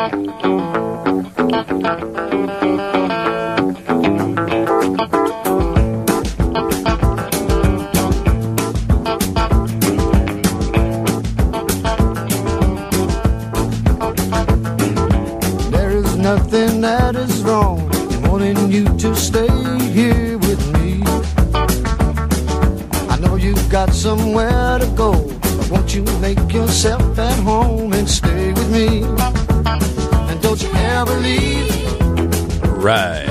Nothing that is wrong in wanting you to stay here with me. I know you've got somewhere to go, but won't you make yourself at home and stay with me? And don't you ever leave. Right.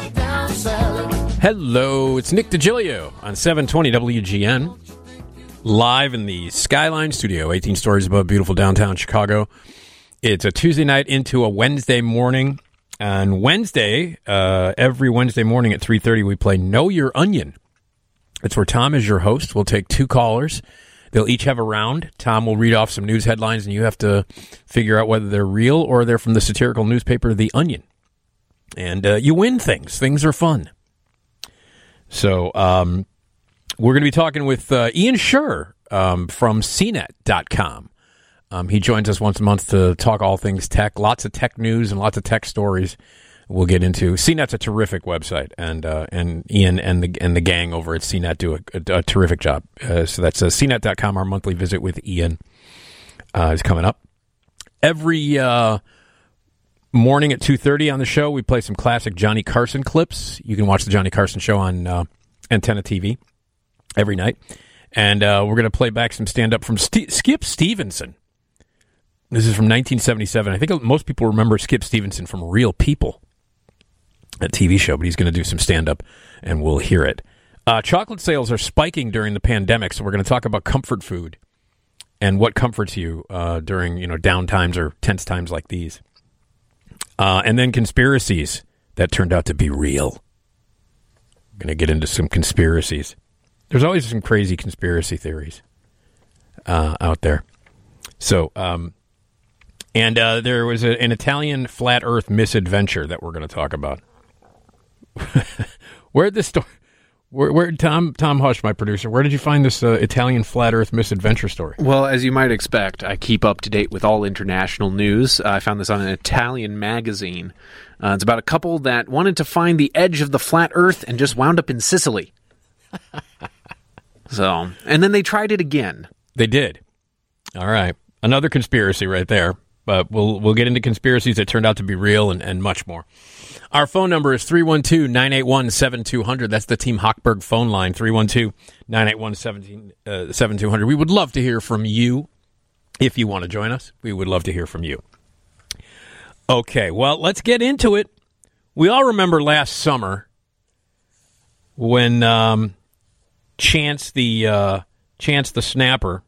Hello, it's Nick DiGilio on 720 WGN. Live in the Skyline Studio, 18 stories above beautiful downtown Chicago. It's a Tuesday night into a Wednesday morning. On Wednesday, every Wednesday morning at 3:30, we play Know Your Onion. It's where Tom is your host. We'll take two callers. They'll each have a round. Tom will read off some news headlines, and you have to figure out whether they're real or they're from the satirical newspaper The Onion. And you win things. Things are fun. So we're going to be talking with Ian Sherr from CNET.com. He joins us once a month to talk all things tech, lots of tech news and lots of tech stories we'll get into. CNET's a terrific website, and Ian and the gang over at CNET do a terrific job. So that's CNET.com. Our monthly visit with Ian is coming up. Every morning at 2:30 on the show, we play some classic Johnny Carson clips. You can watch the Johnny Carson show on Antenna TV every night. And we're going to play back some stand-up from Skip Stevenson. This is from 1977. I think most people remember Skip Stevenson from Real People, a TV show, but he's going to do some stand-up, and we'll hear it. Chocolate sales are spiking during the pandemic, so we're going to talk about comfort food and what comforts you during down times or tense times like these. And then conspiracies that turned out to be real. We're going to get into some conspiracies. There's always some crazy conspiracy theories out there. So, and there was an Italian flat Earth misadventure that we're going to talk about. Where Tom Hush, my producer, where did you find this Italian flat Earth misadventure story? Well, as you might expect, I keep up to date with all international news. I found this on an Italian magazine. It's about a couple that wanted to find the edge of the flat Earth and just wound up in Sicily. So, and then they tried it again. They did. All right. Another conspiracy right there. But we'll get into conspiracies that turned out to be real and much more. Our phone number is 312-981-7200. That's the Team Hochberg phone line, 312-981-7200. We would love to hear from you if you want to join us. We would love to hear from you. Okay, well, let's get into it. We all remember last summer when Chance the Snapper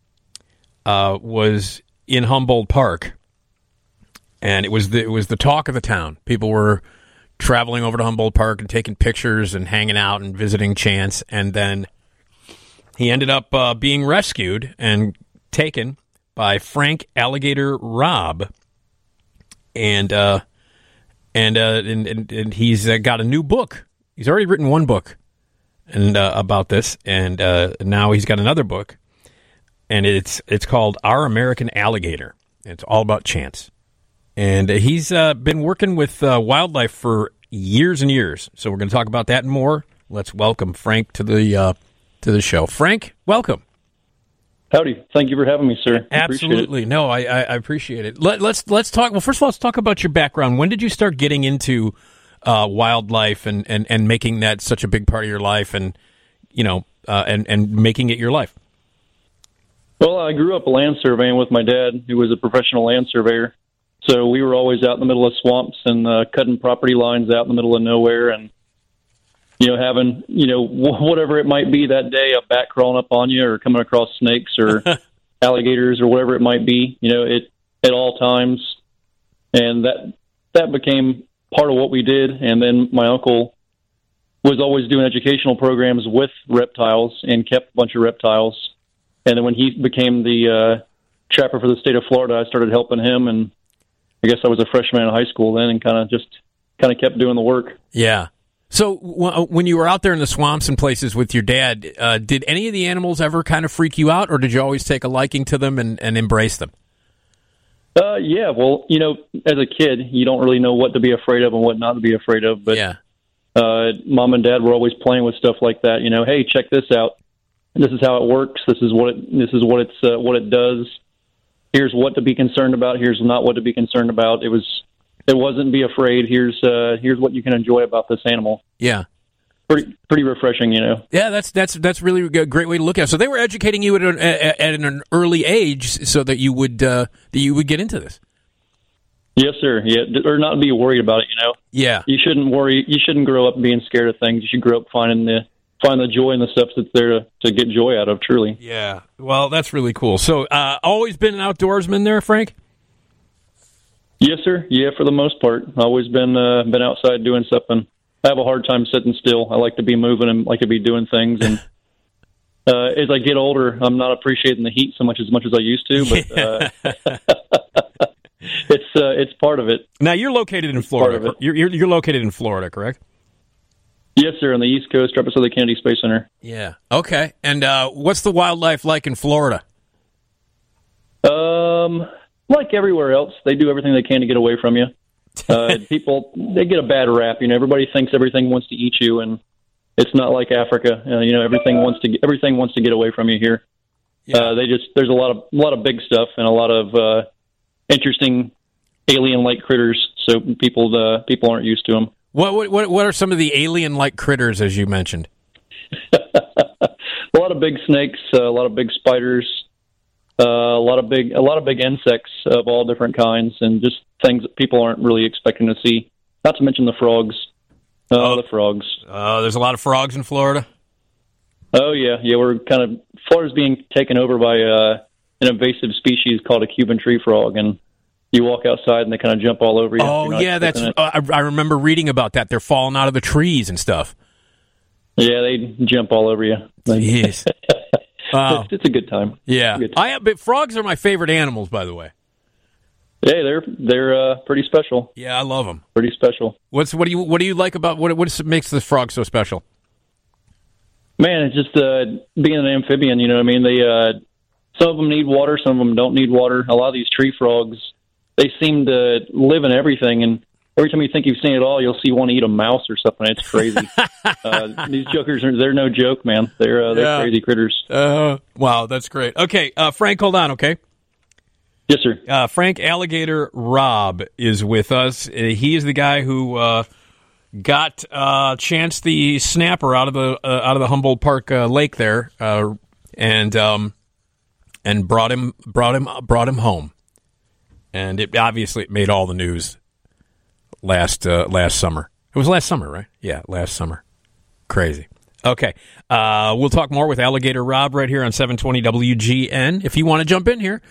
was in Humboldt Park, and it was the talk of the town. People were traveling over to Humboldt Park and taking pictures and hanging out and visiting Chance, and then he ended up being rescued and taken by Frank Alligator Robb, and he's got a new book. He's already written one book and about this, and now he's got another book, and it's called Our American Alligator. It's all about Chance, and he's been working with wildlife for years and years. So we're going to talk about that and more. Let's welcome Frank to the show. Frank, welcome. Howdy. Thank you for having me, sir. Absolutely. No, I appreciate it. Let's talk. Well, first of all, let's talk about your background. When did you start getting into wildlife and making that such a big part of your life, and and making it your life? Well, I grew up land surveying with my dad, who was a professional land surveyor. So we were always out in the middle of swamps and cutting property lines out in the middle of nowhere, and having whatever it might be that day, a bat crawling up on you, or coming across snakes or alligators or whatever it might be. It at all times, and that became part of what we did. And then my uncle was always doing educational programs with reptiles and kept a bunch of reptiles. And then when he became the trapper for the state of Florida, I started helping him. And I guess I was a freshman in high school then, and kind of kept doing the work. Yeah. So when you were out there in the swamps and places with your dad, did any of the animals ever kind of freak you out, or did you always take a liking to them and embrace them? Yeah, well, as a kid, you don't really know what to be afraid of and what not to be afraid of. But Yeah. Mom and Dad were always playing with stuff like that. Hey, check this out. This is how it works. This is what it does. Here's what to be concerned about. Here's not what to be concerned about. It wasn't be afraid. Here's what you can enjoy about this animal. Yeah. Pretty refreshing, Yeah, that's really a great way to look at it. So they were educating you at an early age so that you would get into this. Yes, sir. Yeah, or not be worried about it. Yeah. You shouldn't worry. You shouldn't grow up being scared of things. You should grow up finding the joy in the stuff that's there to get joy out of. Truly. Yeah. Well, that's really cool. So, always been an outdoorsman there, Frank? Yes, sir. Yeah, for the most part, always been outside doing something. I have a hard time sitting still. I like to be moving and like to be doing things. And as I get older, I'm not appreciating the heat so much as I used to. But it's part of it. Now you're located in Florida. You're located in Florida, correct? Yes, sir. On the East Coast, right beside the Kennedy Space Center. Yeah. Okay. And what's the wildlife like in Florida? Like everywhere else, they do everything they can to get away from you. People, they get a bad rap. Everybody thinks everything wants to eat you, and it's not like Africa. Everything wants to get away from you here. Yeah. There's a lot of big stuff and a lot of interesting alien-like critters. So people aren't used to them. What are some of the alien-like critters, as you mentioned? A lot of big snakes, a lot of big spiders, a lot of big insects of all different kinds, and just things that people aren't really expecting to see. Not to mention the frogs. The frogs. There's a lot of frogs in Florida. Oh yeah. We're Florida's being taken over by an invasive species called a Cuban tree frog, and you walk outside and they kind of jump all over you. Oh yeah, that's. I remember reading about that. They're falling out of the trees and stuff. Yeah, they jump all over you. Yes. Wow. It's a good time. Yeah, but frogs are my favorite animals, by the way. Yeah, they're pretty special. Yeah, I love them. Pretty special. What do you like about what makes the frog so special? Man, it's just being an amphibian. You know what I mean? They some of them need water, some of them don't need water. A lot of these tree frogs, they seem to live in everything, and every time you think you've seen it all, you'll see one eat a mouse or something. It's crazy. These jokers, they're no joke, man. They're crazy critters. Wow, that's great. Okay, Frank, hold on, okay? Yes, sir. Frank Alligator Robb is with us. He is the guy who got Chance the snapper out of the Humboldt Park lake there, and brought him home. And it obviously made all the news last summer. It was last summer, right? Yeah, last summer. Crazy. Okay. We'll talk more with Alligator Robb right here on 720 WGN. If you want to jump in here,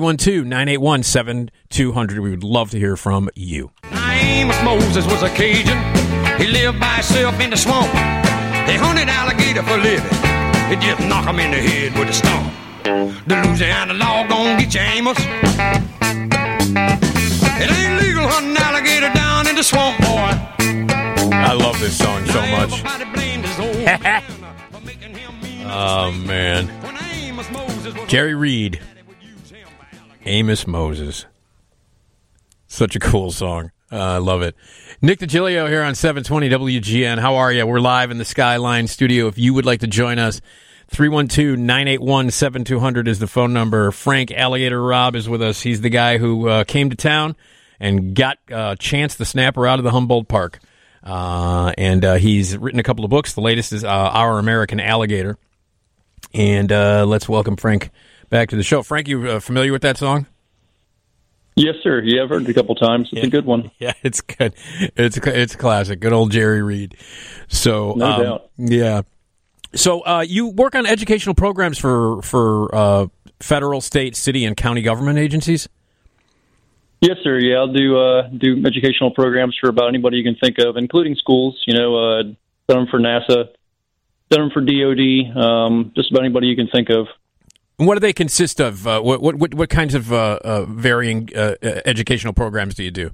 312-981-7200. We would love to hear from you. Amos Moses was a Cajun. He lived by himself in the swamp. They hunted alligator for living. They just knock him in the head with a stump. The Louisiana law gon' get you, Amos. It ain't legal hunting alligator down in the swamp, boy. I love this song so much. Oh, man. Jerry Reed. Amos Moses. Such a cool song. I love it. Nick DiGilio here on 720 WGN. How are you? We're live in the Skyline studio. If you would like to join us, 312-981-7200 is the phone number. Frank Alligator Robb is with us. He's the guy who came to town and got Chance the snapper out of the Humboldt Park. And he's written a couple of books. The latest is Our American Alligator. And let's welcome Frank back to the show. Frank, you familiar with that song? Yes, sir. Yeah, I've heard it a couple times. It's a good one. Yeah, it's good. It's a classic. Good old Jerry Reed. So, no doubt. Yeah. So you work on educational programs for federal, state, city, and county government agencies? Yes, sir. Yeah, I'll do educational programs for about anybody you can think of, including schools. Done them for NASA, done them for DOD, just about anybody you can think of. And what do they consist of? What kinds of varying educational programs do you do?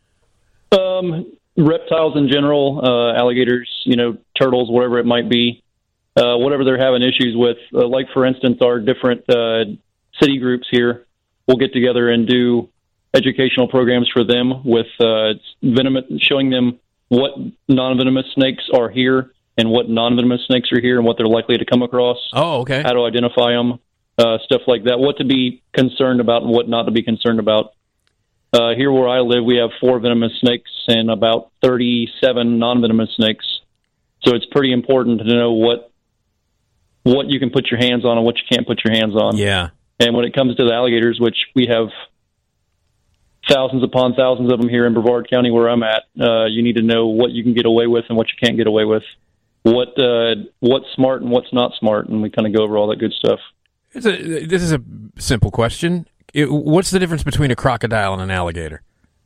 Reptiles in general, alligators, turtles, whatever it might be, whatever they're having issues with. Like, for instance, our different city groups here will get together and do educational programs for them with venomous, showing them what non-venomous snakes are here and what non-venomous snakes are here and what they're likely to come across. Oh, okay. How to identify them, stuff like that. What to be concerned about and what not to be concerned about. Here where I live, we have 4 venomous snakes and about 37 non-venomous snakes. So it's pretty important to know what you can put your hands on and what you can't put your hands on. Yeah. And when it comes to the alligators, which we have thousands upon thousands of them here in Brevard County where I'm at, you need to know what you can get away with and what you can't get away with. What's smart and what's not smart, and we kind of go over all that good stuff. This is a simple question. What's the difference between a crocodile and an alligator?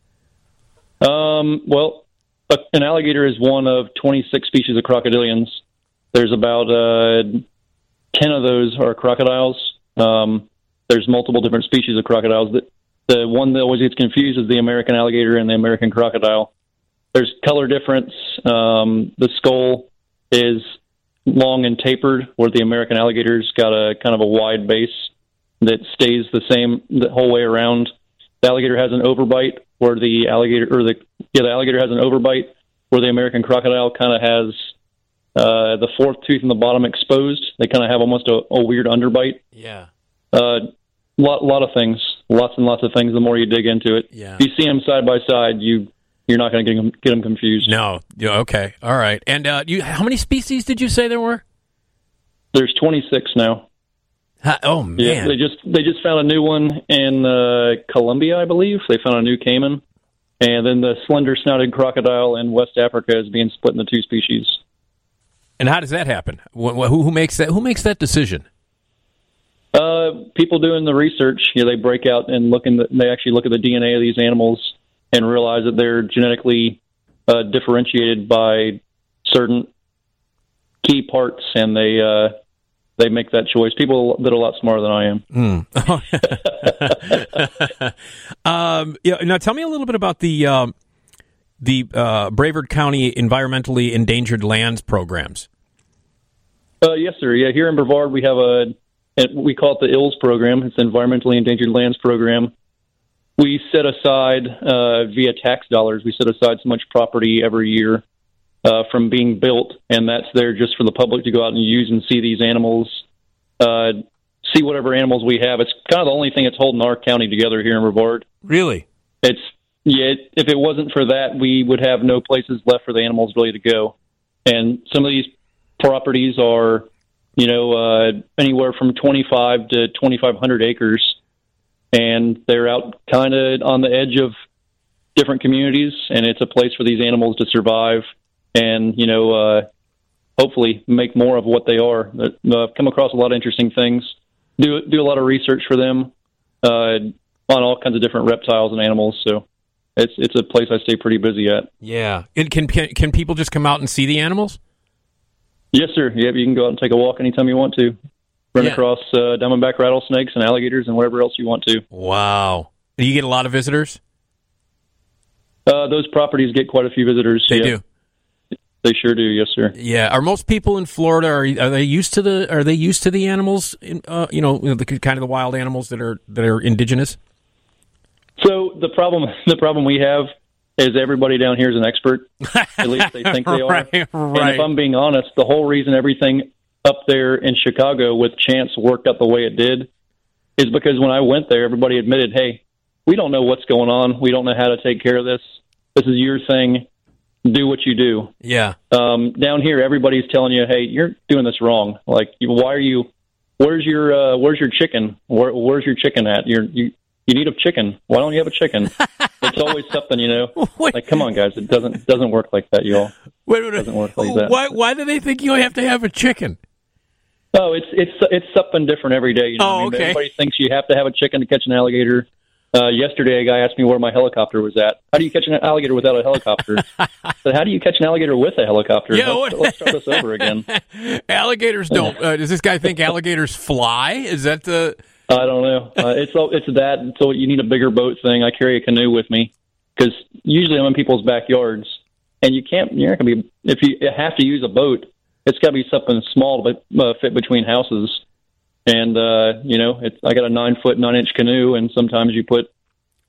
Well, an alligator is one of 26 species of crocodilians. There's about 10 of those are crocodiles. There's multiple different species of crocodiles. The one that always gets confused is the American alligator and the American crocodile. There's color difference. The skull is long and tapered, where the American alligator's got a kind of a wide base that stays the same the whole way around. The alligator has an overbite, where the alligator has an overbite, where the American crocodile kind of has the 4th tooth in the bottom exposed. They kind of have almost a weird underbite. Yeah. Lot of things, lots and lots of things. The more you dig into it, Yeah. If you see them side by side, you're not going to get them confused. No. Yeah, okay. All right. And how many species did you say there were? There's 26 now. Oh man. Yeah, they just found a new one in Colombia, I believe. They found a new caiman, and then the slender-snouted crocodile in West Africa is being split into 2 species. And how does that happen? Who makes that? Who makes that decision? People doing the research, they break out and they actually look at the DNA of these animals and realize that they're genetically differentiated by certain key parts, and they make that choice. People that are a lot smarter than I am. Now tell me a little bit about the Brevard County Environmentally Endangered Lands programs. Yes, sir. Yeah, here in Brevard, we have we call it the ILS program. It's the Environmentally Endangered Lands program. We set aside, via tax dollars, we set aside so much property every year from being built, and that's there just for the public to go out and use and see these animals, see whatever animals we have. It's kind of the only thing that's holding our county together here in Brevard. Really? If it wasn't for that, we would have no places left for the animals really to go. And some of these properties are, anywhere from 25 to 2,500 acres, and they're out kind of on the edge of different communities, and it's a place for these animals to survive and, hopefully make more of what they are. I've come across a lot of interesting things, do a lot of research for them on all kinds of different reptiles and animals, so it's a place I stay pretty busy at. Yeah. And can people just come out and see the animals? Yes, sir. Yep, you can go out and take a walk anytime you want to. Run across diamondback rattlesnakes and alligators and whatever else you want to. Wow. Do you get a lot of visitors? Those properties get quite a few visitors. They do. They sure do. Yes, sir. Yeah. Are most people in Florida are they used to the animals? The kind of the wild animals that are indigenous. So the problem we have is everybody down here is an expert. At least they think they are. Right. And if I'm being honest, the whole reason everything up there in Chicago with Chance worked out the way it did is because when I went there, everybody admitted, hey, we don't know what's going on. We don't know how to take care of this. This is your thing. Do what you do. Yeah. Down here, everybody's telling you, hey, you're doing this wrong. Like, why are you? Where's your chicken? Where's your chicken at? You need a chicken. Why don't you have a chicken? It's always something, Like, come on, guys. It doesn't work like that, y'all. Wait. It doesn't work like that. Why do they think you have to have a chicken? Oh, it's something different every day. Okay. Everybody thinks you have to have a chicken to catch an alligator. Yesterday, a guy asked me where my helicopter was at. How do you catch an alligator without a helicopter? So how do you catch an alligator with a helicopter? Yeah, let's start this over again. Alligators don't. Does this guy think alligators fly? Is that the? I don't know. It's that. So you need a bigger boat thing. I carry a canoe with me because usually I'm in people's backyards, and you're not gonna be. If you have to use a boat, it's got to be something small to fit between houses. And I got a 9-foot 9-inch canoe, and sometimes you put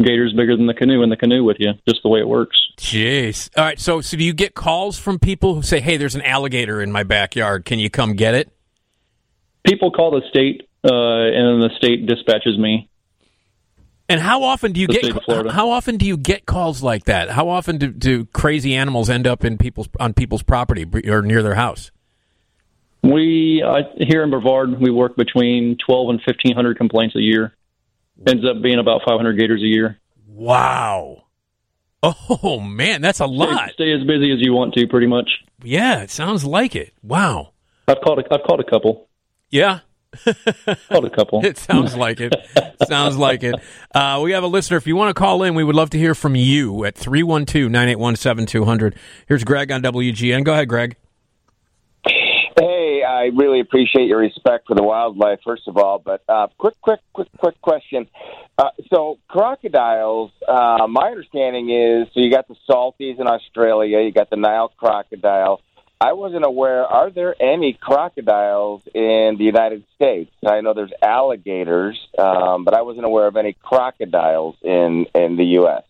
gator's bigger than the canoe in the canoe with you, just the way it works. Jeez. All right, so do you get calls from people who say, hey, there's an alligator in my backyard. Can you come get it? People call the state, and then the state dispatches me. And how often do you The get state of Florida. how often do you get calls like that? How often do crazy animals end up on people's property or near their house? Here in Brevard, we work between 12 and 1,500 complaints a year. Ends up being about 500 gators a year. Wow. Oh, man, that's a lot. Stay as busy as you want to, pretty much. Yeah, it sounds like it. Wow. I've called a couple. Yeah. Called a couple. It sounds like it. Sounds like it. We have a listener. If you want to call in, we would love to hear from you at 312-981-7200. Here's Greg on WGN. Go ahead, Greg. Hey, I really appreciate your respect for the wildlife, first of all. But quick question. So crocodiles, my understanding is, so you got the salties in Australia, you got the Nile crocodile. I wasn't aware, are there any crocodiles in the United States? I know there's alligators, but I wasn't aware of any crocodiles in the U.S.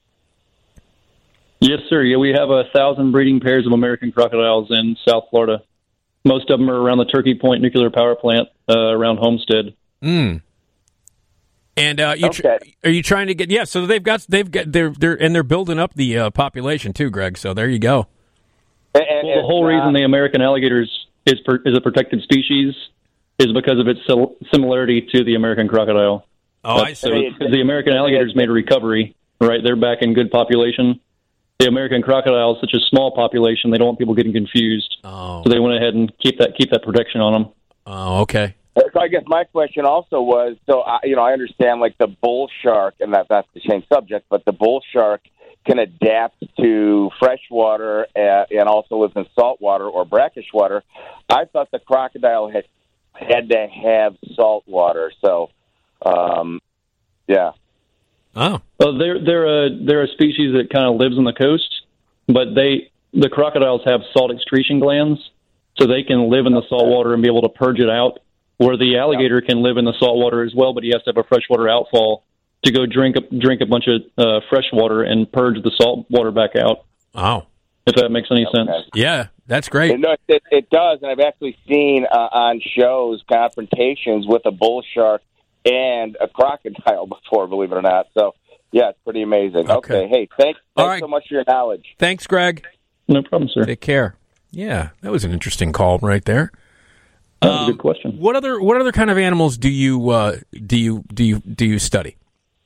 Yes, sir. Yeah, we have 1,000 breeding pairs of American crocodiles in South Florida. Most of them are around the Turkey Point nuclear power plant around Homestead. Mm. And are you trying to get? Yeah. So they're building up the population too, Greg. So there you go. And the whole reason the American alligators is a protected species is because of its similarity to the American crocodile. Oh, I see. So the American alligators made a recovery, right? They're back in good population. The American crocodile is such a small population; they don't want people getting confused. Oh. So they went ahead and keep that protection on them. Oh, okay. So I guess my question also was, so I understand like the bull shark, and that's the same subject, but the bull shark can adapt to fresh water and also lives in salt water or brackish water. I thought the crocodile had to have salt water. So, yeah. Oh. Well, they're a species that kind of lives on the coast, but the crocodiles have salt excretion glands, so they can live in the salt water and be able to purge it out. Where the alligator can live in the salt water as well, but he has to have a freshwater outfall to go drink a bunch of fresh water and purge the salt water back out. Oh. If that makes any sense. Yeah, that's great. No, it does, and I've actually seen on shows confrontations with a bull shark and a crocodile before, believe it or not. So, yeah, it's pretty amazing. Okay. Hey, thanks right. so much for your knowledge. Thanks, Greg. No problem, sir. Take care. Yeah, that was an interesting call right there. That was a good question. What other kind of animals do you study?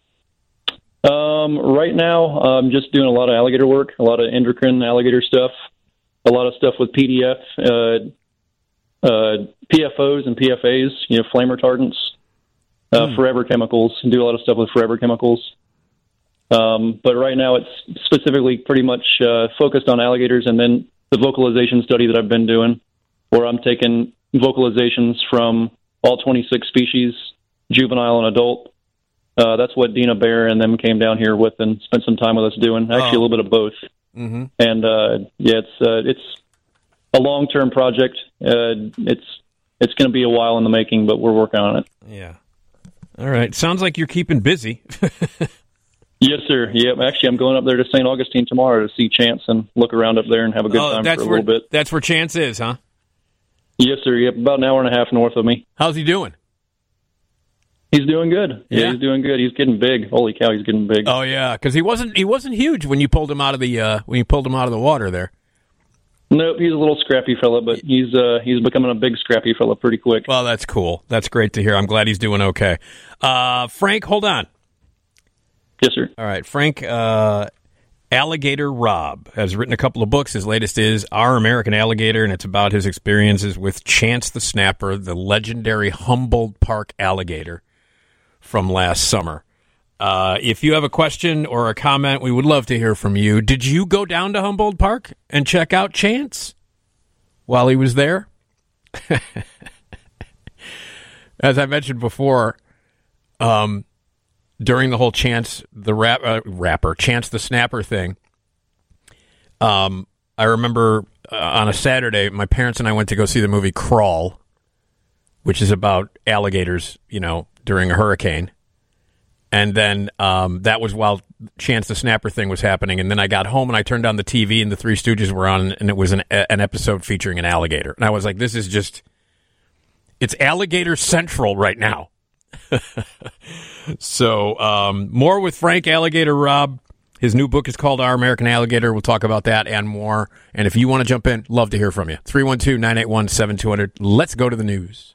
Right now, I'm just doing a lot of alligator work, a lot of endocrine alligator stuff, a lot of stuff with PDF, PFOs and PFAs, flame retardants, forever chemicals. Do a lot of stuff with forever chemicals. But right now, it's specifically pretty much focused on alligators, and then the vocalization study that I've been doing, where I'm taking vocalizations from all 26 species, juvenile and adult. That's what Dina Bear and them came down here with and spent some time with us doing. Actually, a little bit of both. Mm-hmm. And it's a long-term project. It's going to be a while in the making, but we're working on it. Yeah. All right. Sounds like you're keeping busy. Yes, sir. Yep. Actually, I'm going up there to St. Augustine tomorrow to see Chance and look around up there and have a good time for a little bit. That's where Chance is, huh? Yes, sir. Yep, about an hour and a half north of me. How's he doing? He's doing good. Yeah, he's doing good. He's getting big. Holy cow, he's getting big. Oh yeah, because he wasn't huge when you pulled him out of the water there. Nope, he's a little scrappy fella, but he's becoming a big scrappy fella pretty quick. Well, that's cool. That's great to hear. I'm glad he's doing okay. Frank, hold on. Yes, sir. All right, Frank. Alligator Rob has written a couple of books. His latest is Our American Alligator, and it's about his experiences with Chance the Snapper, the legendary Humboldt Park alligator from last summer. If you have a question or a comment, we would love to hear from you. Did you go down to Humboldt Park and check out Chance while he was there? As I mentioned before, during the whole Chance the Chance the Snapper thing, I remember on a Saturday, my parents and I went to go see the movie Crawl, which is about alligators, during a hurricane. And then that was while Chance the Snapper thing was happening. And then I got home and I turned on the TV and the Three Stooges were on, and it was an episode featuring an alligator. And I was like, this is just, it's Alligator Central right now. So more with Frank Alligator Robb. His new book is called Our American Alligator. We'll talk about that and more. And if you want to jump in, love to hear from you. 312-981-7200. Let's go to the news.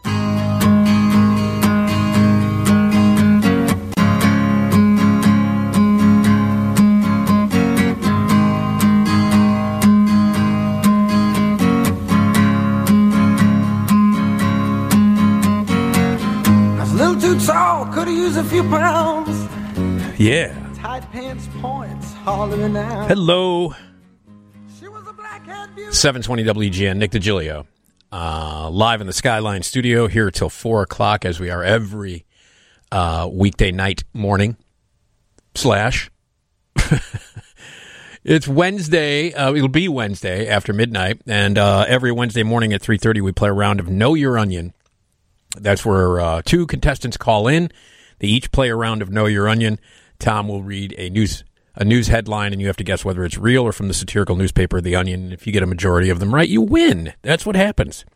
Tall, could have used a few pounds. Yeah. Tight pants points, hollering out. Hello. She was a black-haired beauty. 720 WGN, Nick DiGilio. Live in the Skyline studio here till 4 o'clock, as we are every weekday night morning / It's Wednesday. It'll be Wednesday after midnight. And every Wednesday morning at 3:30, we play a round of Know Your Onion. That's where two contestants call in. They each play a round of Know Your Onion. Tom will read a news headline, and you have to guess whether it's real or from the satirical newspaper The Onion. If you get a majority of them right, you win. That's what happens.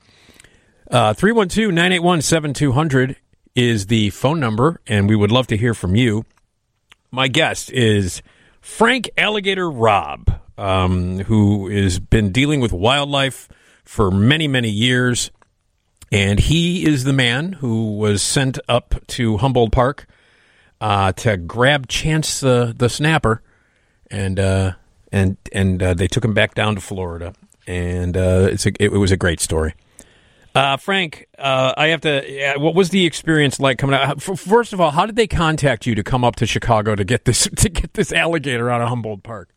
312-981-7200 is the phone number, and we would love to hear from you. My guest is Frank Alligator Robb, who has been dealing with wildlife for many, many years. And he is the man who was sent up to Humboldt Park to grab Chance the Snapper, and they took him back down to Florida. And it was a great story. Frank, I have to. What was the experience like coming out? First of all, how did they contact you to come up to Chicago to get this alligator out of Humboldt Park?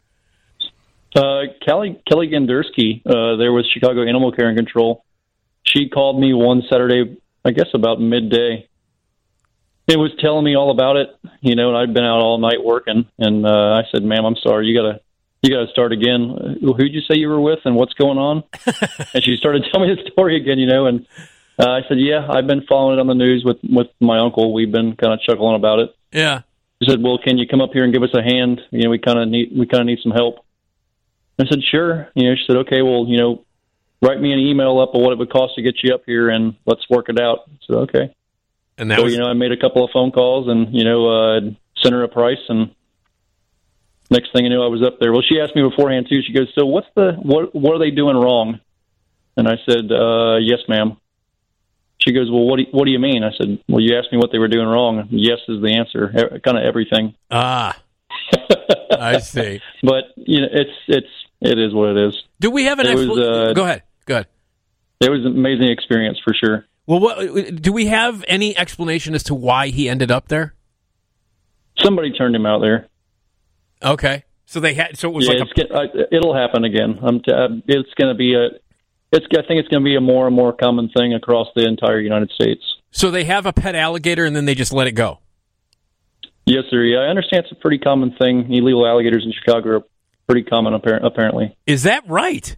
Kelly Gandersky, there was Chicago Animal Care and Control. She called me one Saturday, I guess about midday. It was telling me all about it, and I'd been out all night working. And I said, "Ma'am, I'm sorry. You gotta start again. Who'd you say you were with, and what's going on?" And she started telling me the story again, And I said, "Yeah, I've been following it on the news with my uncle. We've been kind of chuckling about it." Yeah. She said, "Well, can you come up here and give us a hand? We kind of need some help." I said, "Sure." She said, "Okay, well, write me an email up of what it would cost to get you up here, and let's work it out." So, okay. And that so, was... I made a couple of phone calls and, sent her a price. And next thing I knew, I was up there. Well, she asked me beforehand, too. She goes, "So what are they doing wrong?" And I said, "Yes, ma'am." She goes, "Well, what do you mean?" I said, "Well, you asked me what they were doing wrong. Yes is the answer. Kind of everything." Ah, I see. But, it is what it is. Do we have an explanation? Go ahead. It was an amazing experience for sure. Well, do we have any explanation as to why he ended up there? Somebody turned him out there. Okay, so they had. So it was it'll happen again. It's going to be I think it's going to be a more and more common thing across the entire United States. So they have a pet alligator and then they just let it go. Yes, sir. Yeah, I understand it's a pretty common thing. Illegal alligators in Chicago are pretty common, apparently. Is that right?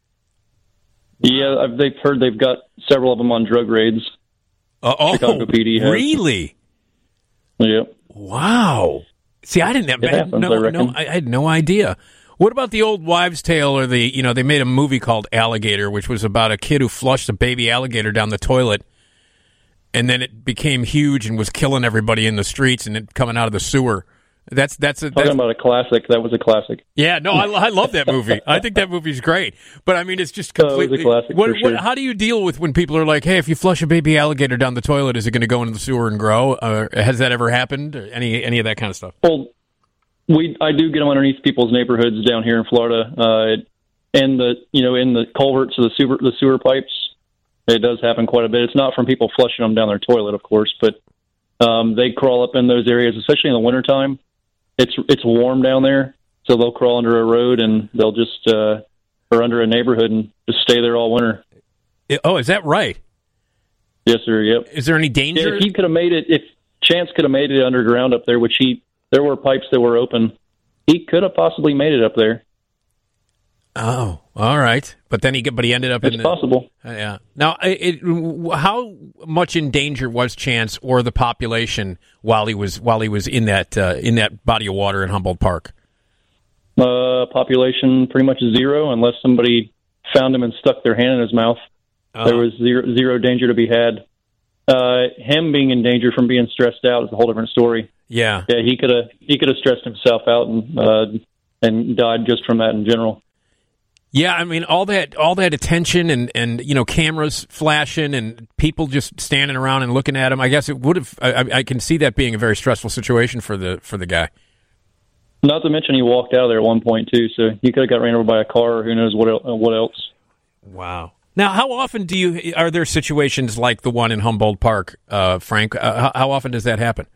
Yeah, they've heard they've got several of them on drug raids. Chicago PD has. Really? Yep. Wow. See, I didn't have I had no idea. What about the old wives' tale, or they made a movie called Alligator, which was about a kid who flushed a baby alligator down the toilet, and then it became huge and was killing everybody in the streets and it coming out of the sewer. That's talking about a classic. That was a classic. Yeah, no, I love that movie. I think that movie's great. But I mean, it's just completely. It was a classic. Sure. How do you deal with when people are like, "Hey, if you flush a baby alligator down the toilet, is it going to go into the sewer and grow?" Has that ever happened? Or any of that kind of stuff? Well, I do get them underneath people's neighborhoods down here in Florida, and in the culverts of the sewer pipes. It does happen quite a bit. It's not from people flushing them down their toilet, of course, but they crawl up in those areas, especially in the wintertime. It's warm down there, so they'll crawl under a road and they'll just or under a neighborhood and just stay there all winter. Oh, is that right? Yes, sir. Yep. Is there any danger? Yeah, if he could have made it, if Chance could have made it underground up there, there were pipes that were open. He could have possibly made it up there. Oh, all right. But then he ended up It's in the... possible. Yeah. Now, how much in danger was Chance or the population while he was in that body of water in Humboldt Park? Population pretty much zero, unless somebody found him and stuck their hand in his mouth. There was zero danger to be had. Him being in danger from being stressed out is a whole different story. Yeah. Yeah, he could have stressed himself out and died just from that in general. Yeah, I mean all that attention and cameras flashing and people just standing around and looking at him. I guess it would have. I can see that being a very stressful situation for the guy. Not to mention he walked out of there at one point too, so he could have got ran over by a car or who knows what else. Wow. Now, how often are there situations like the one in Humboldt Park, Frank? How often does that happen?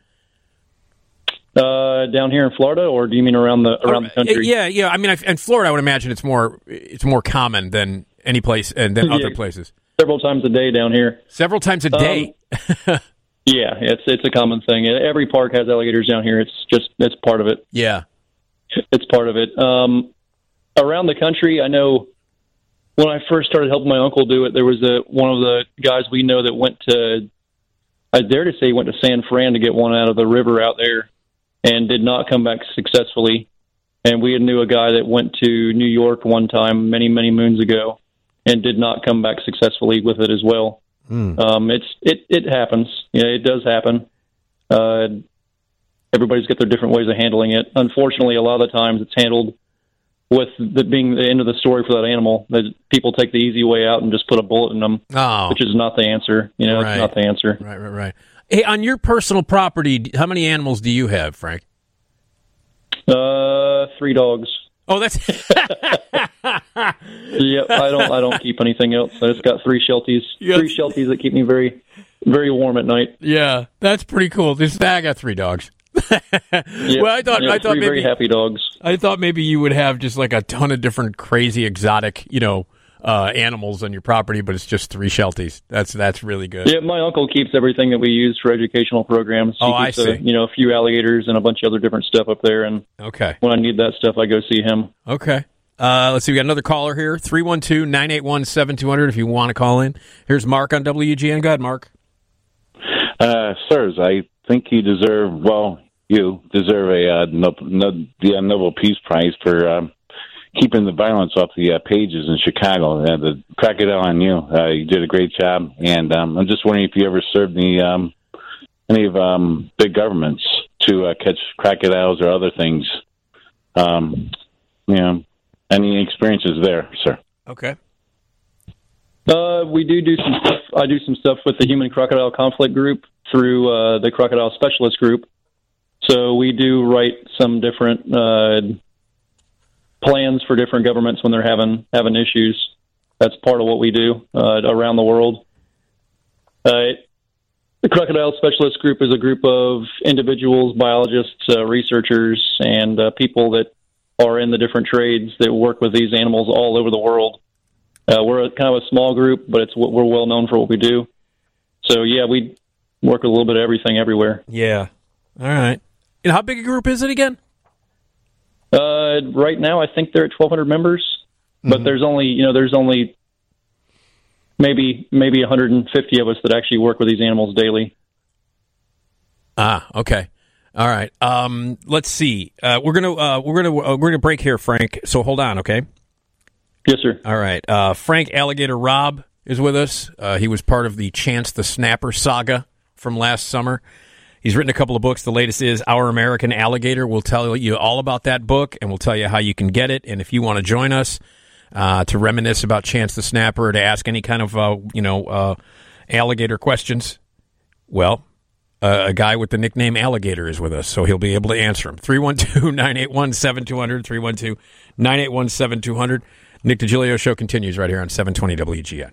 Down here in Florida, or do you mean around the country? Yeah. I mean, in Florida, I would imagine it's more common than any place and than other places. Several times a day down here. Several times a day. Yeah, it's a common thing. Every park has alligators down here. It's part of it. Yeah, it's part of it. Around the country, I know. When I first started helping my uncle do it, there was one of the guys we know that went to, I dare to say, he went to San Fran to get one out of the river out there and did not come back successfully. And we knew a guy that went to New York one time many, many moons ago and did not come back successfully with it as well. It happens. Yeah, it does happen. Everybody's got their different ways of handling it. Unfortunately, a lot of the times it's handled with being the end of the story for that animal, that people take the easy way out and just put a bullet in them, which is not the answer. It's not the answer. Right. Hey, on your personal property, how many animals do you have, Frank? 3 dogs. Oh, that's... Yep, I don't keep anything else. I just got 3 Shelties. Yep. 3 Shelties that keep me very, very warm at night. Yeah, that's pretty cool. I got 3 dogs. Yep. Well, I thought 3 maybe very happy dogs. I thought maybe you would have just like a ton of different crazy exotic, animals on your property, but it's just 3 Shelties. That's really good. Yeah, my uncle keeps everything that we use for educational programs. He keeps I see. A few alligators and a bunch of other different stuff up there. And when I need that stuff, I go see him. Okay. Let's see. We got another caller here. 312-981-7200 if you want to call in. Here's Mark on WGN. Go ahead, Mark. Sirs, I think you deserve a Nobel Peace Prize for keeping the violence off the pages in Chicago. The crocodile on you. You did a great job, and I'm just wondering if you ever served any of big governments to catch crocodiles or other things. Any experiences there, sir? Okay. We do some stuff. I do some stuff with the Human Crocodile Conflict Group through the Crocodile Specialist Group. So we do write some different plans for different governments when they're having issues. That's part of what we do around the world. The Crocodile Specialist Group is a group of individuals, biologists, researchers, and people that are in the different trades that work with these animals all over the world. We're kind of a small group, but we're well known for what we do. So, yeah, we work with a little bit of everything everywhere. Yeah. All right. And how big a group is it again? Right now, I think they're at 1,200 members, but there's only maybe 150 of us that actually work with these animals daily. Okay. All right. Let's see. We're gonna break here, Frank. So hold on, okay? Yes, sir. All right. Frank Alligator Robb is with us. He was part of the Chance the Snapper saga from last summer. He's written a couple of books. The latest is Our American Alligator. We'll tell you all about that book, and we'll tell you how you can get it. And if you want to join us to reminisce about Chance the Snapper, or to ask any kind of alligator questions, well, a guy with the nickname Alligator is with us, so he'll be able to answer them. 312-981-7200, 312-981-7200. Nick DiGilio Show continues right here on 720 WGN.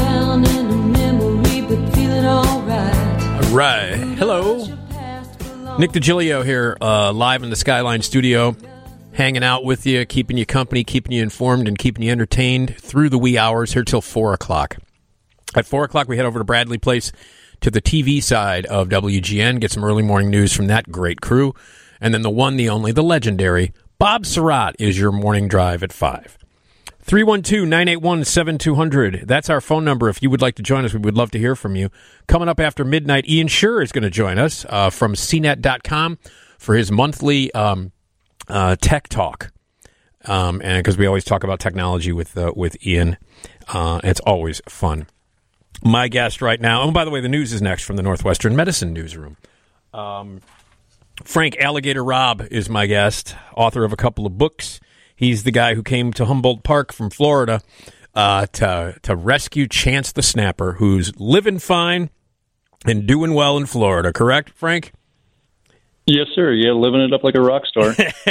Right. Hello. Nick DiGilio here, live in the Skyline studio, hanging out with you, keeping you company, keeping you informed, and keeping you entertained through the wee hours here till 4 o'clock. At 4 o'clock, we head over to Bradley Place to the TV side of WGN, get some early morning news from that great crew, and then the one, the only, the legendary Bob Surratt is your morning drive at 5. 312-981-7200. That's our phone number. If you would like to join us, we would love to hear from you. Coming up after midnight, Ian Scherr is going to join us from CNET.com for his monthly tech talk. And because we always talk about technology with Ian, it's always fun. My guest right now, and by the way, the news is next from the Northwestern Medicine Newsroom. Frank Alligator Robb is my guest, author of a couple of books. He's the guy who came to Humboldt Park from Florida to rescue Chance the Snapper, who's living fine and doing well in Florida. Correct, Frank? Yes, sir. Yeah, living it up like a rock star.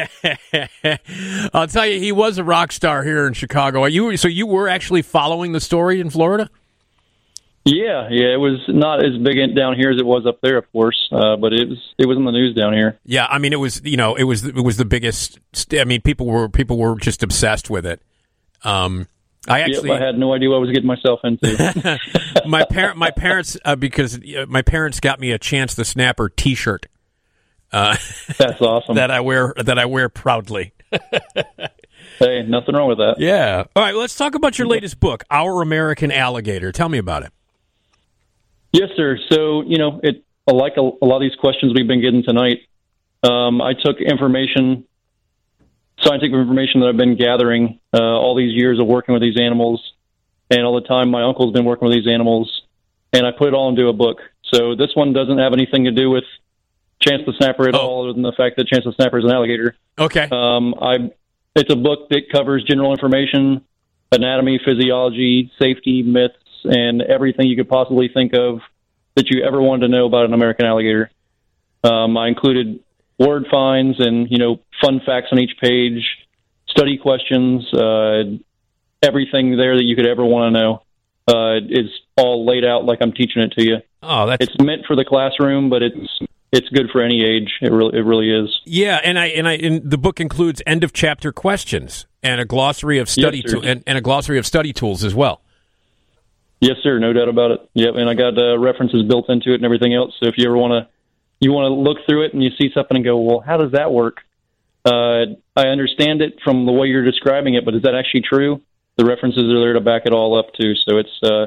I'll tell you, he was a rock star here in Chicago. So you were actually following the story in Florida? Yeah. It was not as big down here as it was up there, of course, but it was in the news down here. Yeah, I mean, it was the biggest. I mean, people were just obsessed with it. I had no idea what I was getting myself into. my parents, because my parents got me a Chance the Snapper T-shirt. That's awesome. that I wear proudly. Hey, nothing wrong with that. Yeah. All right, let's talk about your latest book, Our American Alligator. Tell me about it. Yes, sir. So, like a lot of these questions we've been getting tonight, I took scientific information that I've been gathering all these years of working with these animals, and all the time my uncle's been working with these animals, and I put it all into a book. So this one doesn't have anything to do with Chance the Snapper at all, other than the fact that Chance the Snapper is an alligator. Okay. It's a book that covers general information, anatomy, physiology, safety, myths, and everything you could possibly think of that you ever wanted to know about an American alligator. I included word finds and, fun facts on each page, study questions, everything there that you could ever want to know is all laid out like I'm teaching it to you. Oh, it's meant for the classroom, but it's good for any age. It really is. Yeah, and the book includes end of chapter questions and a glossary of study and a glossary of study tools as well. Yes, sir. No doubt about it. Yep, and I got references built into it and everything else. So if you ever want to look through it and you see something and go, well, how does that work? I understand it from the way you're describing it, but is that actually true? The references are there to back it all up too. So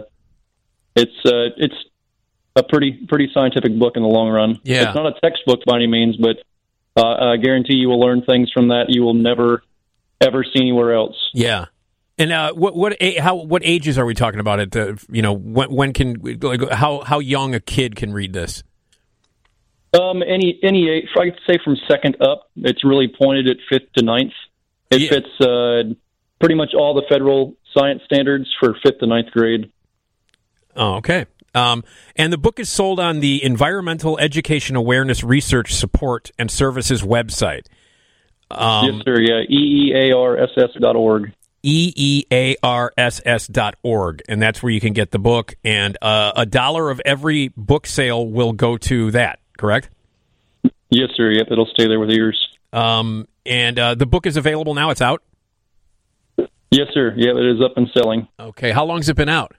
it's a pretty scientific book in the long run. Yeah. It's not a textbook by any means, but I guarantee you will learn things from that you will never ever see anywhere else. Yeah. And what ages are we talking about? When can how young a kid can read this? Any age, I'd say from second up. It's really pointed at 5th to 9th. It fits pretty much all the federal science standards for 5th to 9th grade. Oh, okay. And the book is sold on the Environmental Education Awareness Research Support and Services website. Yes, sir. Yeah, EEARSS.org. EEARSS.org, and that's where you can get the book, and $1 of every book sale will go to that, correct? Yes, sir. Yep, it'll stay there with yours. And the book is available now? It's out? Yes, sir. Yeah, it is up and selling. Okay. How long has it been out?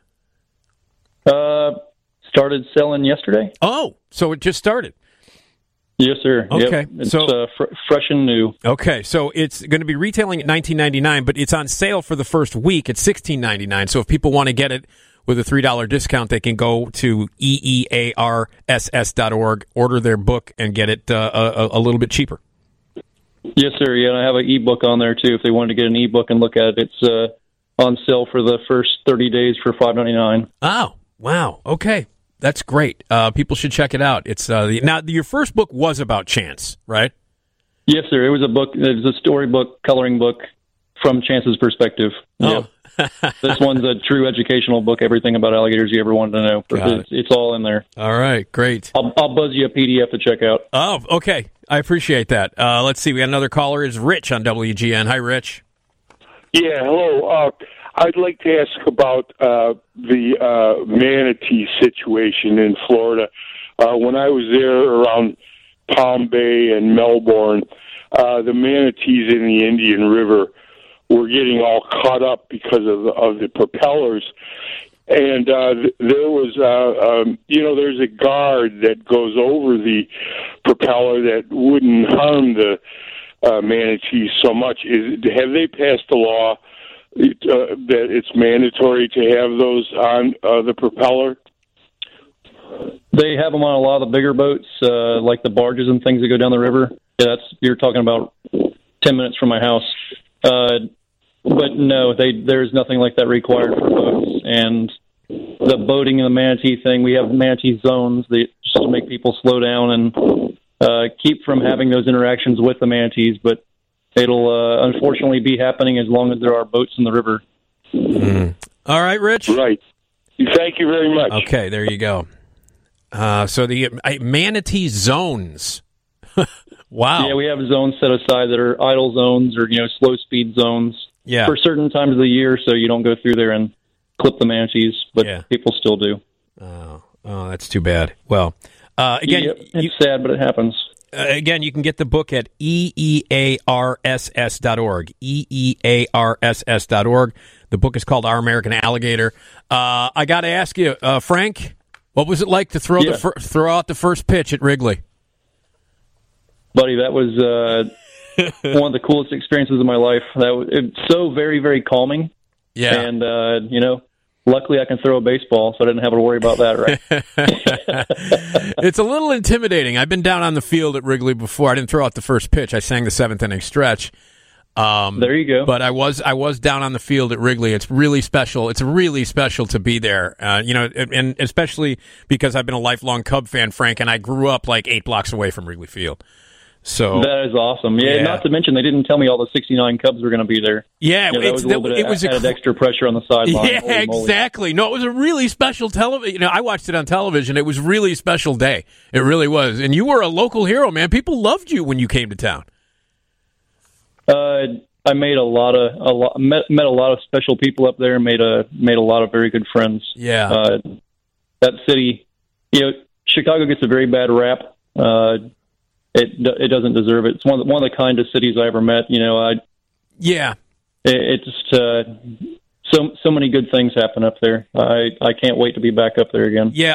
Started selling yesterday. Oh, so it just started. Yes, sir. Okay, yep. It's fresh and new. Okay, so it's going to be retailing at $19.99, but it's on sale for the first week at $16.99. So if people want to get it with a $3 discount, they can go to EEARSS.org, order their book, and get it a little bit cheaper. Yes, sir. Yeah, and I have an ebook on there too. If they wanted to get an ebook and look at it, it's on sale for the first 30 days for $5.99. Oh, wow. Okay. That's great. People should check it out. It's now your first book was about Chance, right? Yes, sir. It was a book. It was a storybook, coloring book from Chance's perspective. Oh. Yep. This one's a true educational book. Everything about alligators you ever wanted to know. It's all in there. All right, great. I'll buzz you a PDF to check out. Oh, okay. I appreciate that. Let's see. We got another caller. Is Rich on WGN? Hi, Rich. Yeah. Hello. I'd like to ask about the manatee situation in Florida. When I was there around Palm Bay and Melbourne, the manatees in the Indian River were getting all caught up because of the propellers. And there was, there's a guard that goes over the propeller that wouldn't harm the manatees so much. Have they passed a law that it's mandatory to have those on the propeller? They have them on a lot of the bigger boats, like the barges and things that go down the river. Yeah, you're talking about 10 minutes from my house. But no, there's nothing like that required for boats. And the boating and the manatee thing, we have manatee zones that just to make people slow down and keep from having those interactions with the manatees. But it'll unfortunately be happening as long as there are boats in the river. Mm. All right, Rich. Right. Thank you very much. Okay, there you go. So the manatee zones. Wow. Yeah, we have zones set aside that are idle zones or slow speed zones for certain times of the year, so you don't go through there and clip the manatees, but people still do. Oh, that's too bad. Well, again, it's sad, but it happens. Again, you can get the book at EEARSS.org. EEARSS.org. The book is called Our American Alligator. I got to ask you, Frank, what was it like to throw out the first pitch at Wrigley? Buddy, that was one of the coolest experiences of my life. It's so very, very calming. Yeah. And, luckily I can throw a baseball, so I didn't have to worry about that, right? It's a little intimidating. I've been down on the field at Wrigley before. I didn't throw out the first pitch. I sang the seventh inning stretch. There you go. But I was down on the field at Wrigley. It's really special. It's really special to be there. And especially because I've been a lifelong Cub fan, Frank, and I grew up like 8 blocks away from Wrigley Field. So that is awesome. Yeah, not to mention they didn't tell me all the 69 Cubs were going to be there. Yeah, that was a little bit added extra pressure on the sideline. Yeah, exactly. No, it was a really special television. I watched it on television. It was a really special day. It really was. And you were a local hero, man. People loved you when you came to town. I made met a lot of special people up there. Made a lot of very good friends. Yeah, that city, Chicago gets a very bad rap. It doesn't deserve it. It's one of the kindest cities I ever met. It's just so many good things happen up there. I can't wait to be back up there again. Yeah,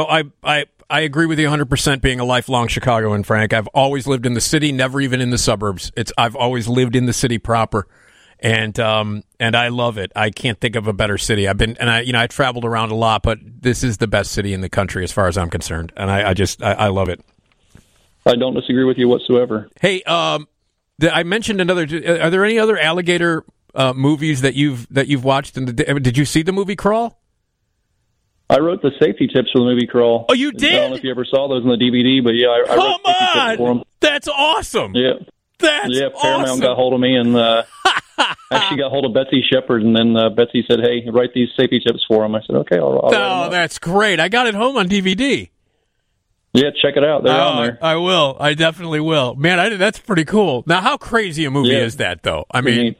I agree with you 100%. Being a lifelong Chicagoan, Frank, I've always lived in the city, never even in the suburbs. I've always lived in the city proper, and I love it. I can't think of a better city. I traveled around a lot, but this is the best city in the country as far as I'm concerned, and I love it. I don't disagree with you whatsoever. Hey, I mentioned another. Are there any other alligator movies that you've watched? Did you see the movie Crawl? I wrote the safety tips for the movie Crawl. Oh, you did? I don't know if you ever saw those on the DVD, but yeah, I wrote safety tips for them. That's awesome. Yeah, Paramount awesome. Got hold of me and actually got hold of Betsy Shepard, and then Betsy said, "Hey, write these safety tips for him." I said, "Okay, I'll write them that's great. I got it home on DVD. Yeah, check it out. They're on there. I will. I definitely will. Man, that's pretty cool. Now, how crazy a movie is that, though? I mean...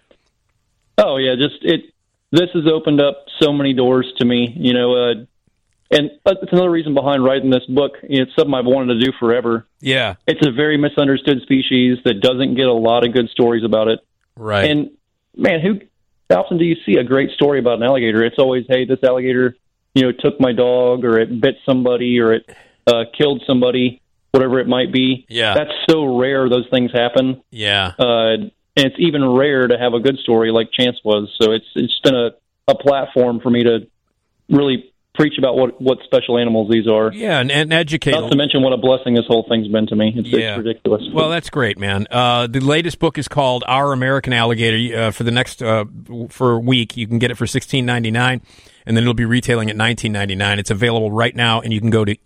Oh, yeah, this has opened up so many doors to me, and it's another reason behind writing this book. It's something I've wanted to do forever. Yeah. It's a very misunderstood species that doesn't get a lot of good stories about it. Right. And, man, how often do you see a great story about an alligator? It's always, hey, this alligator, took my dog, or it bit somebody, or it... killed somebody, whatever it might be. Yeah. That's so rare those things happen. Yeah. And it's even rare to have a good story like Chance was. So it's been a platform for me to really preach about what special animals these are. Yeah, and educate. Not to mention what a blessing this whole thing's been to me. It's ridiculous. Well, that's great, man. The latest book is called Our American Alligator. For the next for a week, you can get it for $16.99. And then it'll be retailing at $19.99. It's available right now, and you can go to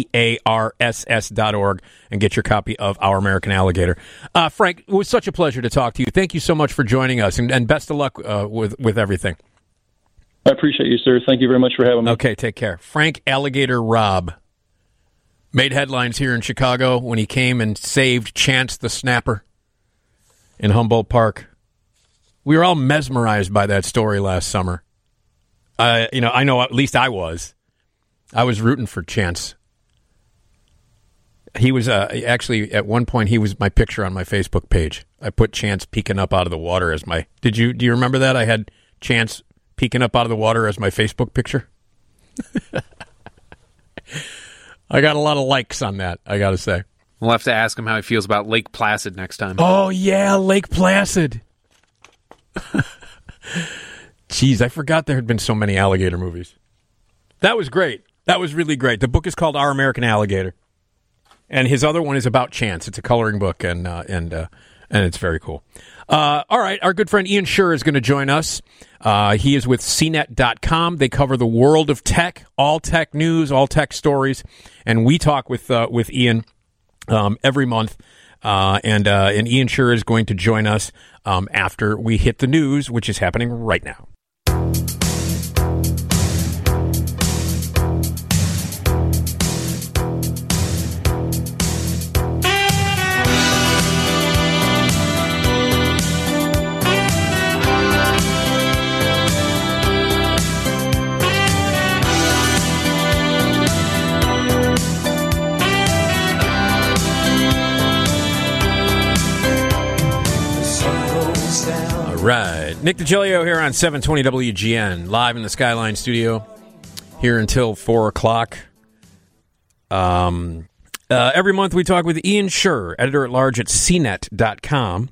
EEARSS.org and get your copy of Our American Alligator. Frank, it was such a pleasure to talk to you. Thank you so much for joining us, and best of luck with everything. I appreciate you, sir. Thank you very much for having me. Okay, take care. Frank Alligator Robb made headlines here in Chicago when he came and saved Chance the Snapper in Humboldt Park. We were all mesmerized by that story last summer. I know at least I was. I was rooting for Chance. He was actually at one point. He was my picture on my Facebook page. I put Chance peeking up out of the water as my. Do you remember that? I had Chance peeking up out of the water as my Facebook picture. I got a lot of likes on that, I got to say. We'll have to ask him how he feels about Lake Placid next time. Oh, yeah, Lake Placid. Jeez, I forgot there had been so many alligator movies. That was great. That was really great. The book is called Our American Alligator. And his other one is about Chance. It's a coloring book, and it's very cool. All right, our good friend Ian Sherr is going to join us. He is with CNET.com. They cover the world of tech, all tech news, all tech stories, and we talk with Ian every month. And Ian Sherr is going to join us after we hit the news, which is happening right now. Right. Nick DiGilio here on 720 WGN, live in the Skyline studio, here until 4 o'clock. Every month we talk with Ian Sherr, editor-at-large at CNET.com,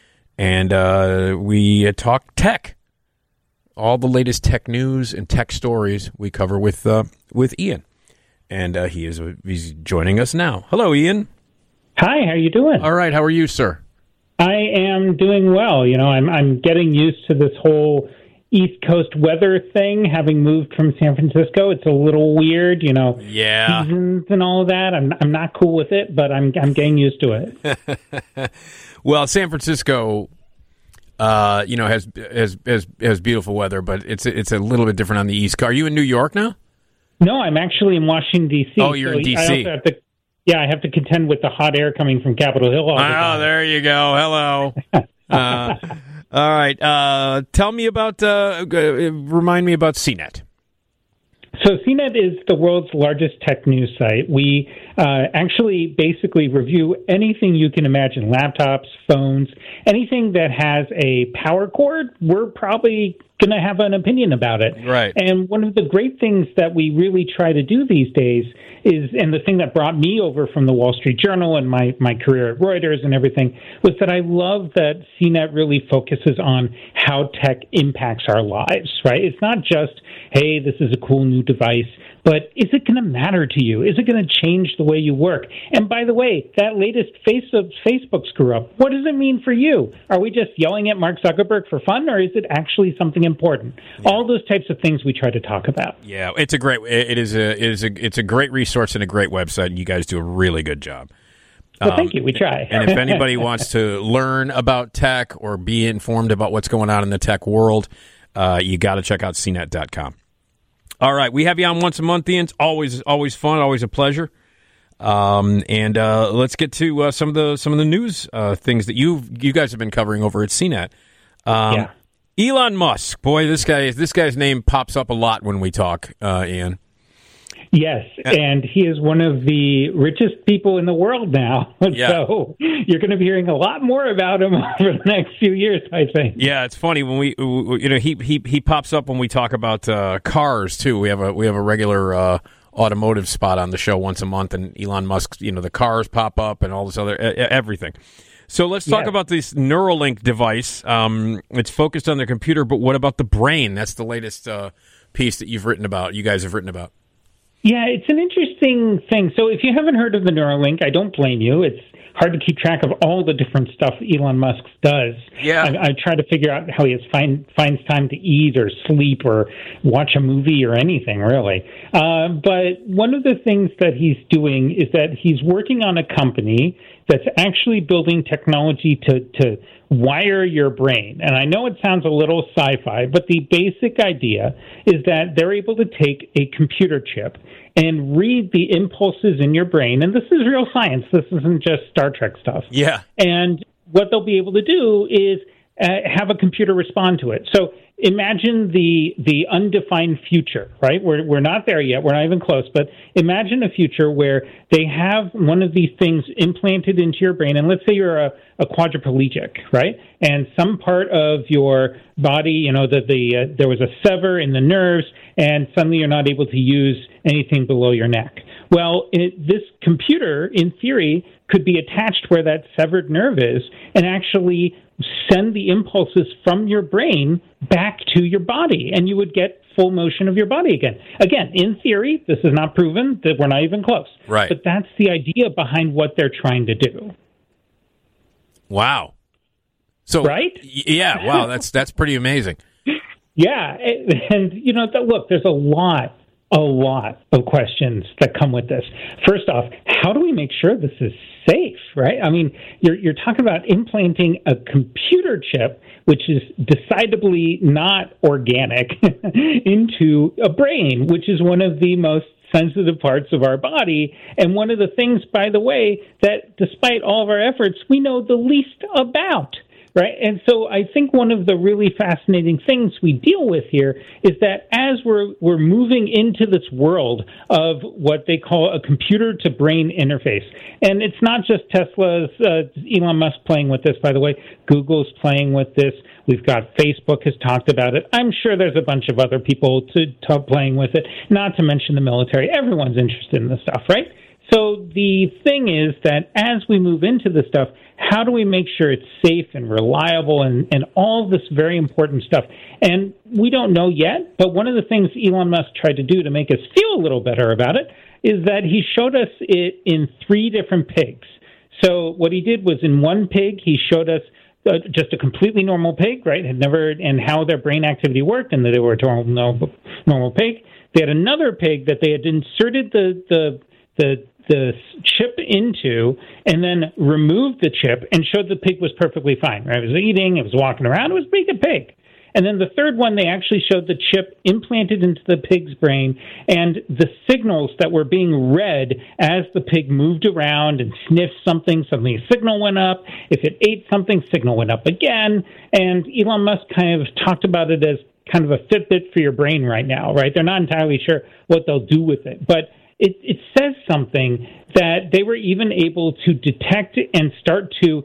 and we talk tech. All the latest tech news and tech stories we cover with Ian. And he's joining us now. Hello, Ian. Hi, how you doing? All right, how are you, sir? I am doing well. You know, I'm getting used to this whole East Coast weather thing, having moved from San Francisco. It's a little weird, you know, seasons and all of that. I'm not cool with it, but I'm getting used to it. Well, San Francisco, has beautiful weather, but it's a little bit different on the East Coast. Are you in New York now? No, I'm actually in Washington, D.C. Oh, you're in D.C. I have to contend with the hot air coming from Capitol Hill all the time. Oh, there you go. Hello. All right. Tell me about, remind me about CNET. So CNET is the world's largest tech news site. We actually basically review anything you can imagine, laptops, phones, anything that has a power cord, we're probably going to have an opinion about it. Right. And one of the great things that we really try to do these days is, and the thing that brought me over from the Wall Street Journal and my career at Reuters and everything, was that I love that CNET really focuses on how tech impacts our lives, right? It's not just, hey, this is a cool new device, but is it going to matter to you? Is it going to change the way you work? And by the way, that latest Facebook screw up, what does it mean for you? Are we just yelling at Mark Zuckerberg for fun, or is it actually something important? Yeah. All those types of things we try to talk about. Yeah, it's a great resource and a great website, and you guys do a really good job. Well, thank you. We try. And if anybody wants to learn about tech or be informed about what's going on in the tech world, you got to check out CNET.com. All right, we have you on once a month, Ian. It's always fun, always a pleasure. And let's get to some of the news things that you guys have been covering over at CNET. Yeah. Elon Musk, boy, this guy's name pops up a lot when we talk, Ian. Yes, and he is one of the richest people in the world now. Yeah. So you're going to be hearing a lot more about him over the next few years, I think. Yeah, it's funny when he pops up when we talk about cars too. We have a regular automotive spot on the show once a month, and Elon Musk, the cars pop up and all this other everything. So let's talk about this Neuralink device. It's focused on the computer, but what about the brain? That's the latest piece that you guys have written about. Yeah, it's an interesting thing. So if you haven't heard of the Neuralink, I don't blame you. It's hard to keep track of all the different stuff Elon Musk does. Yeah. I try to figure out how he finds time to eat or sleep or watch a movie or anything, really. But one of the things that he's doing is that he's working on a company that's actually building technology to wire your brain. And I know it sounds a little sci-fi, but the basic idea is that they're able to take a computer chip and read the impulses in your brain. And this is real science. This isn't just Star Trek stuff. Yeah. And what they'll be able to do is have a computer respond to it. So imagine the undefined future, right? We're not there yet. We're not even close. But imagine a future where they have one of these things implanted into your brain. And let's say you're a quadriplegic, right? And some part of your body, there was a sever in the nerves, and suddenly you're not able to use anything below your neck. Well, this computer, in theory, could be attached where that severed nerve is and actually send the impulses from your brain back to your body, and you would get full motion of your body again. Again, in theory, this is not proven, that we're not even close. Right. But that's the idea behind what they're trying to do. Wow. So, right? Yeah, wow, that's pretty amazing. Yeah, and look, there's a lot of questions that come with this. First off, how do we make sure this is safe, right? I mean, you're talking about implanting a computer chip, which is decidedly not organic, into a brain, which is one of the most sensitive parts of our body, and one of the things, by the way, that despite all of our efforts, we know the least about. Right. And so I think one of the really fascinating things we deal with here is that as we're moving into this world of what they call a computer to brain interface, and it's not just Tesla's Elon Musk playing with this, by the way, Google's playing with this. We've got Facebook has talked about it. I'm sure there's a bunch of other people playing with it, not to mention the military. Everyone's interested in this stuff, right? So the thing is that as we move into this stuff, how do we make sure it's safe and reliable and all this very important stuff? And we don't know yet, but one of the things Elon Musk tried to do to make us feel a little better about it is that he showed us it in 3 different pigs. So what he did was in one pig, he showed us just a completely normal pig, right? And how their brain activity worked, and that they were a normal pig. They had another pig that they had inserted the chip into and then removed the chip and showed the pig was perfectly fine. Right? It was eating, it was walking around, it was a pretty good pig. And then the third one, they actually showed the chip implanted into the pig's brain and the signals that were being read as the pig moved around and sniffed something, suddenly a signal went up. If it ate something, signal went up again. And Elon Musk kind of talked about it as kind of a Fitbit for your brain right now, right? They're not entirely sure what they'll do with it. But it says something that they were even able to detect and start to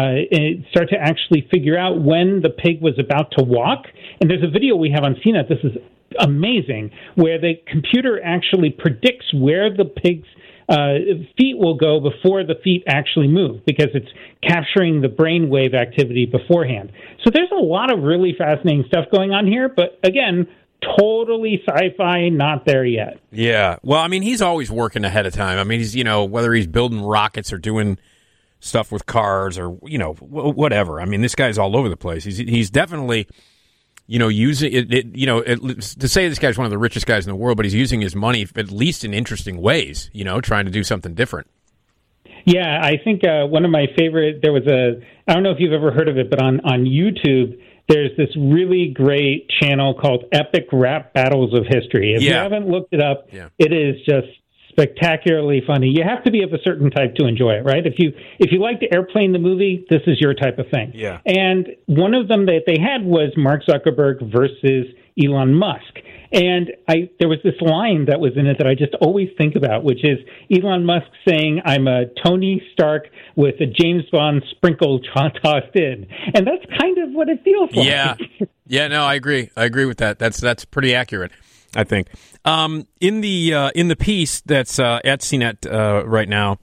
actually figure out when the pig was about to walk. And there's a video we have on CNET. This is amazing, where the computer actually predicts where the pig's feet will go before the feet actually move, because it's capturing the brainwave activity beforehand. So there's a lot of really fascinating stuff going on here. But again, totally sci-fi, not there yet. Yeah. Well, I mean, he's always working ahead of time. I mean, he's, whether he's building rockets or doing stuff with cars or, whatever. I mean, this guy's all over the place. He's definitely, using it, to say this guy's one of the richest guys in the world, but he's using his money at least in interesting ways, trying to do something different. Yeah, I think one of my favorite, I don't know if you've ever heard of it, but on YouTube, there's this really great channel called Epic Rap Battles of History. If you haven't looked it up, It is just spectacularly funny. You have to be of a certain type to enjoy it, right? If you like the Airplane, the movie, this is your type of thing. Yeah. And one of them that they had was Mark Zuckerberg versus Elon Musk. And there was this line that was in it that I just always think about, which is Elon Musk saying, "I'm a Tony Stark with a James Bond sprinkle tossed in." And that's kind of what it feels like. Yeah. Yeah, no, I agree. I agree with that. That's pretty accurate, I think. In the piece that's at CNET right now,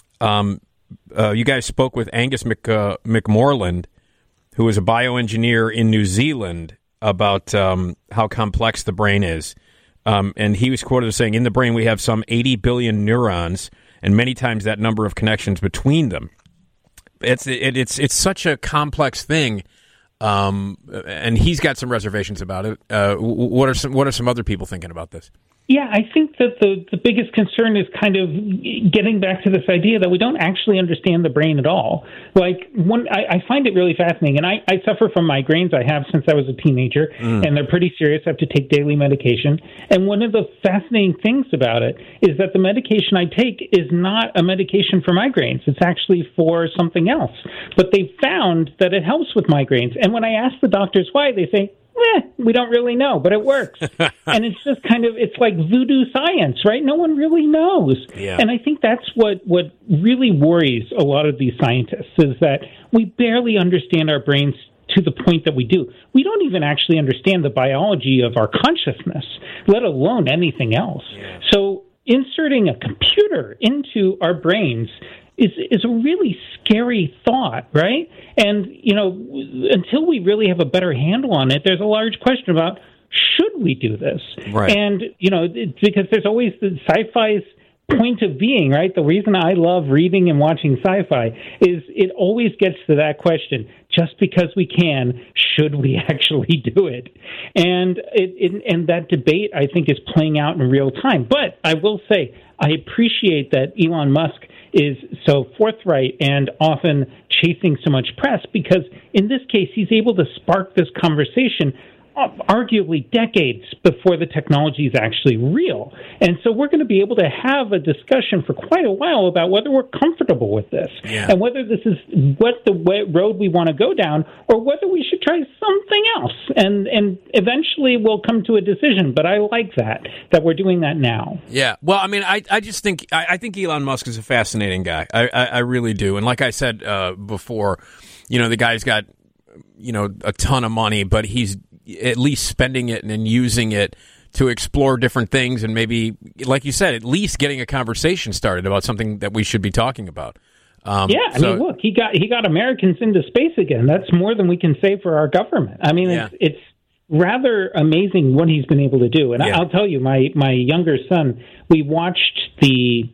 you guys spoke with Angus McMorland, who is a bioengineer in New Zealand, about how complex the brain is. And he was quoted as saying, "In the brain, we have some 80 billion neurons, and many times that number of connections between them." It's such a complex thing, and he's got some reservations about it. What are some other people thinking about this? Yeah, I think that the biggest concern is kind of getting back to this idea that we don't actually understand the brain at all. Like, I find it really fascinating, and I suffer from migraines. I have since I was a teenager, and they're pretty serious. I have to take daily medication. And one of the fascinating things about it is that the medication I take is not a medication for migraines. It's actually for something else. But they found that it helps with migraines. And when I ask the doctors why, they say, we don't really know, but it works. And it's just it's like voodoo science, right? No one really knows. Yeah. And I think that's what really worries a lot of these scientists, is that we barely understand our brains to the point that we do. We don't even actually understand the biology of our consciousness, let alone anything else. Yeah. So inserting a computer into our brains is a really scary thought, right? And, until we really have a better handle on it, there's a large question about, should we do this? Right. And, because there's always the sci-fi's point of being, right? The reason I love reading and watching sci-fi is it always gets to that question. Just because we can, should we actually do it? And and that debate, I think, is playing out in real time. But I will say, I appreciate that Elon Musk is so forthright and often chasing so much press, because in this case, he's able to spark this conversation arguably decades before the technology is actually real. And so we're going to be able to have a discussion for quite a while about whether we're comfortable with this, and whether this is what the road we want to go down, or whether we should try something else. And eventually we'll come to a decision. But I like that we're doing that now. Yeah. Well, I mean, I just think I think Elon Musk is a fascinating guy. I really do. And like I said before, the guy's got a ton of money, but he's at least spending it and using it to explore different things, and maybe, like you said, at least getting a conversation started about something that we should be talking about. I mean, look, he got Americans into space again. That's more than we can say for our government. I mean, it's rather amazing what he's been able to do. And I'll tell you, my younger son, we watched the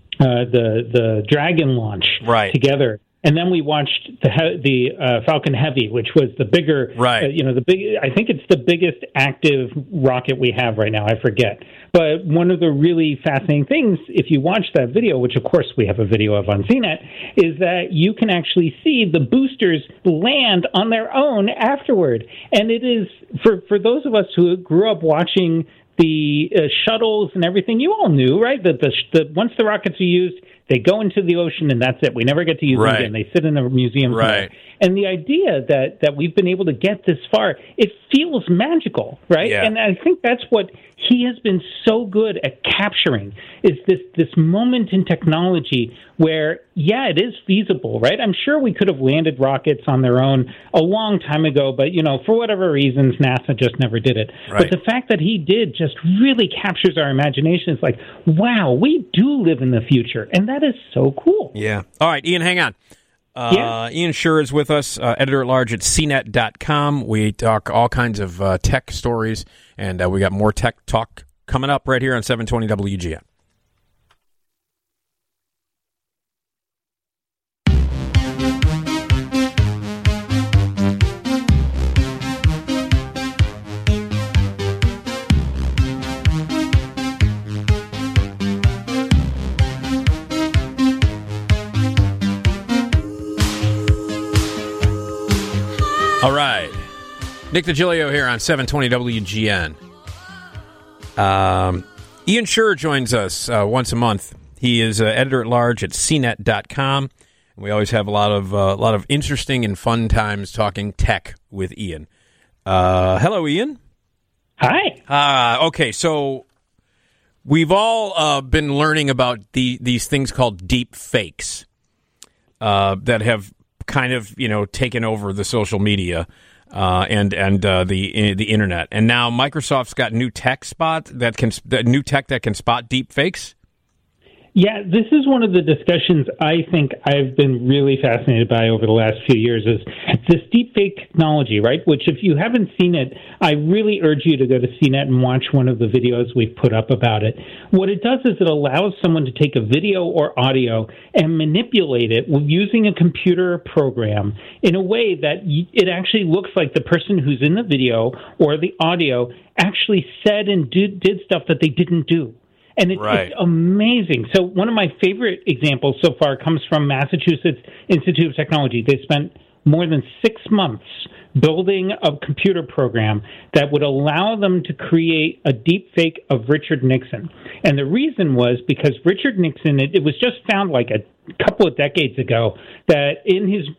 Dragon launch together. And then we watched the Falcon Heavy, which was the bigger, I think it's the biggest active rocket we have right now. I forget. But one of the really fascinating things, if you watch that video, which of course we have a video of on CNET, is that you can actually see the boosters land on their own afterward. And it is, for those of us who grew up watching the shuttles and everything, you all knew, right, that once the rockets are used, they go into the ocean, and that's it. We never get to use them again. They sit in a museum. Right. And the idea that we've been able to get this far, it feels magical, right? Yeah. And I think that's what he has been so good at capturing, is this moment in technology where, it is feasible, right? I'm sure we could have landed rockets on their own a long time ago, but, for whatever reasons, NASA just never did it. Right. But the fact that he did just really captures our imagination. It's like, wow, we do live in the future, and that is so cool. Yeah. All right, Ian, hang on. Ian Sherr is with us, editor-at-large at CNET.com. We talk all kinds of tech stories, and we got more tech talk coming up right here on 720 WGN. All right. Nick DiGilio here on 720 WGN. Ian Sherr joins us once a month. He is editor-at-large at CNET.com. We always have a lot of interesting and fun times talking tech with Ian. Hello, Ian. Hi. Okay, so we've all been learning about these things called deep fakes that have kind of taken over the social media and the internet, and now Microsoft's got new tech that can spot deep fakes. Yeah, this is one of the discussions I think I've been really fascinated by over the last few years, is this deepfake technology, right? Which, if you haven't seen it, I really urge you to go to CNET and watch one of the videos we've put up about it. What it does is it allows someone to take a video or audio and manipulate it using a computer program in a way that it actually looks like the person who's in the video or the audio actually said and did stuff that they didn't do. And it's amazing. So one of my favorite examples so far comes from Massachusetts Institute of Technology. They spent more than 6 months building a computer program that would allow them to create a deep fake of Richard Nixon. And the reason was because Richard Nixon, it was just found like a couple of decades ago that in his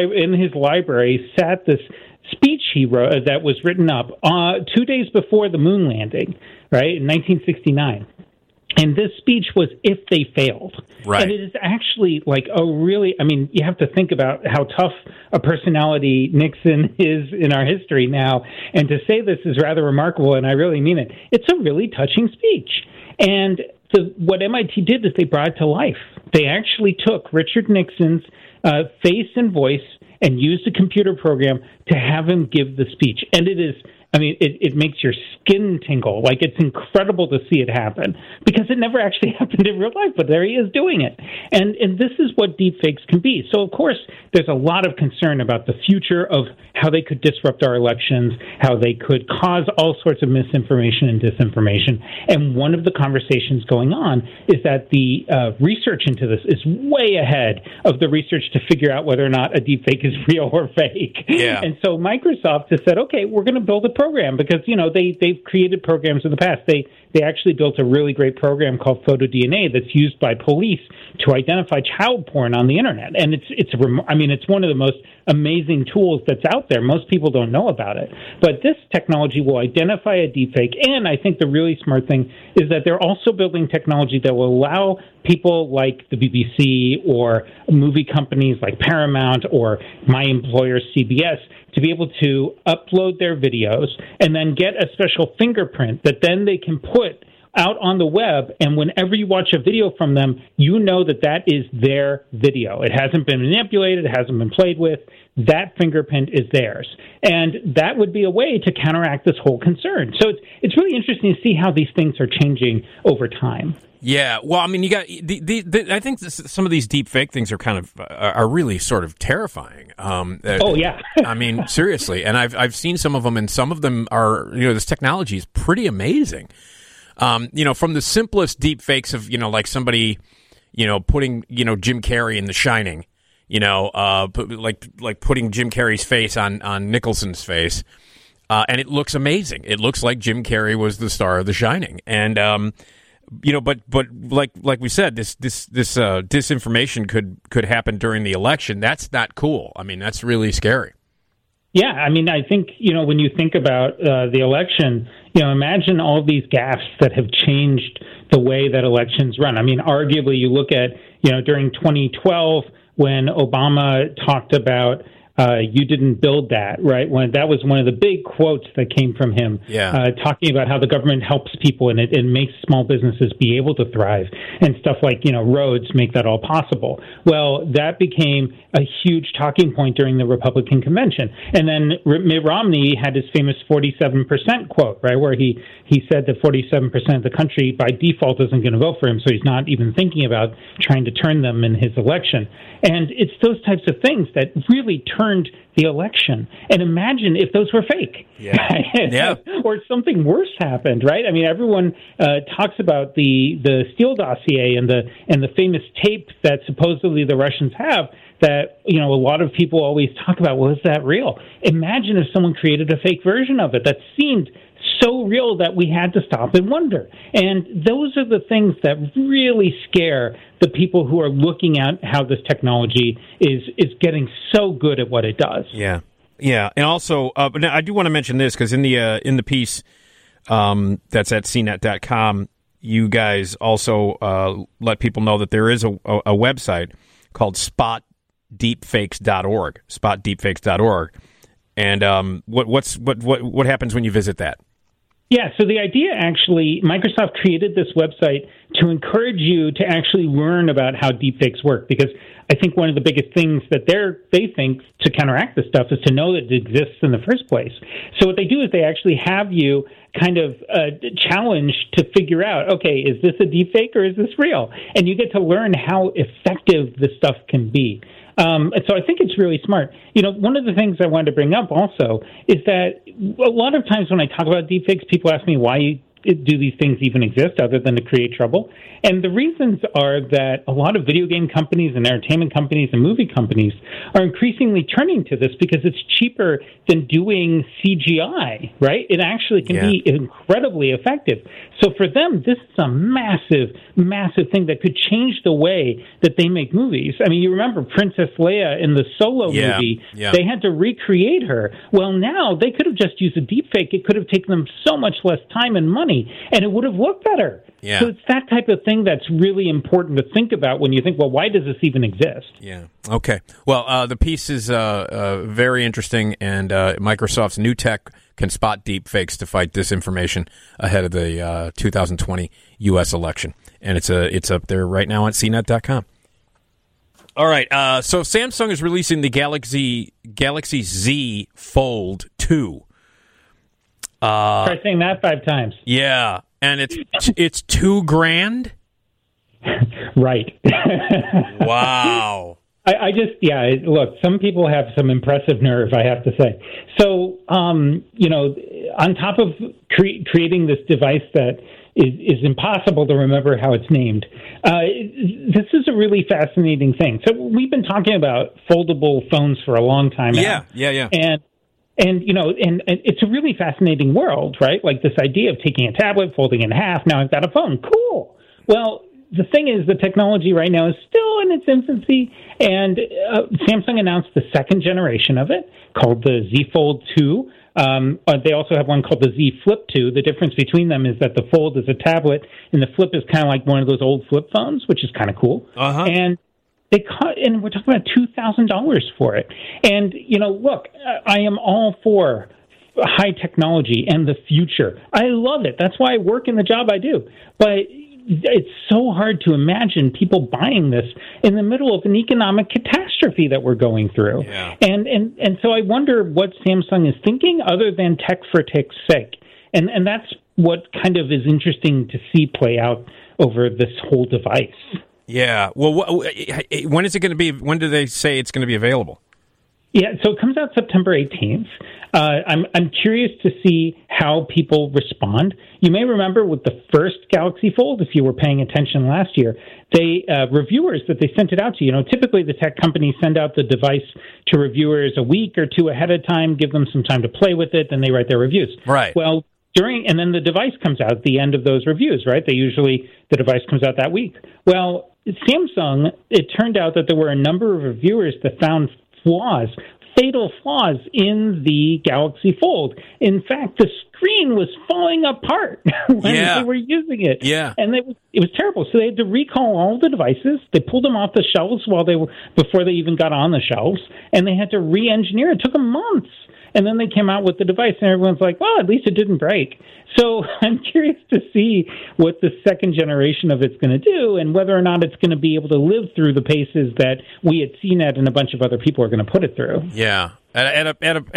library sat this speech he wrote that was written up 2 days before the moon landing, right, in 1969. And this speech was if they failed. Right. And it is actually like a really, I mean, you have to think about how tough a personality Nixon is in our history now. And to say this is rather remarkable, and I really mean it. It's a really touching speech. And what MIT did is they brought it to life. They actually took Richard Nixon's face and voice and used a computer program to have him give the speech. And it is, I mean, it makes your skin tingle. Like, it's incredible to see it happen because it never actually happened in real life, but there he is doing it. And this is what deepfakes can be. So, of course, there's a lot of concern about the future of how they could disrupt our elections, how they could cause all sorts of misinformation and disinformation. And one of the conversations going on is that the research into this is way ahead of the research to figure out whether or not a deepfake is real or fake. Yeah. And so Microsoft has said, okay, we're going to build a program because, you know, they've created programs in the past. They actually built a really great program called PhotoDNA that's used by police to identify child porn on the internet. And it's one of the most amazing tools that's out there. Most people don't know about it. But this technology will identify a deepfake. And I think the really smart thing is that they're also building technology that will allow people like the BBC or movie companies like Paramount or my employer CBS to be able to upload their videos and then get a special fingerprint that then they can put out on the web, and whenever you watch a video from them, you know that that is their video. It hasn't been manipulated, it hasn't been played with. That fingerprint is theirs. And that would be a way to counteract this whole concern. So it's really interesting to see how these things are changing over time. Yeah, well, I mean, you got. I think some of these deep fake things are kind of are really sort of terrifying. Oh yeah, I mean, seriously, and I've seen some of them, and some of them are, you know, this technology is pretty amazing. You know, from the simplest deep fakes of, you know, like somebody, you know, putting, you know, Jim Carrey in The Shining, you know, like putting Jim Carrey's face on Nicholson's face, and it looks amazing. It looks like Jim Carrey was the star of The Shining, and you know, but like we said, this disinformation could happen during the election. That's not cool. I mean, that's really scary. Yeah, I mean, I think, you know, when you think about the election, you know, imagine all these gaffes that have changed the way that elections run. I mean, arguably, you look at, you know, during 2012 when Obama talked about you didn't build that, right? When that was one of the big quotes that came from him, talking about how the government helps people and it makes small businesses be able to thrive and stuff like, you know, roads make that all possible. Well, that became a huge talking point during the Republican convention. And then Mitt Romney had his famous 47% quote, right, where he said that 47% of the country by default isn't going to vote for him, so he's not even thinking about trying to turn them in his election. And it's those types of things that really turned the election. And imagine if those were fake. Yeah. Or something worse happened, right? I mean, everyone talks about the Steele dossier and the famous tape that supposedly the Russians have that, you know, a lot of people always talk about, well, is that real? Imagine if someone created a fake version of it that seemed so real that we had to stop and wonder. And those are the things that really scare the people who are looking at how this technology is getting so good at what it does. Yeah, yeah, and also, but now I do want to mention this because in the piece that's at CNET.com, you guys also let people know that there is a website called SpotDeepfakes.org. SpotDeepfakes.org, and what happens when you visit that? Yeah, so the idea actually, Microsoft created this website to encourage you to actually learn about how deepfakes work, because I think one of the biggest things that they think to counteract this stuff is to know that it exists in the first place. So what they do is they actually have you kind of challenged to figure out, okay, is this a deepfake or is this real? And you get to learn how effective this stuff can be. And so I think it's really smart. You know, one of the things I wanted to bring up also is that a lot of times when I talk about deepfakes, people ask me, why do these things even exist other than to create trouble? And the reasons are that a lot of video game companies and entertainment companies and movie companies are increasingly turning to this because it's cheaper than doing CGI, right? It actually can be incredibly effective. So for them, this is a massive, massive thing that could change the way that they make movies. I mean, you remember Princess Leia in the Solo movie. Yeah. They had to recreate her. Well, now they could have just used a deepfake. It could have taken them so much less time and money, and it would have looked better. Yeah. So it's that type of thing that's really important to think about when you think, well, why does this even exist? Yeah. Okay. Well, the piece is very interesting, and Microsoft's new tech can spot deep fakes to fight disinformation ahead of the 2020 U.S. election. And it's up there right now on CNET.com. All right. So Samsung is releasing the Galaxy Z Fold 2. Try saying that 5 times. Yeah. And it's $2,000? Right. Wow. I just, look, some people have some impressive nerve, I have to say. So, on top of creating this device that is impossible to remember how it's named, this is a really fascinating thing. So we've been talking about foldable phones for a long time now. Yeah. And it's a really fascinating world, right? Like this idea of taking a tablet, folding it in half. Now I've got a phone. Cool. Well, the thing is, the technology right now is still in its infancy, and Samsung announced the second generation of it, called the Z Fold 2. They also have one called the Z Flip 2. The difference between them is that the Fold is a tablet, and the Flip is kind of like one of those old flip phones, which is kind of cool. Uh-huh. And we're talking about $2,000 for it. And, look, I am all for high technology and the future. I love it. That's why I work in the job I do. But it's so hard to imagine people buying this in the middle of an economic catastrophe that we're going through. Yeah. And so I wonder what Samsung is thinking other than tech for tech's sake. And that's what kind of is interesting to see play out over this whole device. Yeah. Well, when is it going to be? When do they say it's going to be available? Yeah, so it comes out September 18th. I'm curious to see how people respond. You may remember with the first Galaxy Fold, if you were paying attention last year, reviewers that they sent it out to, typically the tech companies send out the device to reviewers a week or two ahead of time, give them some time to play with it, then they write their reviews. Right. Well, and then the device comes out at the end of those reviews, right? The device comes out that week. Well, Samsung, it turned out that there were a number of reviewers that found fatal flaws in the Galaxy Fold. In fact, the screen was falling apart when they were using it. Yeah. And it was terrible. So they had to recall all the devices. They pulled them off the shelves before they even got on the shelves, and they had to re-engineer. It took them months. And then they came out with the device, and everyone's like, well, at least it didn't break. So I'm curious to see what the second generation of it's going to do and whether or not it's going to be able to live through the paces that we at CNET and a bunch of other people are going to put it through. Yeah. At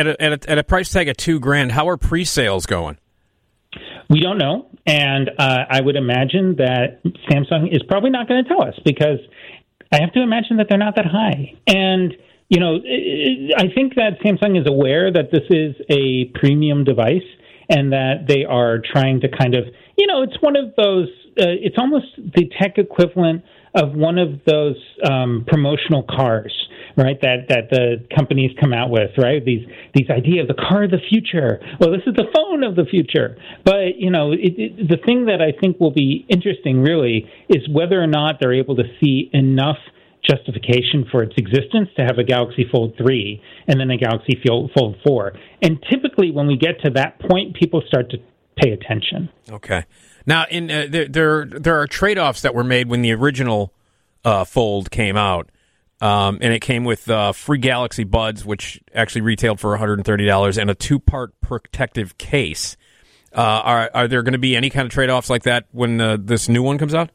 a price tag of $2,000, how are pre-sales going? We don't know. And I would imagine that Samsung is probably not going to tell us because I have to imagine that they're not that high. And I think that Samsung is aware that this is a premium device and that they are trying to kind of, it's one of those, it's almost the tech equivalent of one of those promotional cars, right, that the companies come out with, right, these idea of the car of the future. Well, this is the phone of the future. But, the thing that I think will be interesting, really, is whether or not they're able to see enough justification for its existence to have a Galaxy Fold 3 and then a Galaxy Fold 4. And typically when we get to that point, people start to pay attention. Okay. Now, there are trade-offs that were made when the original Fold came out, and it came with free Galaxy Buds, which actually retailed for $130, and a 2-part protective case. Are there going to be any kind of trade-offs like that when this new one comes out?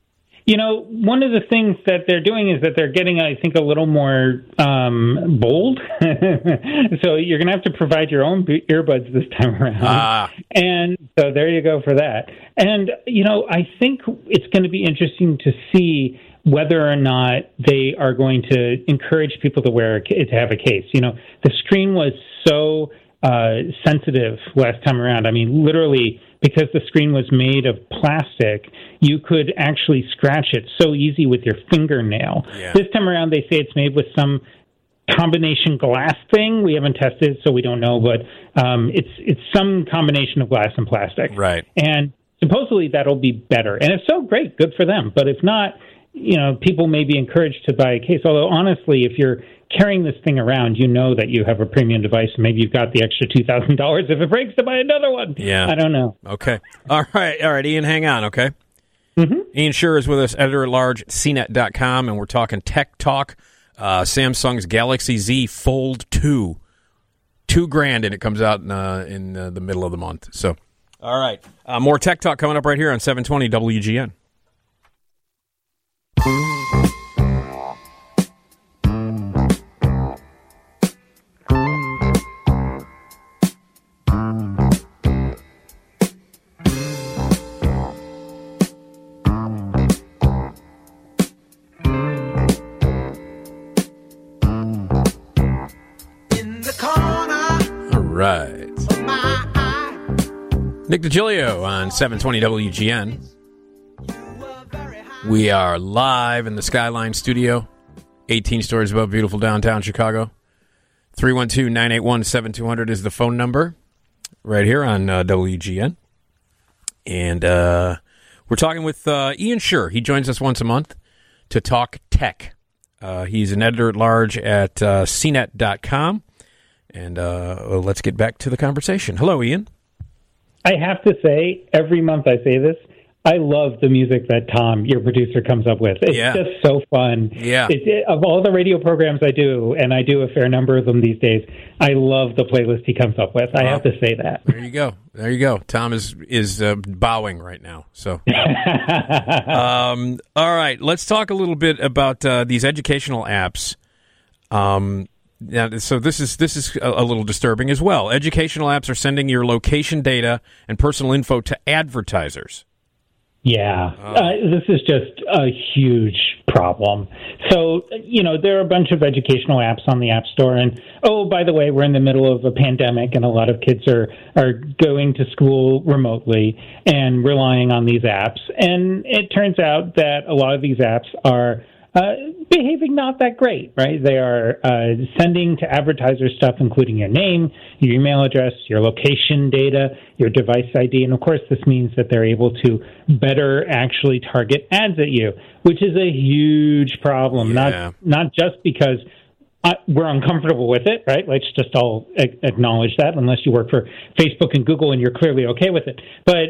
One of the things that they're doing is that they're getting, I think, a little more bold. So you're going to have to provide your own earbuds this time around. And so there you go for that. And, I think it's going to be interesting to see whether or not they are going to encourage people to have a case. The screen was so sensitive last time around. I mean, literally, because the screen was made of plastic, you could actually scratch it so easy with your fingernail. Yeah. This time around, they say it's made with some combination glass thing. We haven't tested, so we don't know, but it's some combination of glass and plastic. Right. And supposedly that'll be better. And if so, great, good for them. But if not, people may be encouraged to buy a case. Although, honestly, if you're carrying this thing around, you know that you have a premium device, and maybe you've got the extra $2,000 if it breaks to buy another one. Yeah. I don't know. Okay. All right, Ian, hang on, okay? Mm-hmm. Ian Sherr is with us, editor-at-large at CNET.com, and we're talking tech talk. Samsung's Galaxy Z Fold 2. $2,000, and it comes out in the middle of the month. So, all right. More tech talk coming up right here on 720 WGN. Right. Nick DiGilio on 720 WGN. We are live in the Skyline studio, 18 stories above beautiful downtown Chicago. 312-981-7200 is the phone number right here on WGN. And we're talking with Ian Sherr. He joins us once a month to talk tech. He's an editor-at-large at CNET.com. And let's get back to the conversation. Hello, Ian. I have to say, every month I say this, I love the music that Tom, your producer, comes up with. It's just so fun. Yeah. Of all the radio programs I do, and I do a fair number of them these days, I love the playlist he comes up with. I have to say that. There you go. There you go. Tom is bowing right now. So, all right. Let's talk a little bit about these educational apps. So this is a little disturbing as well. Educational apps are sending your location data and personal info to advertisers. Yeah, this is just a huge problem. So, there are a bunch of educational apps on the App Store. And, oh, by the way, we're in the middle of a pandemic, and a lot of kids are going to school remotely and relying on these apps. And it turns out that a lot of these apps are behaving not that great, right? They are sending to advertisers stuff, including your name, your email address, your location data, your device ID. And, of course, this means that they're able to better actually target ads at you, which is a huge problem, not just because we're uncomfortable with it, right? Let's just all acknowledge that, unless you work for Facebook and Google and you're clearly okay with it. But,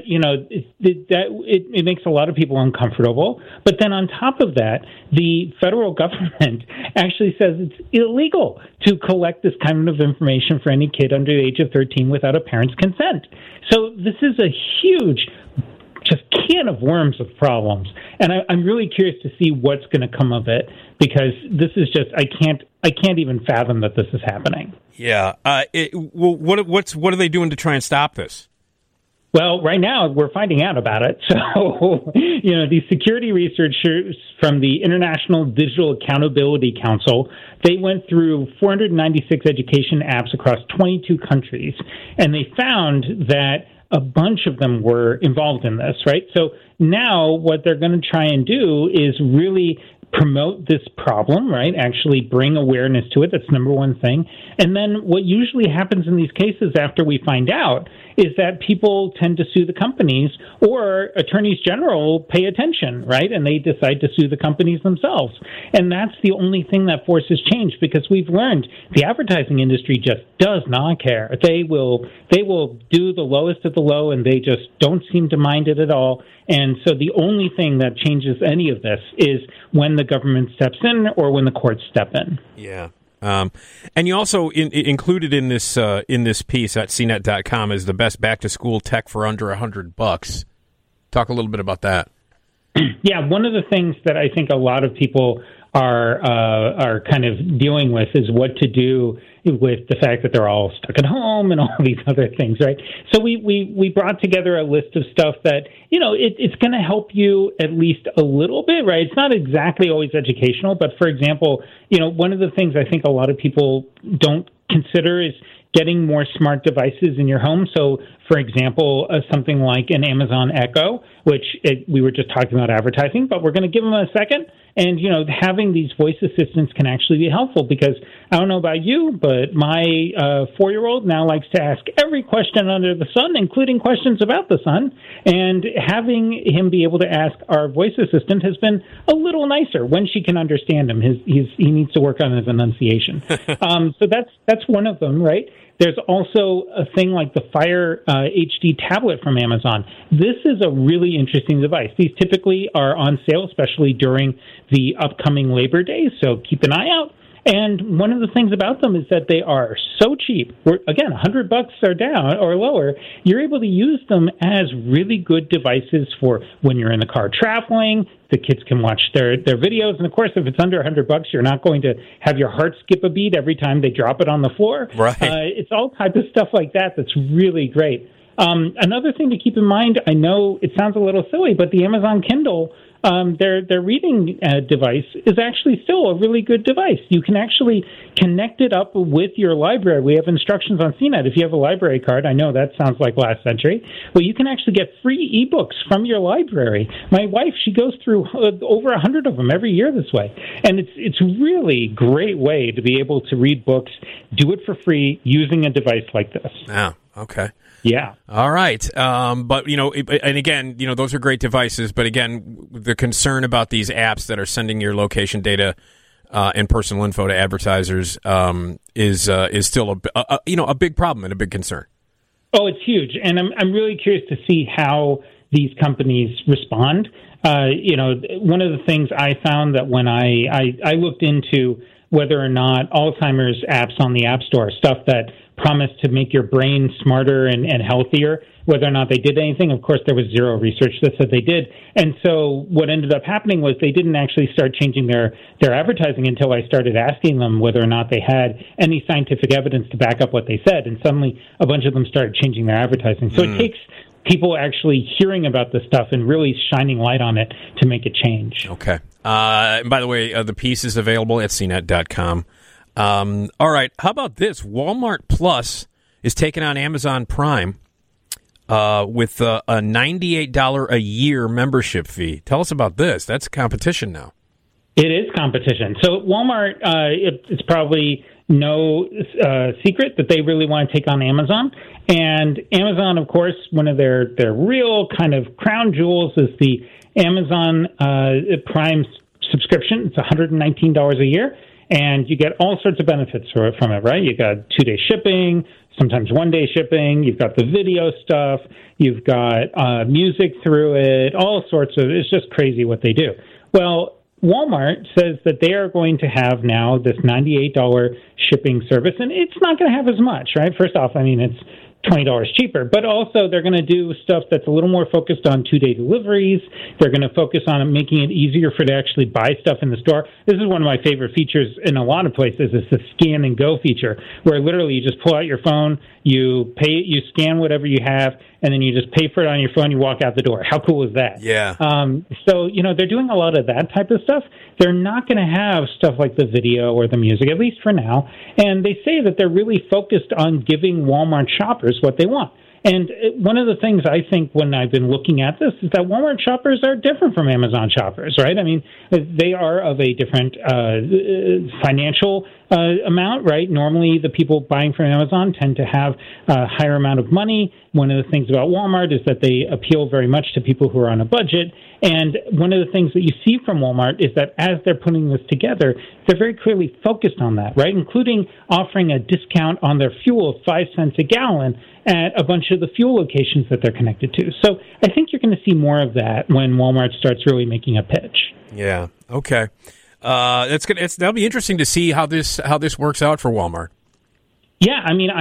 it makes a lot of people uncomfortable. But then on top of that, the federal government actually says it's illegal to collect this kind of information for any kid under the age of 13 without a parent's consent. So this is a huge just can of worms of problems. And I'm really curious to see what's going to come of it, because this is just, I can't even fathom that this is happening. Yeah. What are they doing to try and stop this? Well, right now we're finding out about it. So, these security researchers from the International Digital Accountability Council, they went through 496 education apps across 22 countries, and they found that a bunch of them were involved in this, right? So now what they're going to try and do is really promote this problem, right? Actually bring awareness to it. That's number one thing. And then what usually happens in these cases after we find out is that people tend to sue the companies, or attorneys general pay attention, right? And they decide to sue the companies themselves. And that's the only thing that forces change, because we've learned the advertising industry just does not care. They will do the lowest of the low, and they just don't seem to mind it at all. And so the only thing that changes any of this is when the government steps in or when the courts step in. Yeah. And you also included in this piece at CNET.com is the best back-to-school tech for under $100. Talk a little bit about that. Yeah, one of the things that I think a lot of people are kind of dealing with is what to do with the fact that they're all stuck at home and all these other things, right? So we brought together a list of stuff that, it's going to help you at least a little bit, right? It's not exactly always educational, but for example, one of the things I think a lot of people don't consider is getting more smart devices in your home. So, for example, something like an Amazon Echo, which we were just talking about advertising, but we're going to give them a second. And, having these voice assistants can actually be helpful because I don't know about you, but my 4-year-old now likes to ask every question under the sun, including questions about the sun. And having him be able to ask our voice assistant has been a little nicer when she can understand him. He needs to work on his enunciation. So that's one of them, right? There's also a thing like the Fire HD tablet from Amazon. This is a really interesting device. These typically are on sale, especially during the upcoming Labor Day, so keep an eye out. And one of the things about them is that they are so cheap. Again, $100 or down or lower. You're able to use them as really good devices for when you're in the car traveling. The kids can watch their videos. And, of course, if it's under $100, you're not going to have your heart skip a beat every time they drop it on the floor. Right. It's all type of stuff like that that's really great. Another thing to keep in mind, I know it sounds a little silly, but the Amazon Kindle, their reading device is actually still a really good device. You can actually connect it up with your library. We have instructions on CNET. If you have a library card, I know that sounds like last century, but you can actually get free ebooks from your library. My wife, she goes through over 100 of them every year this way, and it's really great way to be able to read books, do it for free using a device like this. Oh, okay. Yeah. All right. But, and again, those are great devices. But again, the concern about these apps that are sending your location data and personal info to advertisers is still a big problem and a big concern. Oh, it's huge. And I'm really curious to see how these companies respond. One of the things I found that when I looked into whether or not Alzheimer's apps on the App Store, stuff that promised to make your brain smarter and healthier, whether or not they did anything. Of course, there was zero research that said they did. And so what ended up happening was they didn't actually start changing their advertising until I started asking them whether or not they had any scientific evidence to back up what they said. And suddenly a bunch of them started changing their advertising. So it takes people actually hearing about this stuff and really shining light on it to make a change. Okay. And by the way, the piece is available at cnet.com. All right. How about this? Walmart Plus is taking on Amazon Prime with a $98 a year membership fee. Tell us about this. That's competition now. It is competition. So Walmart, it's probably no secret that they really want to take on Amazon. And Amazon, of course, one of their real kind of crown jewels is the Amazon Prime subscription. It's $119 a year. And you get all sorts of benefits from it, right? You got 2-day shipping, sometimes 1-day shipping. You've got the video stuff. You've got music through it, all sorts of, it's just crazy what they do. Well, Walmart says that they are going to have now this $98 shipping service, and it's not going to have as much, right? First off, I mean, it's $20 cheaper, but also they're going to do stuff that's a little more focused on 2-day deliveries. They're going to focus on making it easier for to actually buy stuff in the store. This is one of my favorite features in a lot of places. It's the scan and go feature, where literally you just pull out your phone, you pay, you scan whatever you have, and then you just pay for it on your phone. You walk out the door. How cool is that? Yeah. So they're doing a lot of that type of stuff. They're not going to have stuff like the video or the music, at least for now. And they say that they're really focused on giving Walmart shoppers what they want. And one of the things I think when I've been looking at this is that Walmart shoppers are different from Amazon shoppers, right? I mean, they are of a different financial amount, right? Normally, the people buying from Amazon tend to have a higher amount of money. One of the things about Walmart is that they appeal very much to people who are on a budget. And one of the things that you see from Walmart is that as they're putting this together, they're very clearly focused on that, right? Including offering a discount on their fuel of 5 cents a gallon at a bunch of the fuel locations that they're connected to. So I think you're going to see more of that when Walmart starts really making a pitch. Yeah. Okay. That's good. That'll be interesting to see how this works out for Walmart. Yeah, I mean,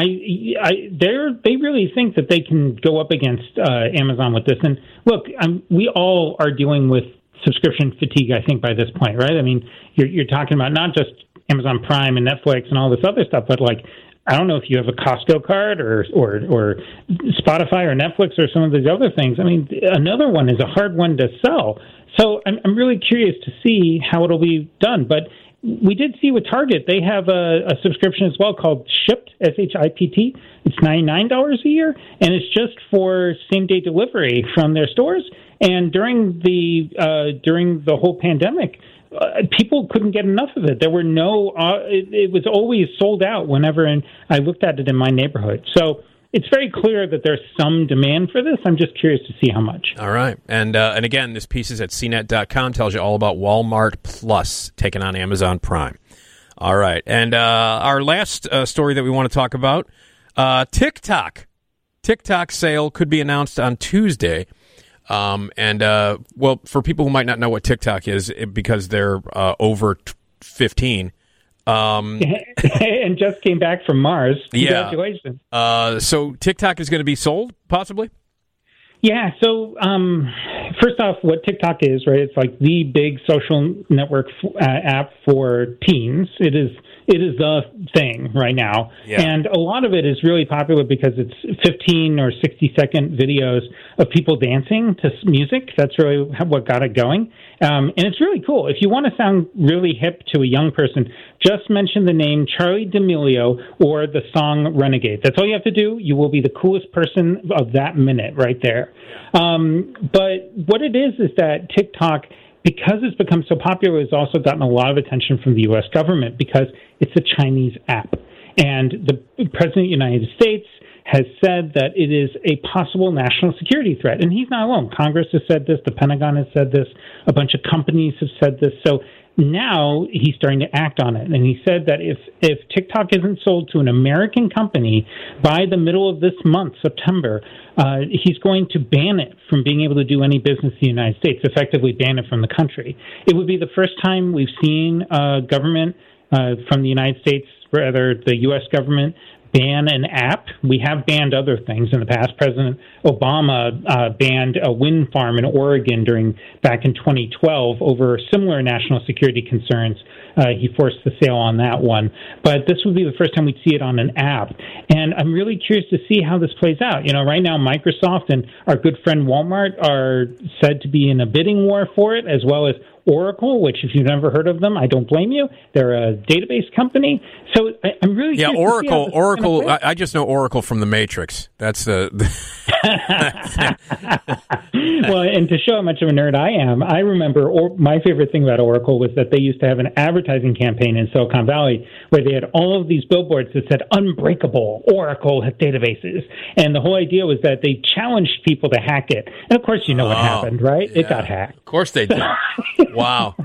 they really think that they can go up against Amazon with this. And look, we all are dealing with subscription fatigue, I think, by this point, right? I mean, you're talking about not just Amazon Prime and Netflix and all this other stuff, but like I don't know if you have a Costco card or Spotify or Netflix or some of these other things. I mean, another one is a hard one to sell. So I'm really curious to see how it'll be done. But we did see with Target, they have a subscription as well called Shipt, SHIPT. It's $99 a year, and it's just for same-day delivery from their stores. And during the whole pandemic, people couldn't get enough of it. There were it was always sold out whenever I looked at it in my neighborhood. So it's very clear that there's some demand for this. I'm just curious to see how much. All right. And again, this piece is at CNET.com, tells you all about Walmart Plus taking on Amazon Prime. All right. And our last story that we want to talk about, TikTok. TikTok sale could be announced on Tuesday. Well, for people who might not know what TikTok is, because they're over 15, and just came back from Mars. Congratulations. Yeah. So TikTok is going to be sold, possibly? Yeah. So first off, what TikTok is, right? It's like the big social network app for teens. It is the thing right now. Yeah. And a lot of it is really popular because it's 15 or 60-second videos of people dancing to music. That's really what got it going. And it's really cool. If you want to sound really hip to a young person, just mention the name Charli D'Amelio or the song Renegade. That's all you have to do. You will be the coolest person of that minute right there. But what it is that TikTok, because it's become so popular, has also gotten a lot of attention from the U.S. government because it's a Chinese app. And the President of the United States has said that it is a possible national security threat. And he's not alone. Congress has said this. The Pentagon has said this. A bunch of companies have said this. So now he's starting to act on it. And he said that if TikTok isn't sold to an American company by the middle of this month, September, he's going to ban it from being able to do any business in the United States, effectively ban it from the country. It would be the first time we've seen government from the United States, rather the U.S. government, ban an app. We have banned other things in the past. President Obama banned a wind farm in Oregon back in 2012 over similar national security concerns. He forced the sale on that one. But this would be the first time we'd see it on an app. And I'm really curious to see how this plays out. You know, right now Microsoft and our good friend Walmart are said to be in a bidding war for it, as well as Oracle, which if you've never heard of them, I don't blame you. They're a database company. So I'm really curious Oracle. I just know Oracle from The Matrix. That's the. Well, and to show how much of a nerd I am, I remember my favorite thing about Oracle was that they used to have an advertising campaign in Silicon Valley where they had all of these billboards that said "Unbreakable Oracle databases," and the whole idea was that they challenged people to hack it. And of course, you know what happened, right? Yeah. It got hacked. Of course they did. Wow.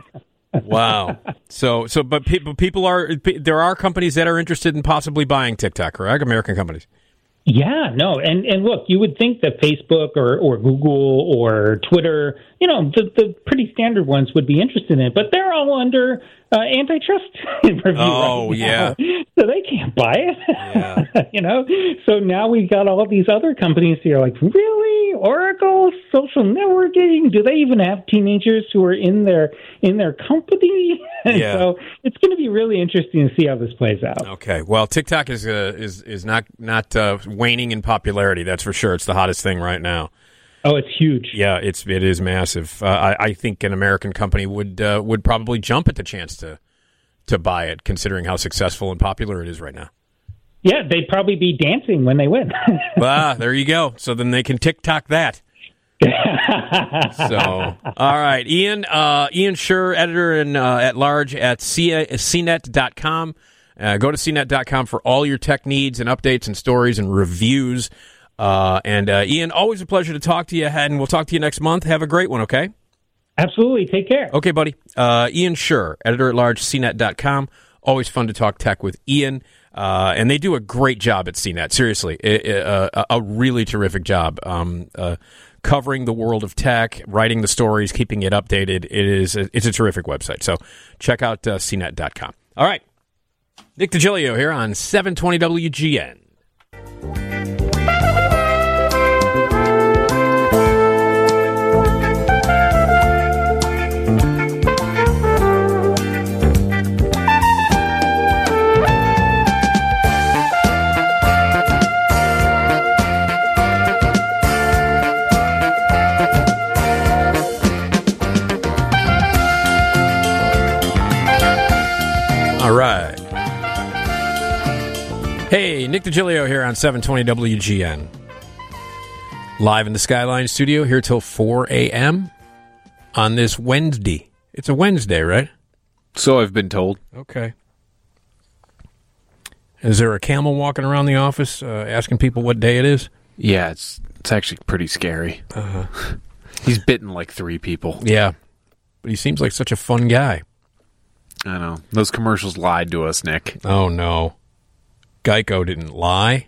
But there are companies that are interested in possibly buying TikTok, correct? American companies. Yeah, no. And look, you would think that Facebook or Google or Twitter, you know, the pretty standard ones would be interested in it, but they're all under antitrust review right now. Yeah. So they can't buy it. Yeah. You know? So now we've got all these other companies who are like, really? Oracle, social networking? Do they even have teenagers who are in their company? Yeah. So it's going to be really interesting to see how this plays out. Okay. Well, TikTok is not waning in popularity. That's for sure. It's the hottest thing right now. Oh, it's huge. Yeah, it is massive. I think an American company would probably jump at the chance to buy it, considering how successful and popular it is right now. Yeah, they'd probably be dancing when they win. There you go. So then they can TikTok that. So, all right, Ian Sherr, editor at large at CNET.com. Go to CNET.com for all your tech needs and updates and stories and reviews. And Ian, always a pleasure to talk to you, and we'll talk to you next month. Have a great one, okay? Absolutely. Take care. Okay, buddy. Ian Sherr, editor at large, CNET.com. Always fun to talk tech with Ian. And they do a great job at CNET. Seriously, a really terrific job. Covering the world of tech, writing the stories, keeping it updated. It's a terrific website. So check out CNET.com. All right. Nick DiGilio here on 720 WGN. All right. Hey, Nick DiGilio here on 720 WGN. Live in the Skyline studio here till 4 a.m. on this Wednesday. It's a Wednesday, right? So I've been told. Okay. Is there a camel walking around the office asking people what day it is? Yeah, it's actually pretty scary. He's bitten like 3 people. Yeah. But he seems like such a fun guy. I know. Those commercials lied to us, Nick. Oh, no. Geico didn't lie.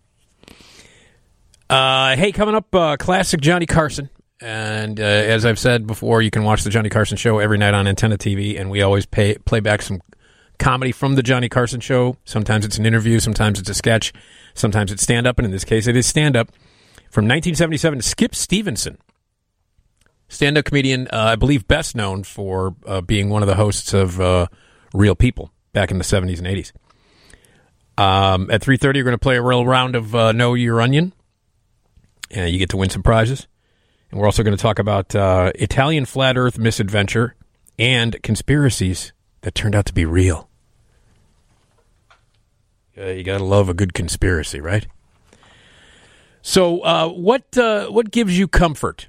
Hey, coming up, classic Johnny Carson. And as I've said before, you can watch the Johnny Carson Show every night on Antenna TV, and we always play back some comedy from the Johnny Carson Show. Sometimes it's an interview, sometimes it's a sketch, sometimes it's stand-up, and in this case it is stand-up. From 1977, Skip Stevenson, stand-up comedian, I believe best known for being one of the hosts of Real People back in the 70s and 80s. At 3:30, you're going to play a real round of Know Your Onion. You get to win some prizes. And we're also going to talk about Italian flat earth misadventure and conspiracies that turned out to be real. You got to love a good conspiracy, right? So what gives you comfort?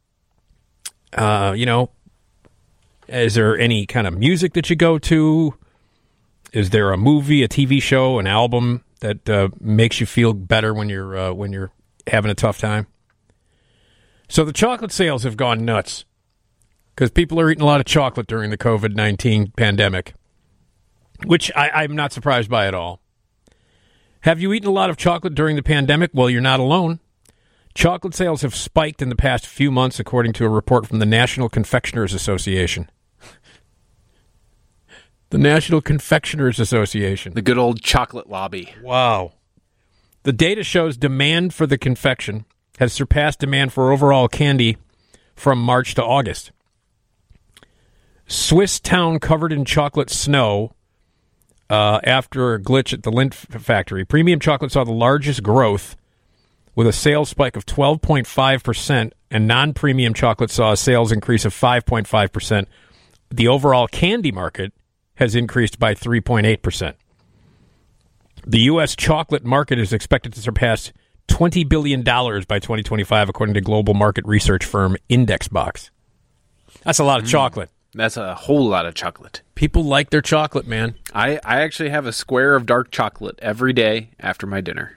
Is there any kind of music that you go to? Is there a movie, a TV show, an album that makes you feel better when you're having a tough time? So the chocolate sales have gone nuts because people are eating a lot of chocolate during the COVID-19 pandemic, which I'm not surprised by at all. Have you eaten a lot of chocolate during the pandemic? Well, you're not alone. Chocolate sales have spiked in the past few months, according to a report from the National Confectioners Association. The National Confectioners Association. The good old chocolate lobby. Wow. The data shows demand for the confection has surpassed demand for overall candy from March to August. Swiss town covered in chocolate snow after a glitch at the Lindt factory. Premium chocolate saw the largest growth with a sales spike of 12.5%, and non-premium chocolate saw a sales increase of 5.5%. The overall candy market has increased by 3.8%. The U.S. chocolate market is expected to surpass $20 billion by 2025, according to global market research firm Indexbox. That's a lot of chocolate. That's a whole lot of chocolate. People like their chocolate, man. I actually have a square of dark chocolate every day after my dinner.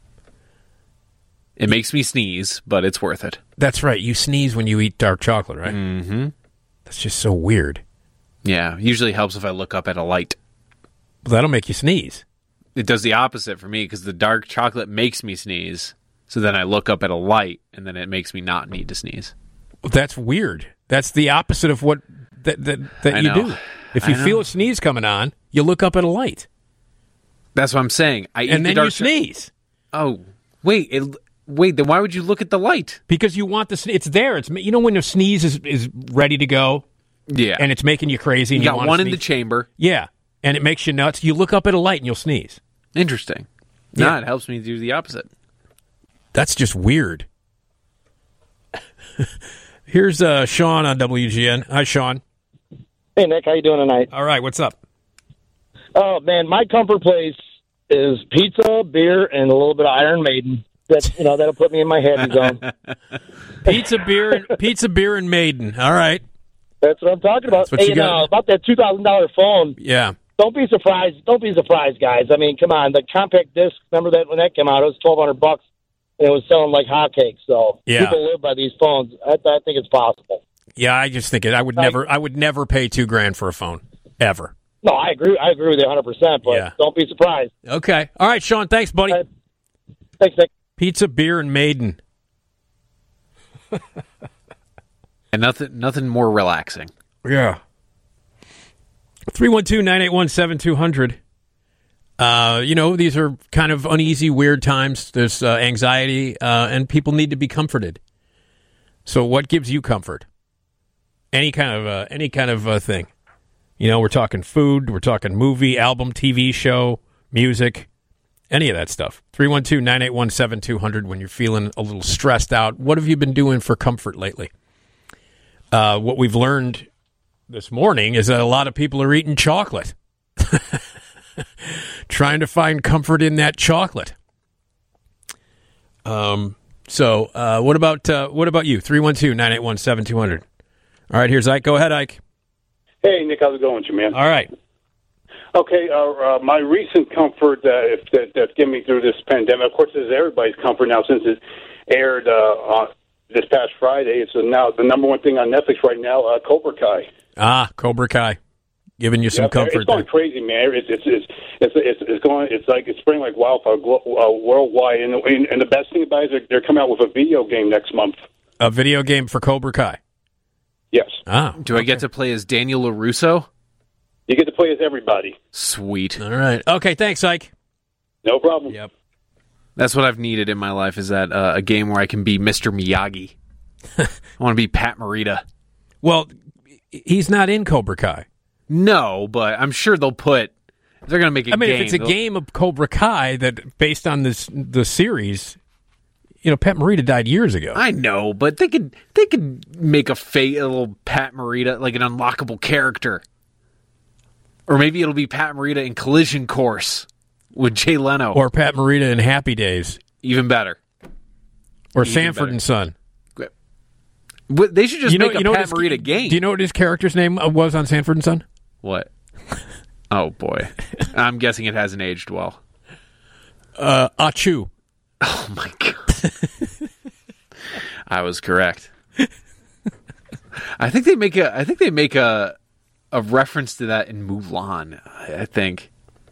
It makes me sneeze, but it's worth it. That's right. You sneeze when you eat dark chocolate, right? Mm-hmm. That's just so weird. Yeah, usually helps if I look up at a light. Well, that'll make you sneeze. It does the opposite for me because the dark chocolate makes me sneeze. So then I look up at a light, and then it makes me not need to sneeze. Well, that's weird. That's the opposite of what that you do. If you feel a sneeze coming on, you look up at a light. That's what I'm saying. And then you sneeze. Oh, wait. Then why would you look at the light? Because you want the it's there. It's when your sneeze is ready to go. Yeah. And it's making you crazy. And you got one in the chamber. Yeah. And it makes you nuts. You look up at a light and you'll sneeze. Interesting. Yeah. No, it helps me do the opposite. That's just weird. Here's Sean on WGN. Hi, Sean. Hey, Nick. How you doing tonight? All right. What's up? Oh, man. My comfort place is pizza, beer, and a little bit of Iron Maiden. That'll put me in my happy zone. Pizza, beer, and Maiden. All right. That's what I'm talking about. Hey, about that $2,000 phone. Yeah. Don't be surprised. Don't be surprised, guys. I mean, come on. The compact disc. Remember that when that came out? It was $1,200, and it was selling like hotcakes. So people live by these phones. I think it's possible. Yeah, I just think I would never pay $2,000 for a phone ever. No, I agree. I agree with you 100%. But don't be surprised. Okay. All right, Sean. Thanks, buddy. Thanks, Nick. Pizza, beer, and Maiden. And nothing more relaxing. Yeah. 312-981-7200. These are kind of uneasy, weird times. There's anxiety, and people need to be comforted. So what gives you comfort? Any kind of thing. We're talking food, we're talking movie, album, TV show, music, any of that stuff. 312-981-7200 when you're feeling a little stressed out. What have you been doing for comfort lately? What we've learned this morning is that a lot of people are eating chocolate. trying to find comfort in that chocolate. So what about you? 312-981-7200. All right, here's Ike. Go ahead, Ike. Hey, Nick, how's it going with you, man? All right. Okay, my recent comfort that's getting me through this pandemic, of course, this is everybody's comfort now since it aired on this past Friday. It's now the number one thing on Netflix right now, Cobra Kai. Ah, Cobra Kai, giving you some comfort. It's going crazy, man. It's going. It's like it's spreading like wildfire worldwide. And the best thing about it is they're coming out with a video game next month. A video game for Cobra Kai. Yes. Ah, do I get to play as Daniel LaRusso? You get to play as everybody. Sweet. All right. Okay. Thanks, Ike. No problem. Yep. That's what I've needed in my life, is that a game where I can be Mr. Miyagi. I want to be Pat Morita. Well, he's not in Cobra Kai. No, but I'm sure they're going to make a game. If it's a game of Cobra Kai that based on the series, Pat Morita died years ago. I know, but they could make a little Pat Morita, like an unlockable character. Or maybe it'll be Pat Morita in Collision Course with Jay Leno. Or Pat Morita in Happy Days. Even better. Or Sanford and Son. They should just make a Pat Morita game. Do you know what his character's name was on Sanford and Son? What? Oh, boy. I'm guessing it hasn't aged well. Achu. Oh, my God. I was correct. I think they make a reference to that in Mulan, I think.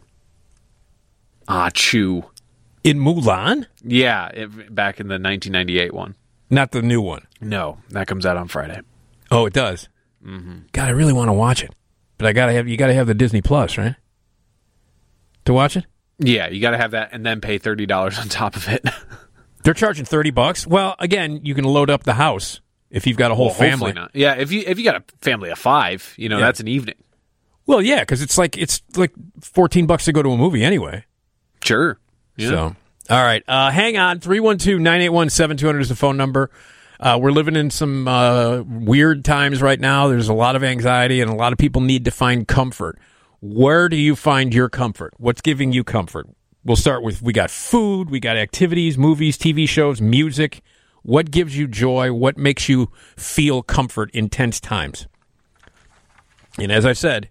Achu. In Mulan? Yeah, back in the 1998 one. Not the new one? No, that comes out on Friday. Oh, it does? Mm-hmm. God, I really want to watch it. But you got to have the Disney Plus, right? To watch it? Yeah, you got to have that and then pay $30 on top of it. They're charging $30? Well, again, you can load up the house if you've got a whole family. Not. Yeah, if you got a family of 5, that's an evening. Well, yeah, because it's like $14 to go to a movie anyway. Sure. Yeah. So, all right. Hang on. 312-981-7200 is the phone number. We're living in some weird times right now. There's a lot of anxiety, and a lot of people need to find comfort. Where do you find your comfort? What's giving you comfort? We'll start with, we got food, we got activities, movies, TV shows, music. What gives you joy? What makes you feel comfort in tense times? And as I said,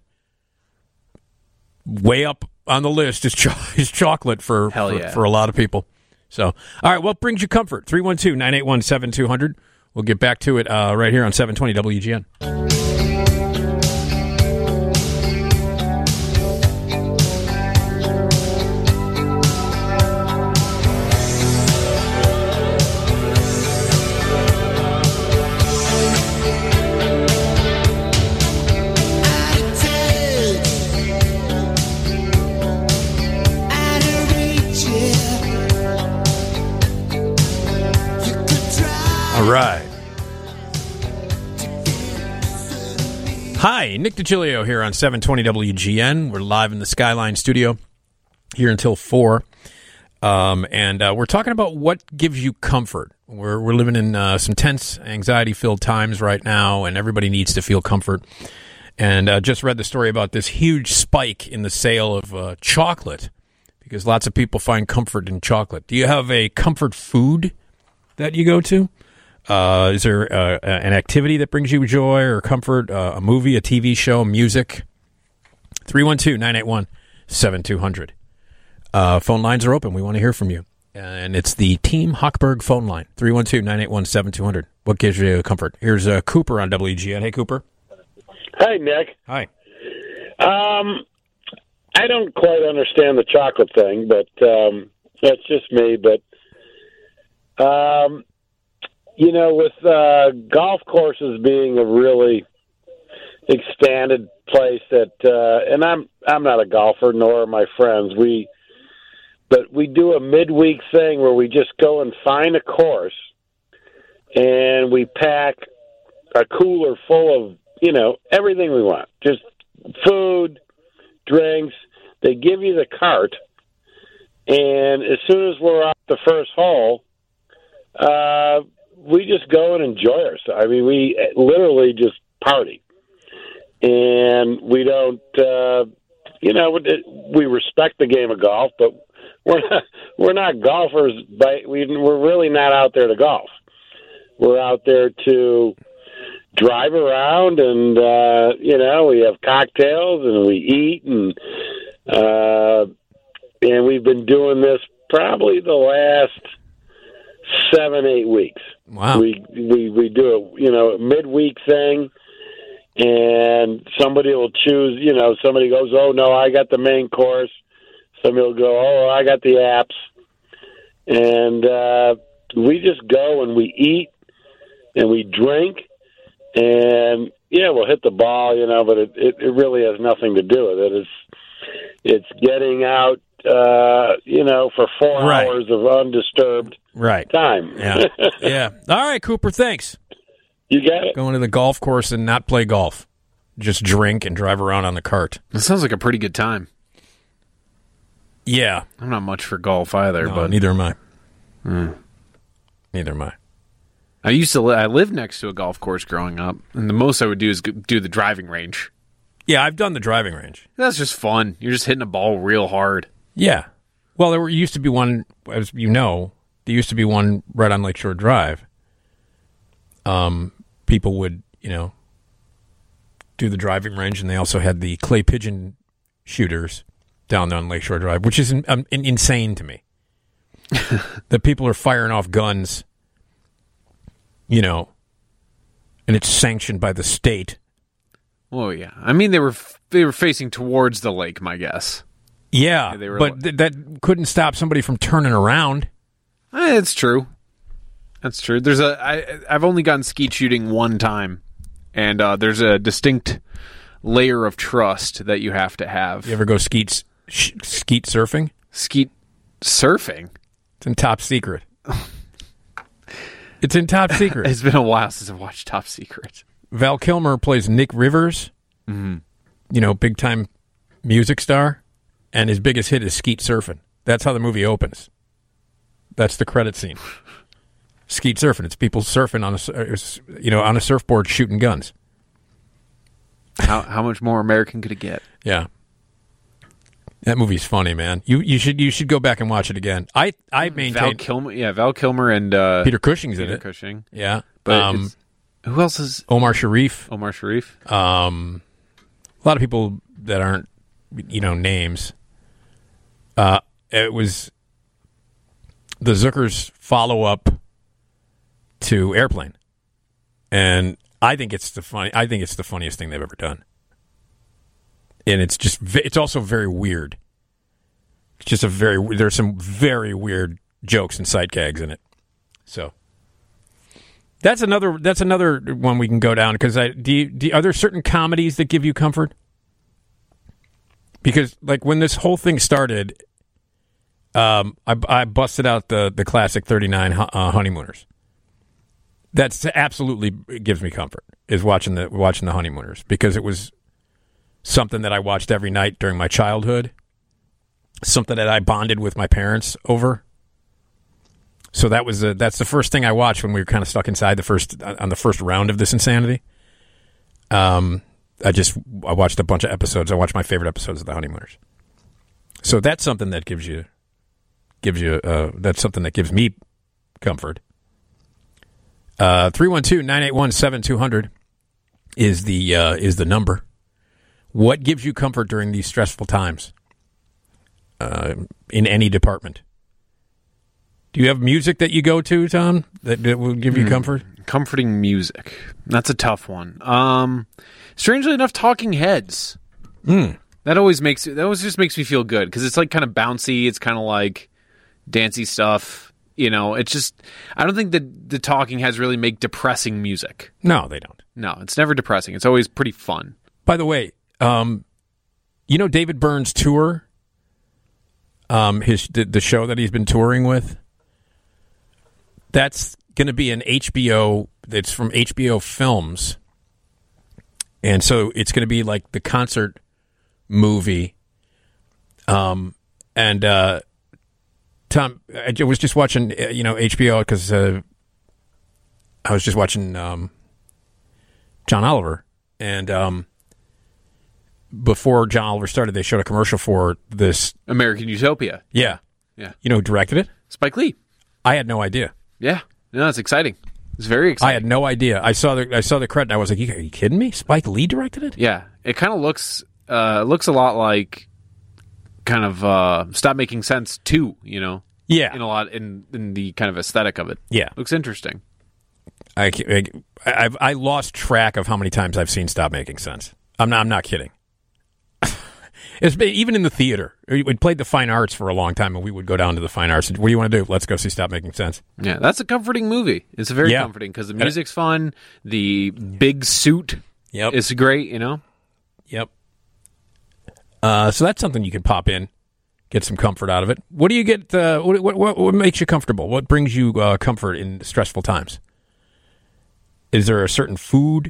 way up on the list is chocolate for a lot of people. So, all right, what brings you comfort? 312-981-7200. We'll get back to it right here on 720 WGN. All right. Hi, Nick DiGilio here on 720 WGN. We're live in the Skyline studio here until 4. And we're talking about what gives you comfort. We're living in some tense, anxiety-filled times right now, and everybody needs to feel comfort. And just read the story about this huge spike in the sale of chocolate because lots of people find comfort in chocolate. Do you have a comfort food that you go to? Is there an activity that brings you joy or comfort, a movie, a TV show, music? 312-981-7200. Phone lines are open. We want to hear from you. And it's the Team Hochberg phone line, 312-981-7200. What gives you comfort? Here's Cooper on WGN. Hey, Cooper. Hi, Nick. Hi. I don't quite understand the chocolate thing, but that's just me. But, with golf courses being a really expanded place that, and I'm not a golfer, nor are my friends. But we do a midweek thing where we just go and find a course, and we pack a cooler full of, everything we want. Just food, drinks. They give you the cart, and as soon as we're off the first hole, we just go and enjoy ourselves. I mean, we literally just party. And we don't we respect the game of golf, but we're not golfers. We're really not out there to golf. We're out there to drive around, and we have cocktails and we eat, and we've been doing this probably the last 7-8 weeks. Wow. We do a midweek thing, and somebody will choose. Somebody goes, "Oh no, I got the main course." Somebody will go, "Oh, I got the apps," and we just go and we eat and we drink, and we'll hit the ball, but it really has nothing to do with it. It's getting out, for 4 hours of undisturbed time. Yeah. Yeah. All right, Cooper, thanks. You got it. Going to the golf course and not play golf. Just drink and drive around on the cart. That sounds like a pretty good time. Yeah. I'm not much for golf either, but neither am I. Neither am I. I lived next to a golf course growing up, and the most I would do is do the driving range. Yeah, I've done the driving range. That's just fun. You're just hitting a ball real hard. Yeah. Well, there used to be one, as you know, there used to be one right on Lakeshore Drive. People would, do the driving range, and they also had the clay pigeon shooters down there on Lakeshore Drive, which is insane to me. The people are firing off guns, and it's sanctioned by the state. Oh yeah, I mean they were facing towards the lake, my guess. Yeah, but that couldn't stop somebody from turning around. It's true. That's true. I've only gotten skeet shooting one time, and there's a distinct layer of trust that you have to have. You ever go skeet surfing? Skeet surfing? It's in Top Secret. It's in Top Secret. It's been a while since I've watched Top Secret. Val Kilmer plays Nick Rivers, big time music star, and his biggest hit is skeet surfing. That's how the movie opens. That's the credit scene. Skeet surfing. It's people surfing on a surfboard shooting guns. How much more American could it get? Yeah. That movie's funny, man. You should go back and watch it again. I maintain Val Kilmer and Peter Cushing's in it. Peter Cushing. Yeah. But who else is Omar Sharif? Omar Sharif. A lot of people that aren't names. It was the Zuckers follow-up to Airplane, and I think it's the funniest thing they've ever done. And it's also very weird. It's just there's some very weird jokes and sight gags in it. So that's another one we can go down, because are there certain comedies that give you comfort? Because like when this whole thing started, I busted out the classic 39 Honeymooners. That's absolutely gives me comfort, is watching the Honeymooners, because it was something that I watched every night during my childhood, something that I bonded with my parents over. So that's the first thing I watched when we were kind of stuck inside on the first round of this insanity. I watched a bunch of episodes. I watched my favorite episodes of the Honeymooners. So that's something that gives that's something that gives me comfort. 312-981-7200 is the number. What gives you comfort during these stressful times? In any department. Do you have music that you go to, Tom, that will give you comfort? Comforting music. That's a tough one. Strangely enough, Talking Heads. That always just makes me feel good, because it's like kind of bouncy. It's kind of like dancey stuff. It's just, I don't think that the Talking Heads really make depressing music. No, they don't. No, it's never depressing. It's always pretty fun. By the way, David Byrne's tour, the show that he's been touring with, that's going to be an HBO. It's from HBO Films, and so it's going to be like the concert movie. Tom, I was just watching, HBO, because I was just watching John Oliver, and before John Oliver started, they showed a commercial for this American Utopia. Yeah. Yeah. You know who directed it? Spike Lee. I had no idea. Yeah. No, it's exciting. It's very exciting. I had no idea. I saw the credit and I was like, are you kidding me? Spike Lee directed it? Yeah. It kind of looks a lot like kind of Stop Making Sense 2, you know? Yeah. In the kind of aesthetic of it. Yeah. Looks interesting. I lost track of how many times I've seen Stop Making Sense. I'm not kidding. It's been, even in the theater. We played the Fine Arts for a long time, and we would go down to the Fine Arts. What do you want to do? Let's go see Stop Making Sense. Yeah, that's a comforting movie. It's very comforting because the music's fun. The big suit is great, you know? Yep. So that's something you can pop in, get some comfort out of it. What do you get? What makes you comfortable? What brings you comfort in stressful times? Is there a certain food?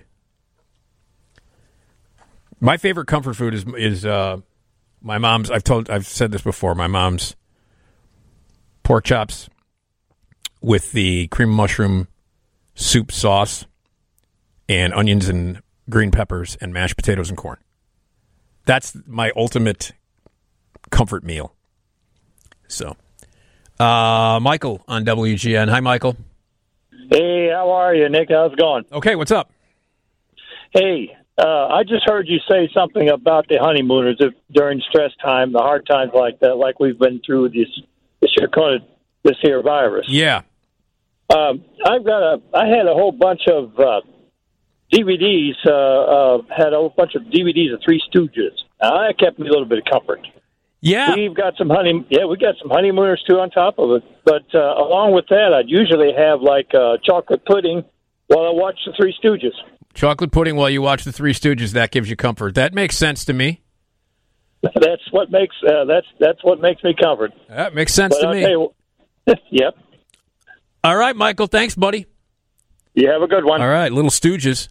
My favorite comfort food is my mom's. I've said this before. My mom's pork chops with the cream mushroom soup sauce and onions and green peppers and mashed potatoes and corn. That's my ultimate comfort meal. So, Michael on WGN. Hi, Michael. Hey, how are you, Nick? How's it going? Okay, what's up? Hey, I just heard you say something about the honeymooners during stress time, the hard times like that, like we've been through this here virus. Yeah. I had a whole bunch of DVDs. Had a whole bunch of DVDs of Three Stooges. That kept me a little bit of comfort. Yeah, we got some honeymooners too on top of it. But along with that, I'd usually have like chocolate pudding while I watch the Three Stooges. Chocolate pudding while you watch the Three Stooges. That gives you comfort. That makes sense to me. That's what makes me comfort. That makes sense to me. Yep. All right, Michael. Thanks, buddy. You have a good one. All right, little Stooges.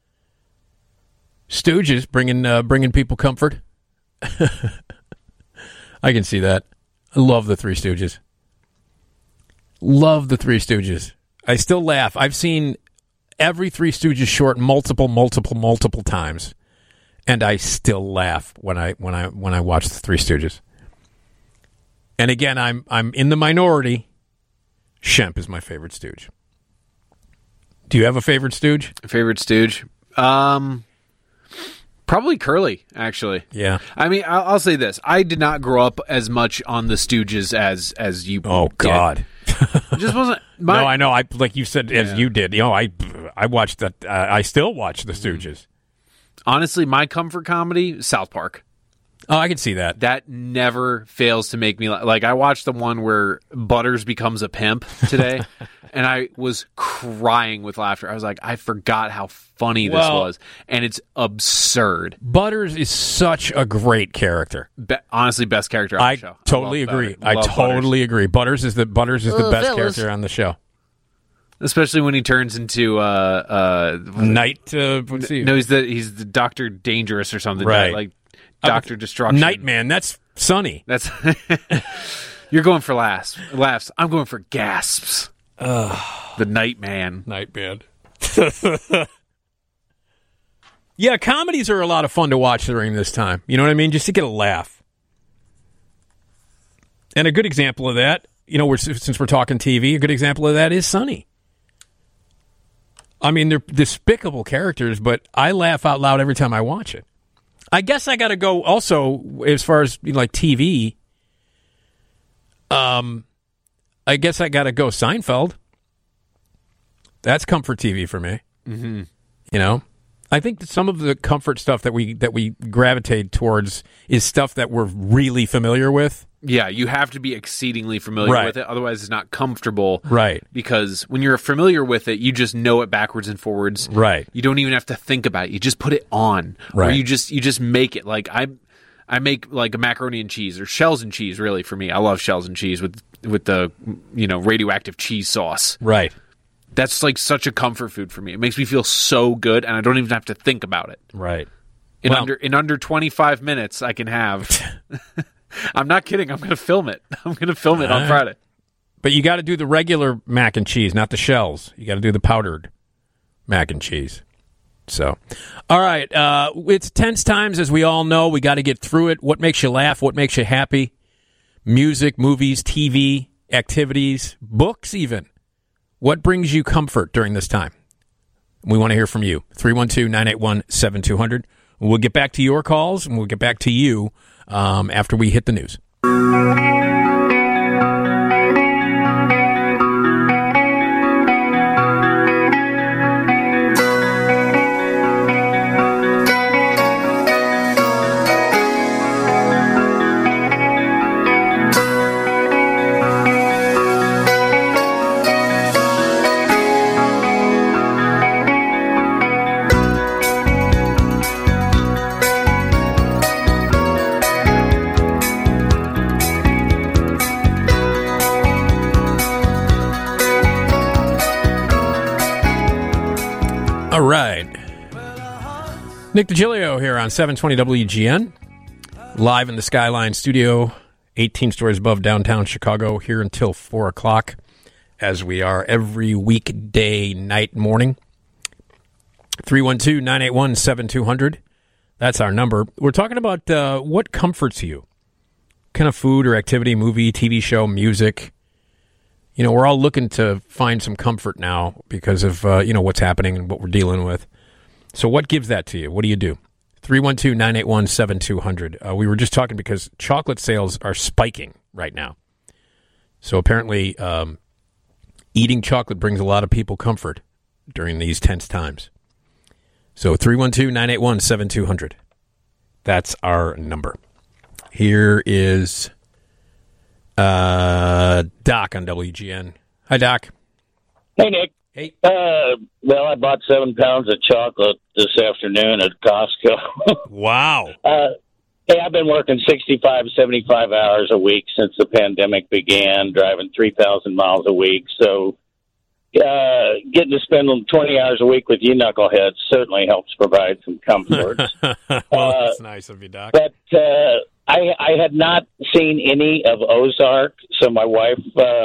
Stooges bringing people comfort. I can see that. I love the Three Stooges. Love the Three Stooges. I still laugh. I've seen every Three Stooges short multiple times, and I still laugh when I watch the Three Stooges. And again, I'm in the minority. Shemp is my favorite Stooge. Do you have a favorite Stooge? Favorite Stooge? Probably Curly, actually. Yeah. I mean, I'll say this. I did not grow up as much on the Stooges as you Oh, God. It just wasn't my... No, I know. Like you said, as you did. You know, I watched that. I still watch the Stooges. Honestly, my comfort comedy, South Park. Oh, I can see that. That never fails to make me like. I watched the one where Butters becomes a pimp today, and I was crying with laughter. I was like, I forgot how funny this was, and it's absurd. Butters is such a great character. Honestly, best character on the show. Totally agree. I totally agree. Butters is the best character on the show. Especially when he turns into Night. Let's see. No, he's the Dr. Dangerous or something. Right. Like Dr. Destruction. Nightman. That's Sonny. That's You're going for laughs. I'm going for gasps. The Nightman. Nightman. Yeah, comedies are a lot of fun to watch during this time. You know what I mean? Just to get a laugh. And a good example of that, you know, since we're talking TV, a good example of that is Sonny. I mean, they're despicable characters, but I laugh out loud every time I watch it. I guess I got to go also as far as like TV. I guess I got to go Seinfeld. That's comfort TV for me. Mm-hmm. You know, I think that some of the comfort stuff that we gravitate towards is stuff that we're really familiar with. Yeah, you have to be exceedingly familiar with it. Otherwise, it's not comfortable. Right. Because when you're familiar with it, you just know it backwards and forwards. Right. You don't even have to think about it. You just put it on. Right. Or you just make it. Like I make like a macaroni and cheese or shells and cheese. Really, for me, I love shells and cheese with the radioactive cheese sauce. Right. That's like such a comfort food for me. It makes me feel so good, and I don't even have to think about it. Right. In under 25 minutes, I can have. I'm not kidding. I'm going to film it. I'm going to film it on Friday. But you got to do the regular mac and cheese, not the shells. You got to do the powdered mac and cheese. So, all right. It's tense times, as we all know. We got to get through it. What makes you laugh? What makes you happy? Music, movies, TV, activities, books even. What brings you comfort during this time? We want to hear from you. 312-981-7200. We'll get back to your calls, and we'll get back to you after we hit the news. All right. Nick DiGilio here on 720 WGN. Live in the Skyline studio, 18 stories above downtown Chicago, here until 4 o'clock, as we are every weekday night morning. 312-981-7200. That's our number. We're talking about what comforts you. Kind of food or activity, movie, TV show, music. You know, we're all looking to find some comfort now because of, what's happening and what we're dealing with. So what gives that to you? What do you do? 312-981-7200. We were just talking because chocolate sales are spiking right now. So apparently eating chocolate brings a lot of people comfort during these tense times. So 312-981-7200. That's our number. Here is Doc on WGN. Hi, Doc. Hey, Nick. Hey. Well, I bought 7 pounds of chocolate this afternoon at Costco. Wow. Hey, I've been working 65, 75 hours a week since the pandemic began, driving 3,000 miles a week. So getting to spend 20 hours a week with you knuckleheads certainly helps provide some comfort. Well, that's nice of you, Doc. But I had not seen any of Ozark, so my wife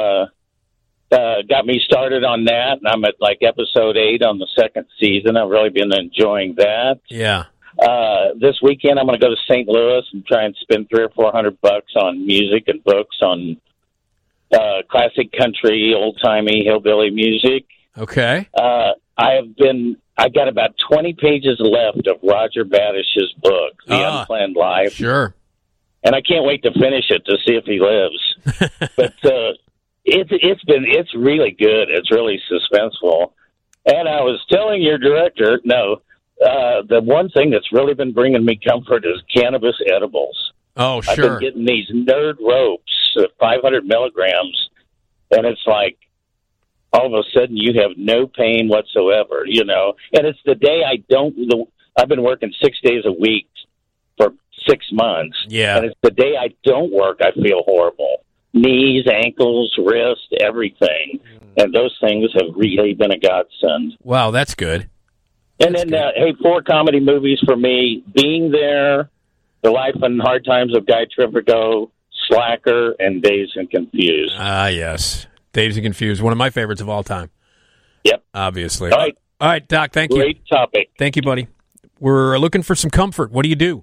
got me started on that, and I'm at like episode 8 on the second season. I've really been enjoying that. Yeah. This weekend I'm going to go to St. Louis and try and spend $300 or $400 on music and books on classic country, old-timey hillbilly music. Okay. I've got about 20 pages left of Roger Badish's book, The Unplanned Life. Sure. And I can't wait to finish it to see if he lives. But it's really good. It's really suspenseful. And I was telling your director, the one thing that's really been bringing me comfort is cannabis edibles. Oh, sure. I've been getting these Nerd Ropes, 500 milligrams, and it's like all of a sudden you have no pain whatsoever, you know. And it's the day I've been working 6 days a week for 6 months. Yeah. And it's the day I don't work, I feel horrible. Knees, ankles, wrist, everything. And those things have really been a godsend. Wow, that's good. And then, 4 comedy movies for me: Being There, The Life and Hard Times of Guy Trivico, Slacker, and Dazed and Confused. Yes. Dazed and Confused, one of my favorites of all time. Yep. Obviously. All right, Doc, thank you. Great topic. Thank you, buddy. We're looking for some comfort. What do? You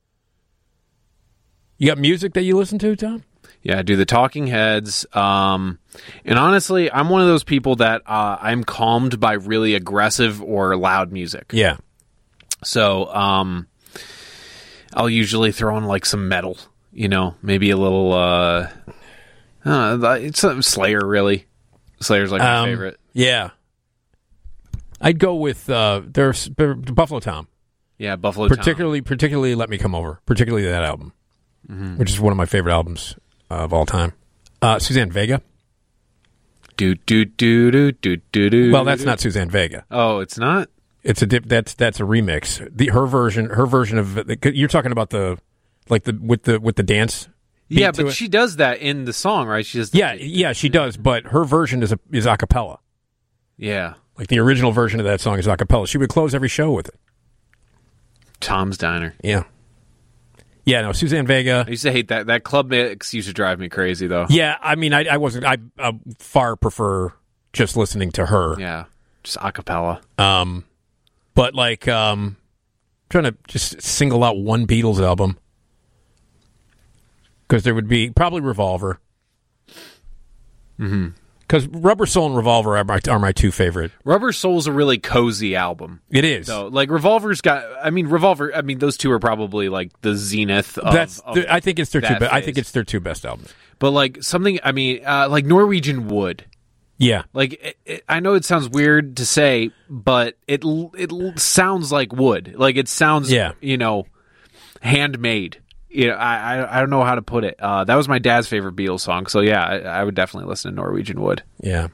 got music that you listen to, Tom? Yeah, I do the Talking Heads. And honestly, I'm one of those people that I'm calmed by really aggressive or loud music. Yeah. So I'll usually throw on like some metal, maybe a little it's Slayer, really. Slayer's like my favorite. Yeah. I'd go with there's Buffalo Tom. Yeah, Buffalo Tom. Particularly Let Me Come Over. Particularly that album, which is one of my favorite albums of all time. Suzanne Vega. Do. Well, that's not Suzanne Vega. Oh, it's not? It's that's a remix. Her version of you're talking about with the dance. Yeah, but she does that in the song, right? She does. Yeah, she does. But her version is a cappella. Yeah, like the original version of that song is a cappella. She would close every show with it. Tom's Diner. Yeah. Yeah, no, Suzanne Vega. I used to hate that. That club mix used to drive me crazy, though. Yeah, I mean, I wasn't. I far prefer just listening to her. Yeah, just a cappella. But like, trying to just single out one Beatles album, because there would be probably Revolver. Mm-hmm. Because Rubber Soul and Revolver are my two favorite. Rubber Soul's a really cozy album. It is. So, like, Revolver, those two are probably, like, the zenith of I think it's their two. phase. I think it's their two best albums. But, like, something, like Norwegian Wood. Yeah. Like, I know it sounds weird to say, but it sounds like wood. Like, it sounds, handmade. I don't know how to put it. That was my dad's favorite Beatles song. So, yeah, I would definitely listen to Norwegian Wood. Yeah.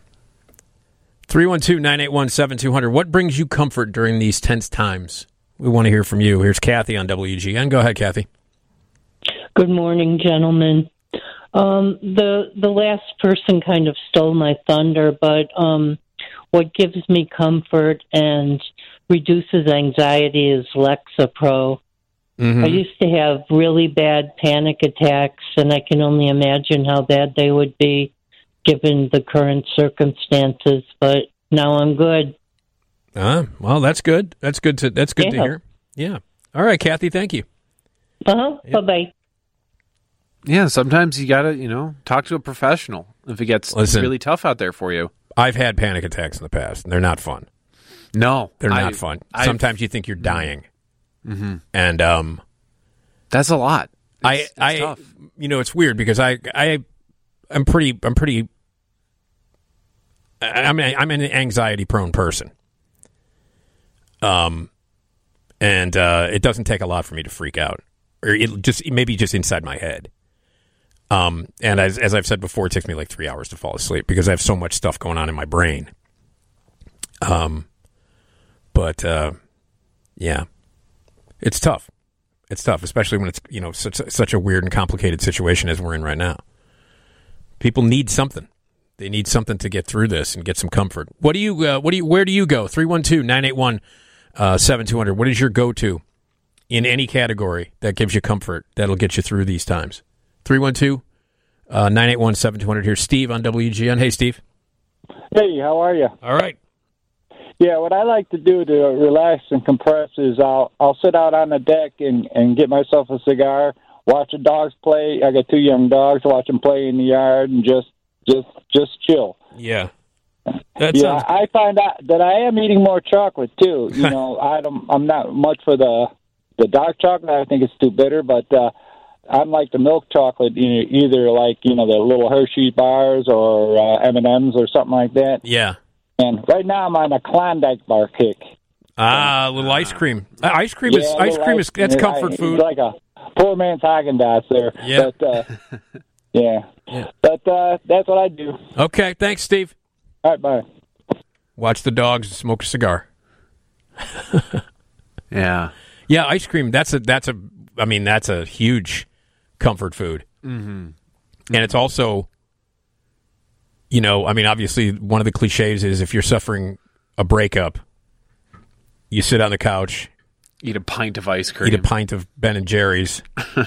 312-981-7200. What brings you comfort during these tense times? We want to hear from you. Here's Kathy on WGN. Go ahead, Kathy. Good morning, gentlemen. The last person kind of stole my thunder, but what gives me comfort and reduces anxiety is Lexapro. Mm-hmm. I used to have really bad panic attacks, and I can only imagine how bad they would be given the current circumstances, but now I'm good. Well, that's good. That's good to hear. Yeah. All right, Kathy, thank you. Uh-huh. Yep. Bye-bye. Yeah, sometimes you got to, talk to a professional if it gets really tough out there for you. I've had panic attacks in the past, and they're not fun. No. They're not fun. Sometimes you think you're dying. Mm-hmm. And that's a lot. It's tough. It's weird because I'm an anxiety prone person. And it doesn't take a lot for me to freak out, or maybe just inside my head. And as I've said before, it takes me like 3 hours to fall asleep because I have so much stuff going on in my brain. Yeah. It's tough. It's tough, especially when it's such a weird and complicated situation as we're in right now. People need something. They need something to get through this and get some comfort. Where do you go? 312-981-7200. What is your go-to in any category that gives you comfort that'll get you through these times? 312-981-7200. Here's Steve on WGN. Hey, Steve. Hey, how are you? All right. Yeah, what I like to do to relax and compress is I'll sit out on the deck and get myself a cigar, watch the dogs play. I got 2 young dogs, watch them play in the yard, and just chill. Yeah. I find out that I am eating more chocolate too. I'm not much for the dark chocolate. I think it's too bitter, but I'm like the milk chocolate, either like the little Hershey bars or M&Ms or something like that. Yeah. And right now I'm on a Klondike bar kick. A little ice cream. Ice cream is that's comfort food. It's like a poor man's Haagen-Dazs there. Yeah. But, yeah. But that's what I do. Okay, thanks, Steve. All right, bye. Watch the dogs and smoke a cigar. Yeah. Yeah, ice cream, that's a huge comfort food. Mm-hmm. And it's also, obviously one of the cliches is if you're suffering a breakup, you sit on the couch, eat a pint of ice cream, eat a pint of Ben and Jerry's,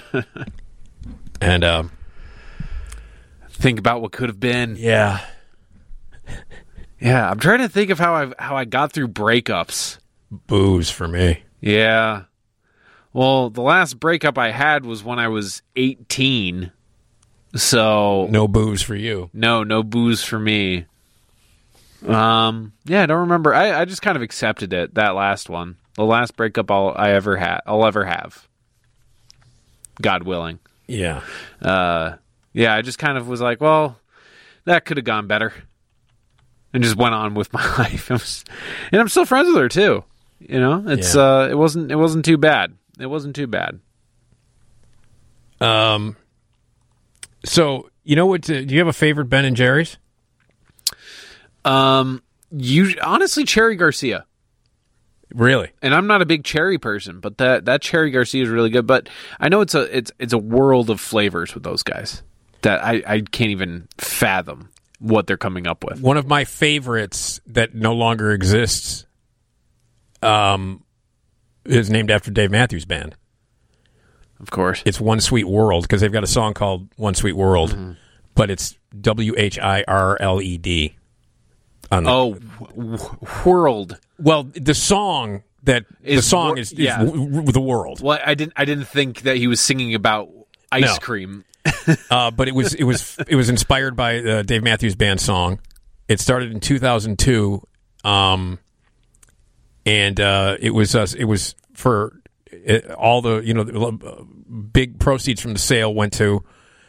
and think about what could have been. Yeah. Yeah, I'm trying to think of how I got through breakups. Booze for me. Yeah. Well, the last breakup I had was when I was 18. So no booze for you. No booze for me. I don't remember. I just kind of accepted it, that last one. The last breakup I'll ever have. God willing. Yeah. I just kind of was like, well, that could have gone better. And just went on with my life. And I'm still friends with her too. It's it wasn't too bad. It wasn't too bad. So, what? Do you have a favorite Ben and Jerry's? Honestly, Cherry Garcia. Really? And I'm not a big cherry person, but that Cherry Garcia is really good. But I know it's a world of flavors with those guys that I can't even fathom what they're coming up with. One of my favorites that no longer exists is named after Dave Matthews Band. Of course. It's One Sweet World, because they've got a song called One Sweet World, but it's WHIRLED. World. Well, the song that the song is the world. Well, I didn't think that he was singing about ice cream. But it was inspired by Dave Matthews Band song. It started in 2002, and it was for all the big proceeds from the sale went to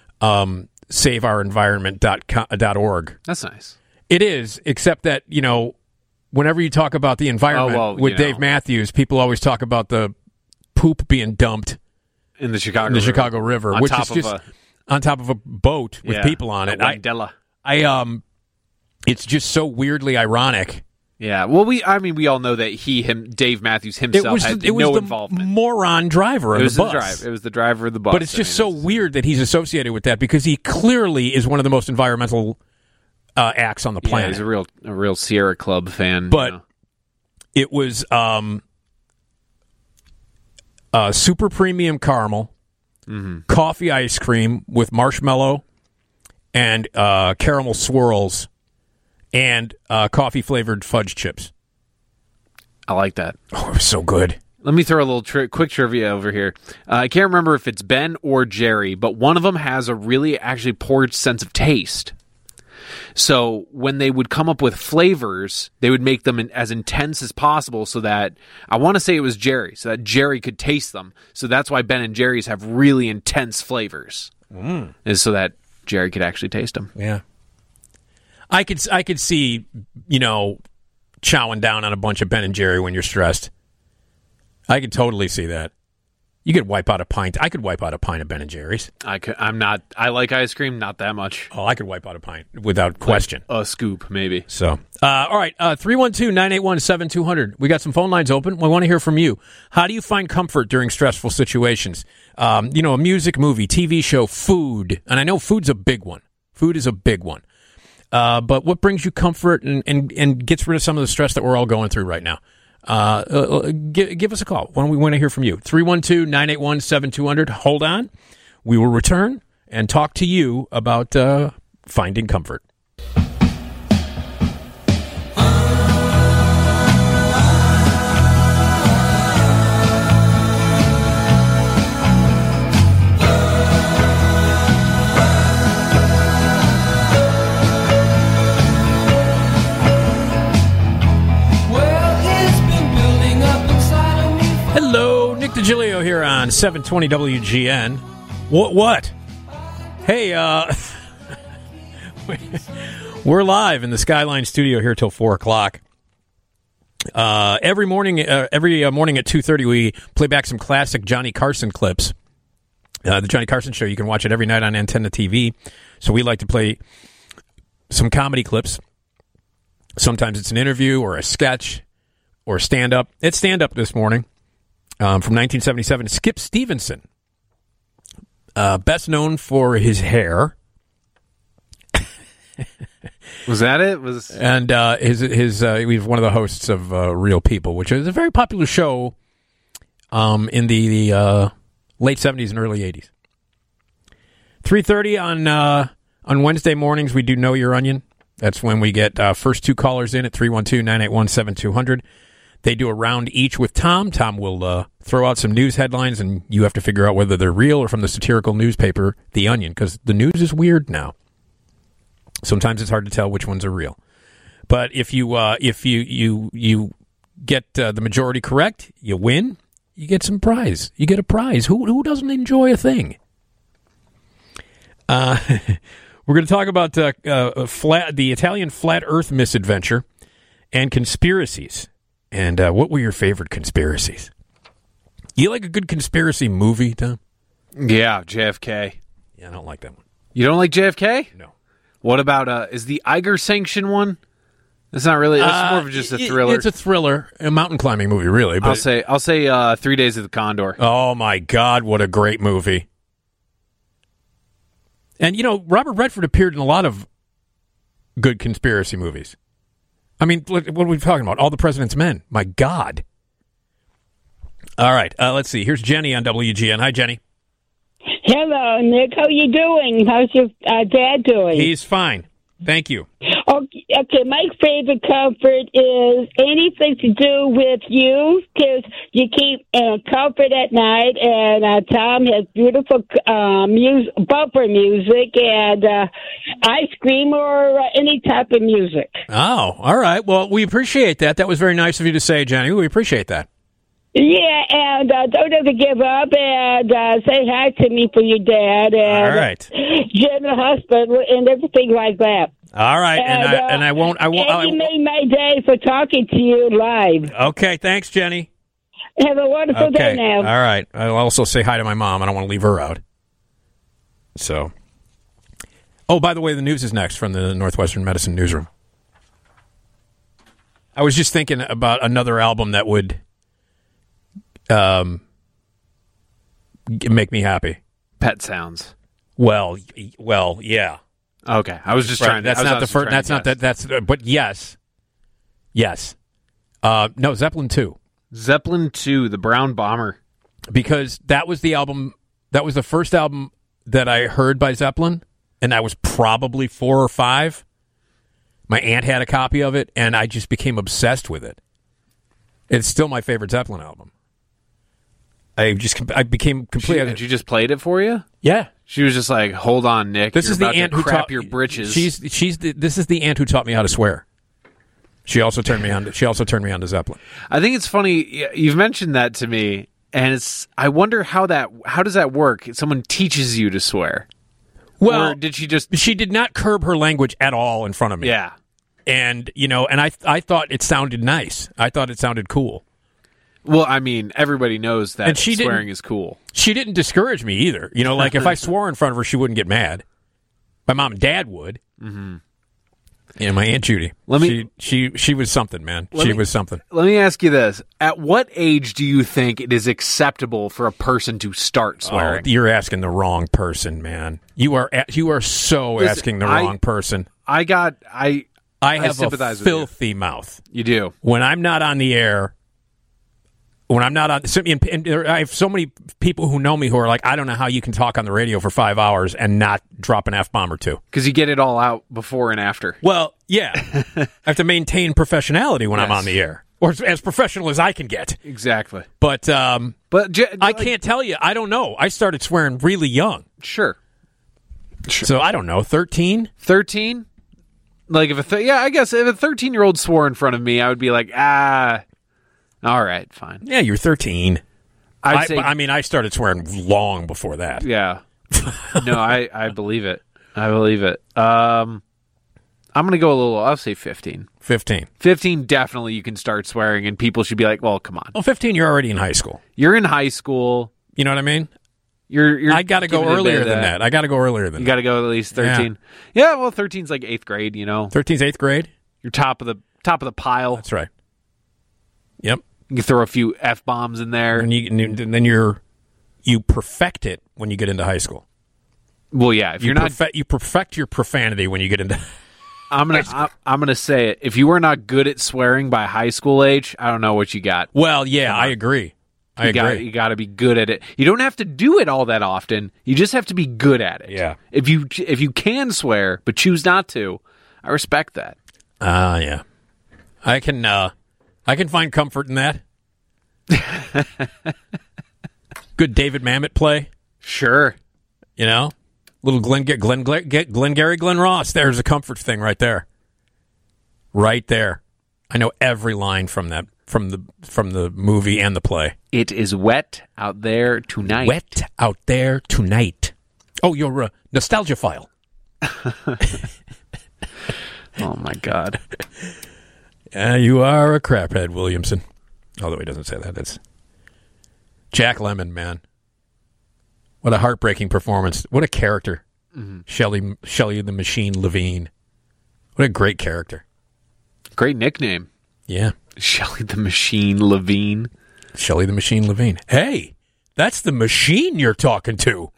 SaveOurEnvironment.org. That's nice. It is, except that whenever you talk about the environment with Dave Matthews, people always talk about the poop being dumped in the Chicago River, which is just on top of a boat with people on it. It's just so weirdly ironic. Yeah, well, we all know that Dave Matthews himself had no involvement. Moron driver of the bus. It was the driver of the bus. But it's just so weird that he's associated with that because he clearly is one of the most environmental acts on the planet. He's a real Sierra Club fan. But it was super premium caramel, coffee ice cream with marshmallow and caramel swirls, and coffee-flavored fudge chips. I like that. Oh, it was so good. Let me throw a little quick trivia over here. I can't remember if it's Ben or Jerry, but one of them has a really actually poor sense of taste. So when they would come up with flavors, they would make them as intense as possible so that, I want to say it was Jerry, so that Jerry could taste them. So that's why Ben and Jerry's have really intense flavors, is so that Jerry could actually taste them. Yeah. I could see, chowing down on a bunch of Ben and Jerry when you're stressed. I could totally see that. You could wipe out a pint. I could wipe out a pint of Ben and Jerry's. I like ice cream, not that much. Oh, I could wipe out a pint without question. Like a scoop, maybe. So, all right, 312-981-7200. We got some phone lines open. We want to hear from you. How do you find comfort during stressful situations? A music, movie, TV show, food. And I know food's a big one. Food is a big one. But what brings you comfort and gets rid of some of the stress that we're all going through right now? Give us a call. We want to hear from you. 312-981-7200. Hold on. We will return and talk to you about finding comfort. DeGilio here on 720 WGN. What? Hey, we're live in the Skyline studio here till 4 o'clock. Every morning at 2:30, we play back some classic Johnny Carson clips. The Johnny Carson Show, you can watch it every night on Antenna TV. So we like to play some comedy clips. Sometimes it's an interview or a sketch or stand-up. It's stand-up this morning. From 1977, Skip Stevenson, best known for his hair. Was that it? And he's one of the hosts of Real People, which is a very popular show in the late 70s and early 80s. 3:30 on Wednesday mornings, we do Know Your Onion. That's when we get first two callers in at 312-981-7200. They do a round each with Tom. Tom will throw out some news headlines, and you have to figure out whether they're real or from the satirical newspaper, The Onion, because the news is weird now. Sometimes it's hard to tell which ones are real. But if you get the majority correct, you win. You get some prize. You get a prize. Who doesn't enjoy a thing? We're going to talk about the Italian flat Earth misadventure and conspiracies. And what were your favorite conspiracies? You like a good conspiracy movie, Tom? Yeah, JFK. Yeah, I don't like that one. You don't like JFK? No. What about, is the Iger Sanction one? It's not really, it's more of just a thriller. It's a thriller, a mountain climbing movie, really. But I'll say 3 Days of the Condor. Oh, my God, what a great movie. And, Robert Redford appeared in a lot of good conspiracy movies. I mean, what are we talking about? All the President's Men. My God. All right. Let's see. Here's Jenny on WGN. Hi, Jenny. Hello, Nick. How you doing? How's your dad doing? He's fine. Thank you. Okay. Okay, my favorite comfort is anything to do with you, because you keep comfort at night, and Tom has beautiful bumper music, and ice cream or any type of music. Oh, all right. Well, we appreciate that. That was very nice of you to say, Jenny. We appreciate that. Yeah, and don't ever give up, and say hi to me for your dad, and all right. Jim the hospital, and everything like that. All right, and I won't. And you made my day for talking to you live. Okay, thanks, Jenny. Have a wonderful day now. All right. I'll also say hi to my mom. I don't want to leave her out. So, oh, by the way, the news is next from the Northwestern Medicine Newsroom. I was just thinking about another album that would make me happy. Pet Sounds. Well, yeah. Okay, I was just trying. That's not the first. That's not that. That's but yes. No, Zeppelin 2. Zeppelin 2, the Brown Bomber, because that was the album. That was the first album that I heard by Zeppelin, and I was probably 4 or 5. My aunt had a copy of it, and I just became obsessed with it. It's still my favorite Zeppelin album. I became completely. Did you just played it for you? Yeah. She was just like, "Hold on, Nick. This is the aunt who crap taught your britches." This is the aunt who taught me how to swear. She also turned me on to Zeppelin. I think it's funny you've mentioned that to me, and I wonder how does that work? Someone teaches you to swear. Well, or did she just? She did not curb her language at all in front of me. Yeah, and I thought it sounded nice. I thought it sounded cool. Well, I mean, everybody knows that swearing is cool. She didn't discourage me either. Like if I swore in front of her, she wouldn't get mad. My mom and dad would. Mm-hmm. Yeah, my Aunt Judy. She was something, man. She was something. Let me ask you this: at what age do you think it is acceptable for a person to start swearing? Oh, you're asking the wrong person, man. You are so asking the wrong person. I have a filthy mouth. You do. When I'm not on the air. When I'm not on, and I have so many people who know me who are like, I don't know how you can talk on the radio for 5 hours and not drop an F-bomb or two. Because you get it all out before and after. Well, yeah. I have to maintain professionality when I'm on the air. Or as professional as I can get. Exactly. But I can't tell you. I don't know. I started swearing really young. Sure. So I don't know. 13? 13? Like I guess if a 13-year-old swore in front of me, I would be like, all right, fine. Yeah, you're 13. I started swearing long before that. Yeah. No, I believe it. I believe it. I'm going to go a little, I'll say 15. 15. 15, definitely you can start swearing, and people should be like, well, come on. Well, 15, you're already in high school. You're in high school. You know what I mean? I got to go earlier than that. I got to go earlier than You got to go at least 13. Yeah, well, 13's like 8th grade, 13's 8th grade? You're top of the pile. That's right. Yep. You can throw a few F-bombs in there. And then you perfect it when you get into high school. Well, yeah, if you perfect your profanity when you get into I'm gonna say it. If you are not good at swearing by high school age, I don't know what you got. Well, yeah, I agree. You got to be good at it. You don't have to do it all that often. You just have to be good at it. Yeah. If you can swear but choose not to, I respect that. Yeah. I can find comfort in that. Good David Mamet play. Sure. Little Glenn Ross. There's a comfort thing right there. Right there. I know every line from that from the movie and the play. It is wet out there tonight. Wet out there tonight. Oh, you're a nostalgia file. Oh my God. You are a craphead, Williamson. Although he doesn't say that. That's Jack Lemmon, man. What a heartbreaking performance. What a character. Mm-hmm. Shelley the Machine Levine. What a great character. Great nickname. Yeah. Shelley the Machine Levine. Shelley the Machine Levine. Hey, that's the machine you're talking to.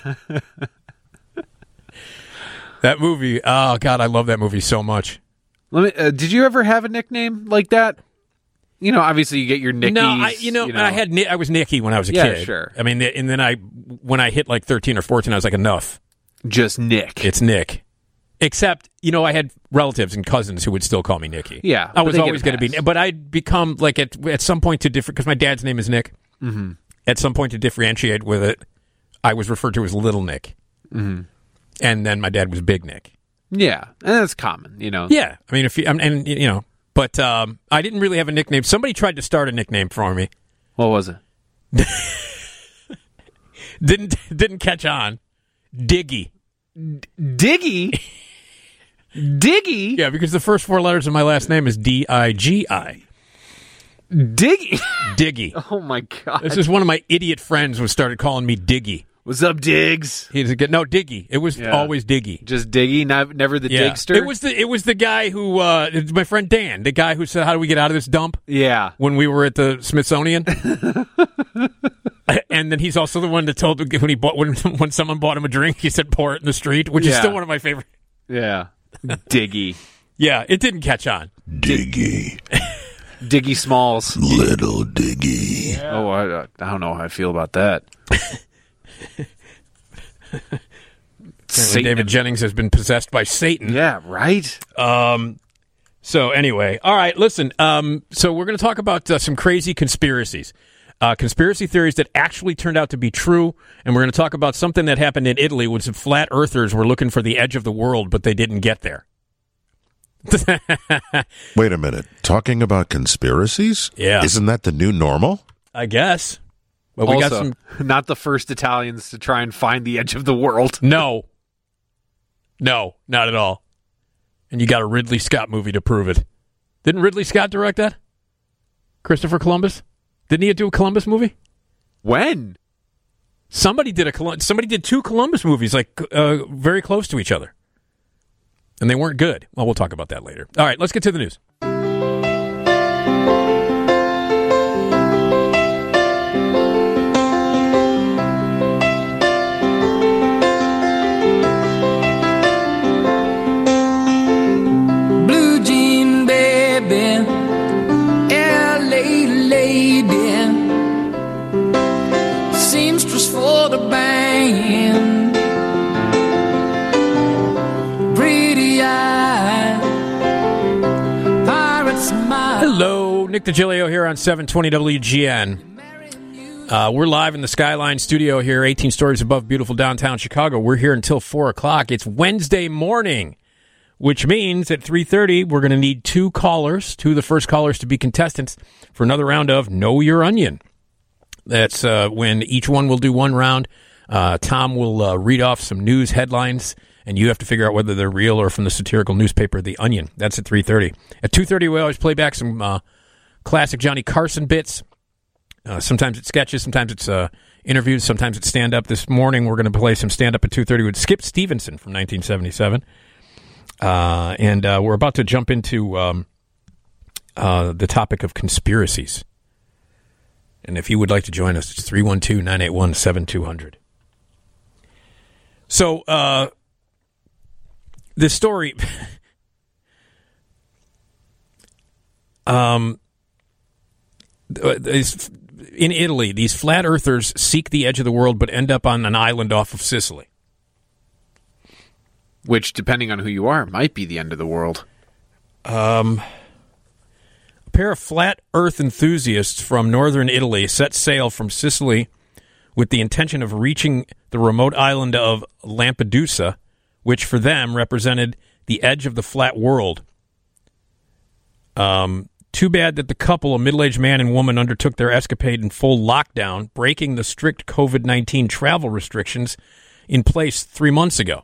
That movie. Oh, God, I love that movie so much. Did you ever have a nickname like that? Obviously you get your Nickies. No, I was Nicky when I was a kid. Yeah, sure. I mean, and then when I hit like 13 or 14, I was like, enough. Just Nick. It's Nick. Except, I had relatives and cousins who would still call me Nicky. Yeah. I was always going to be, but I'd become, like, at some point to different, because my dad's name is Nick. Mm-hmm. At some point to differentiate with it, I was referred to as Little Nick. Mm-hmm. And then my dad was Big Nick. Yeah. And that's common, Yeah. I mean, but I didn't really have a nickname. Somebody tried to start a nickname for me. What was it? Didn't catch on. Diggy. Diggy? Diggy? Yeah, because the first 4 letters of my last name is D-I-G-I. Diggy? Diggy. Oh, my God. This is one of my idiot friends who started calling me Diggy. What's up, Diggs? No, Diggy. It was always Diggy. Just Diggy, never the Digster? It was the guy who, my friend Dan, the guy who said, how do we get out of this dump? Yeah. When we were at the Smithsonian. And then he's also the one that told when someone bought him a drink, he said, pour it in the street, which is still one of my favorite. Yeah. Diggy. Yeah, it didn't catch on. Diggy. Diggy Smalls. Little Diggy. Yeah. Oh, I don't know how I feel about that. David Jennings has been possessed by Satan. Yeah, right? So anyway, all right, listen. So we're going to talk about some crazy conspiracies. Conspiracy theories that actually turned out to be true, and we're going to talk about something that happened in Italy when some flat earthers were looking for the edge of the world, but they didn't get there. Wait a minute. Talking about conspiracies? Yeah. Isn't that the new normal? I guess. But also, we got some... not the first Italians to try and find the edge of the world. No, not at all. And you got a Ridley Scott movie to prove it. Didn't Ridley Scott direct that? Christopher Columbus? Didn't he do a Columbus movie? When? Somebody did 2 Columbus movies, like very close to each other. And they weren't good. Well, we'll talk about that later. All right, let's get to the news. Blue jean baby, LA lady, seamstress for the band. Hello, Nick DiGilio here on 720 WGN. We're live in the Skyline studio here, 18 stories above beautiful downtown Chicago. We're here until 4 o'clock. It's Wednesday morning, which means at 3:30 we're going to need 2 callers, 2 of the first callers to be contestants for another round of Know Your Onion. That's when each one will do one round. Tom will read off some news headlines, and you have to figure out whether they're real or from the satirical newspaper The Onion. That's at 3:30. At 2:30, we always play back some classic Johnny Carson bits. Sometimes it's sketches, sometimes it's interviews, sometimes it's stand-up. This morning, we're going to play some stand-up at 2:30 with Skip Stevenson from 1977. And we're about to jump into the topic of conspiracies. And if you would like to join us, it's 312-981-7200. So, this story... in Italy, these flat earthers seek the edge of the world but end up on an island off of Sicily. Which, depending on who you are, might be the end of the world. A pair of flat earth enthusiasts from northern Italy set sail from Sicily with the intention of reaching the remote island of Lampedusa, which for them represented the edge of the flat world. Too bad that the couple, a middle-aged man and woman, undertook their escapade in full lockdown, breaking the strict COVID-19 travel restrictions in place 3 months ago.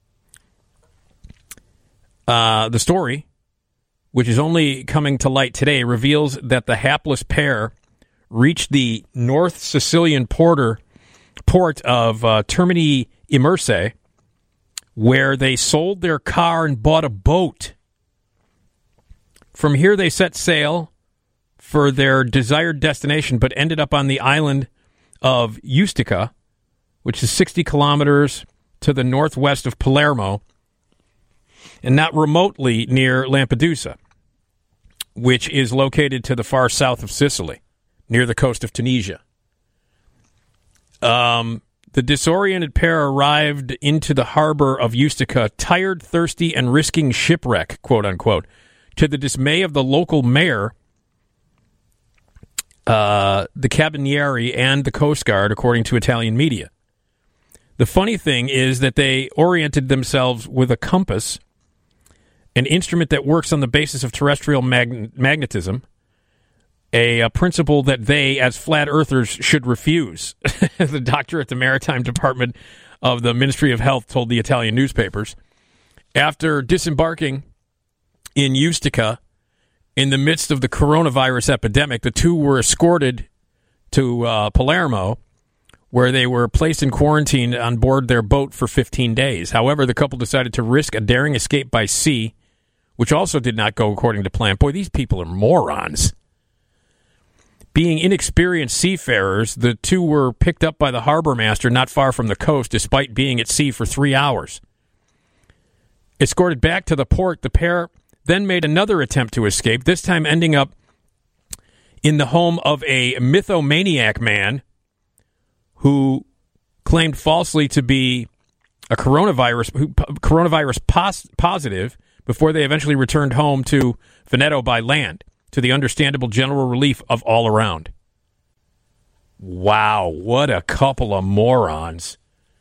The story, which is only coming to light today, reveals that the hapless pair reached the North Sicilian port of Termini Imerse, where they sold their car and bought a boat. From here, they set sail for their desired destination, but ended up on the island of Ustica, which is 60 kilometers to the northwest of Palermo, and not remotely near Lampedusa, which is located to the far south of Sicily, near the coast of Tunisia. The The disoriented pair arrived into the harbor of Ustica, tired, thirsty, and risking shipwreck, quote unquote, to the dismay of the local mayor, the Carabinieri, and the Coast Guard, according to Italian media. The funny thing is that they oriented themselves with a compass, an instrument that works on the basis of terrestrial magnetism, a principle that they, as flat earthers, should refuse. The doctor at the Maritime Department of the Ministry of Health told the Italian newspapers. After disembarking in Ustica in the midst of the coronavirus epidemic, the two were escorted to Palermo, where they were placed in quarantine on board their boat for 15 days. However, the couple decided to risk a daring escape by sea, which also did not go according to plan. Boy, these people are morons. Being inexperienced seafarers, the two were picked up by the harbor master not far from the coast, despite being at sea for 3 hours. Escorted back to the port, the pair then made another attempt to escape, this time ending up in the home of a mythomaniac man who claimed falsely to be a coronavirus positive before they eventually returned home to Veneto by land, to the understandable general relief of all around. Wow, what a couple of morons.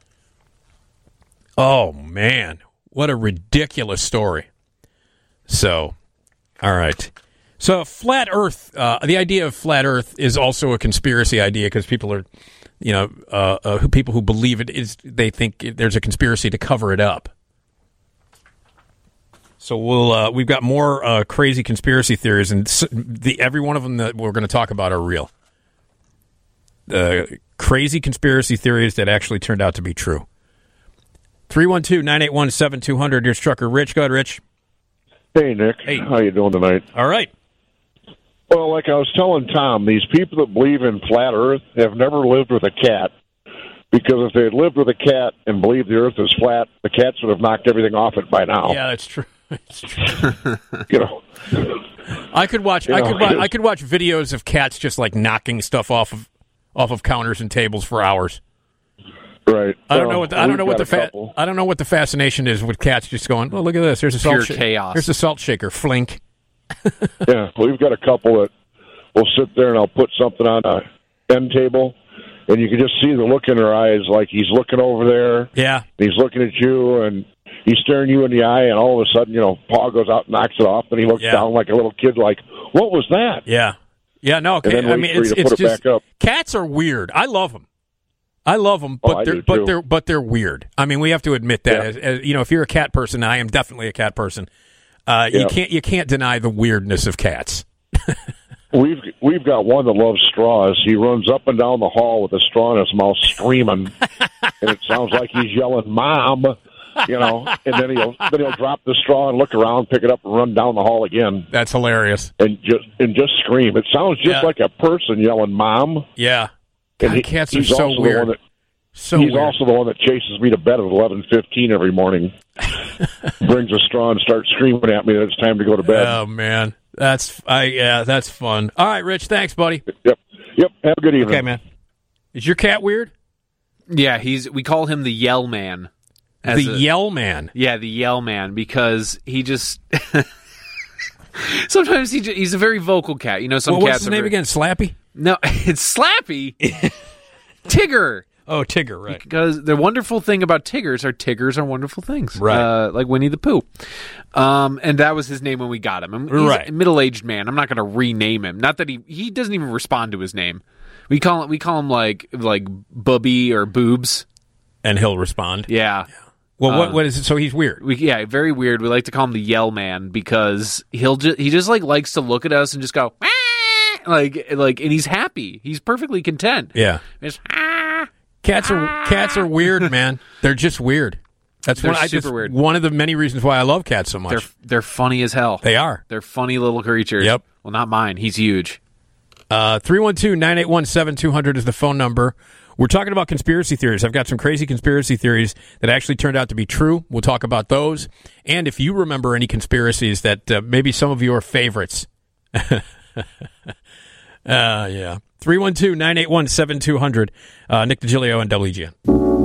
Oh, man, what a ridiculous story. So, all right. So, flat Earth, the idea of flat Earth is also a conspiracy idea because people are, people who believe it is, they think there's a conspiracy to cover it up. So we've got more crazy conspiracy theories, and every one of them that we're going to talk about are real. Crazy conspiracy theories that actually turned out to be true. 312-981-7200. Here's Trucker Rich. Go ahead, Rich. Hey, Nick. Hey. How you doing tonight? All right. Well, like I was telling Tom, these people that believe in flat Earth have never lived with a cat. Because if they had lived with a cat and believed the Earth is flat, the cats would have knocked everything off it by now. Yeah, that's true. It's true. I could watch videos of cats just like knocking stuff off of counters and tables for hours. Right. I don't know what the fascination is with cats just going, "Oh, look at this. Here's a salt chaos. Here's a salt shaker, flink." Yeah, we've got a couple that will sit there and I'll put something on a end table, and you can just see the look in their eyes, like he's looking over there. Yeah. And he's looking at you, and he's staring you in the eye, and all of a sudden, paw goes out and knocks it off, and he looks down like a little kid, like, "What was that?" Yeah. Yeah. No. Okay. I mean, it's just back up. Cats are weird. I love them, but they're weird. I mean, we have to admit that. As, if you're a cat person, I am definitely a cat person. You can't deny the weirdness of cats. We've got one that loves straws. He runs up and down the hall with a straw in his mouth, screaming, and it sounds like he's yelling, "Mom!" And then he'll drop the straw and look around, pick it up, and run down the hall again. That's hilarious. And just scream. It sounds just like a person yelling, "Mom!" Yeah. God, cats are so weird. He's also the one that chases me to bed at 11:15 every morning. Brings a straw and starts screaming at me that it's time to go to bed. Oh man, that's fun. All right, Rich, thanks, buddy. Yep. Have a good evening. Okay, man. Is your cat weird? Yeah, we call him the Yell Man. Yell Man. Yeah, the Yell Man, because he just sometimes he's a very vocal cat. Some cats. What's his name again? Slappy? No, it's Slappy. Tigger. Oh, Tigger, right. Because the wonderful thing about Tiggers are wonderful things. Right. Like Winnie the Pooh. And that was his name when we got him. He's a middle-aged man. I'm not going to rename him. Not that he doesn't even respond to his name. We call him like Bubby or Boobs. And he'll respond? Yeah. Well, what is it? So he's weird. Very weird. We like to call him the Yell Man because he just likes to look at us and just go, "Ah!" like, and he's happy. He's perfectly content. Yeah. Just, Cats are weird, man. They're just weird. They're super weird. One of the many reasons why I love cats so much. They're funny as hell. They are. They're funny little creatures. Yep. Well, not mine. He's huge. 312-981-7200 is the phone number. We're talking about conspiracy theories. I've got some crazy conspiracy theories that actually turned out to be true. We'll talk about those. And if you remember any conspiracies that maybe some of your favorites. Yeah. 312-981-7200. Nick DiGilio and WGN.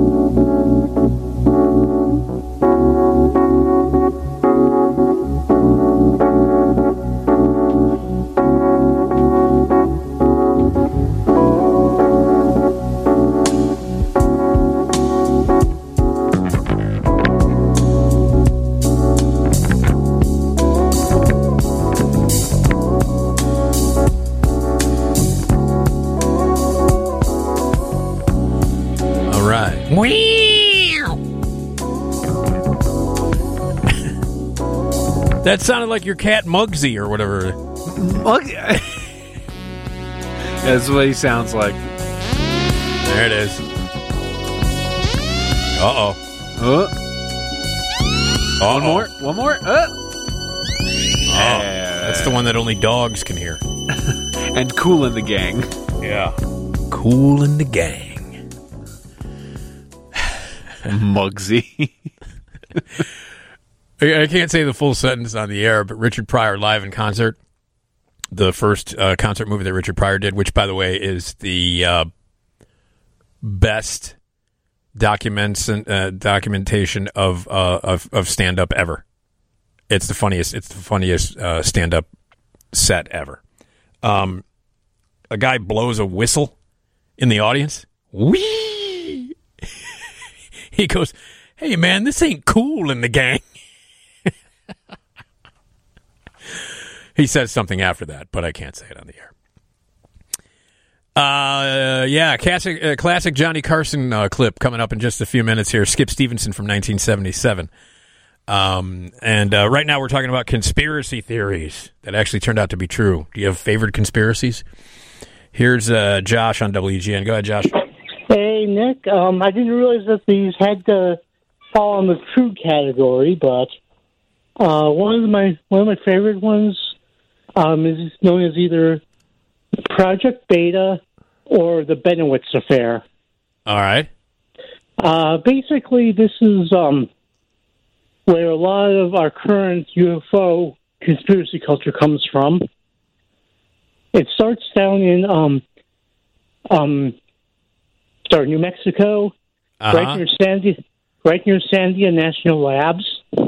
That sounded like your cat Muggsy or whatever. That's what he sounds like. There it is. Uh-oh. One more. That's the one that only dogs can hear. And Kool and the Gang. Yeah. Kool and the Gang. Muggsy. I can't say the full sentence on the air, but Richard Pryor live in concert. The first concert movie that Richard Pryor did, which, by the way, is the best documentation of stand-up ever. It's the funniest stand-up set ever. A guy blows a whistle in the audience. Whee! He goes, "Hey man, this ain't Kool in the Gang." He says something after that, but I can't say it on the air. Classic Johnny Carson clip coming up in just a few minutes here. Skip Stevenson from 1977. Right now we're talking about conspiracy theories that actually turned out to be true. Do you have favorite conspiracies? Here's Josh on WGN. Go ahead, Josh. Hey, Nick. I didn't realize that these had to fall in the true category, but one of my favorite ones is known as either Project Beta or the Benowitz Affair. All right. Basically, this is where a lot of our current UFO conspiracy culture comes from. It starts down in New Mexico, right near Sandia National Labs.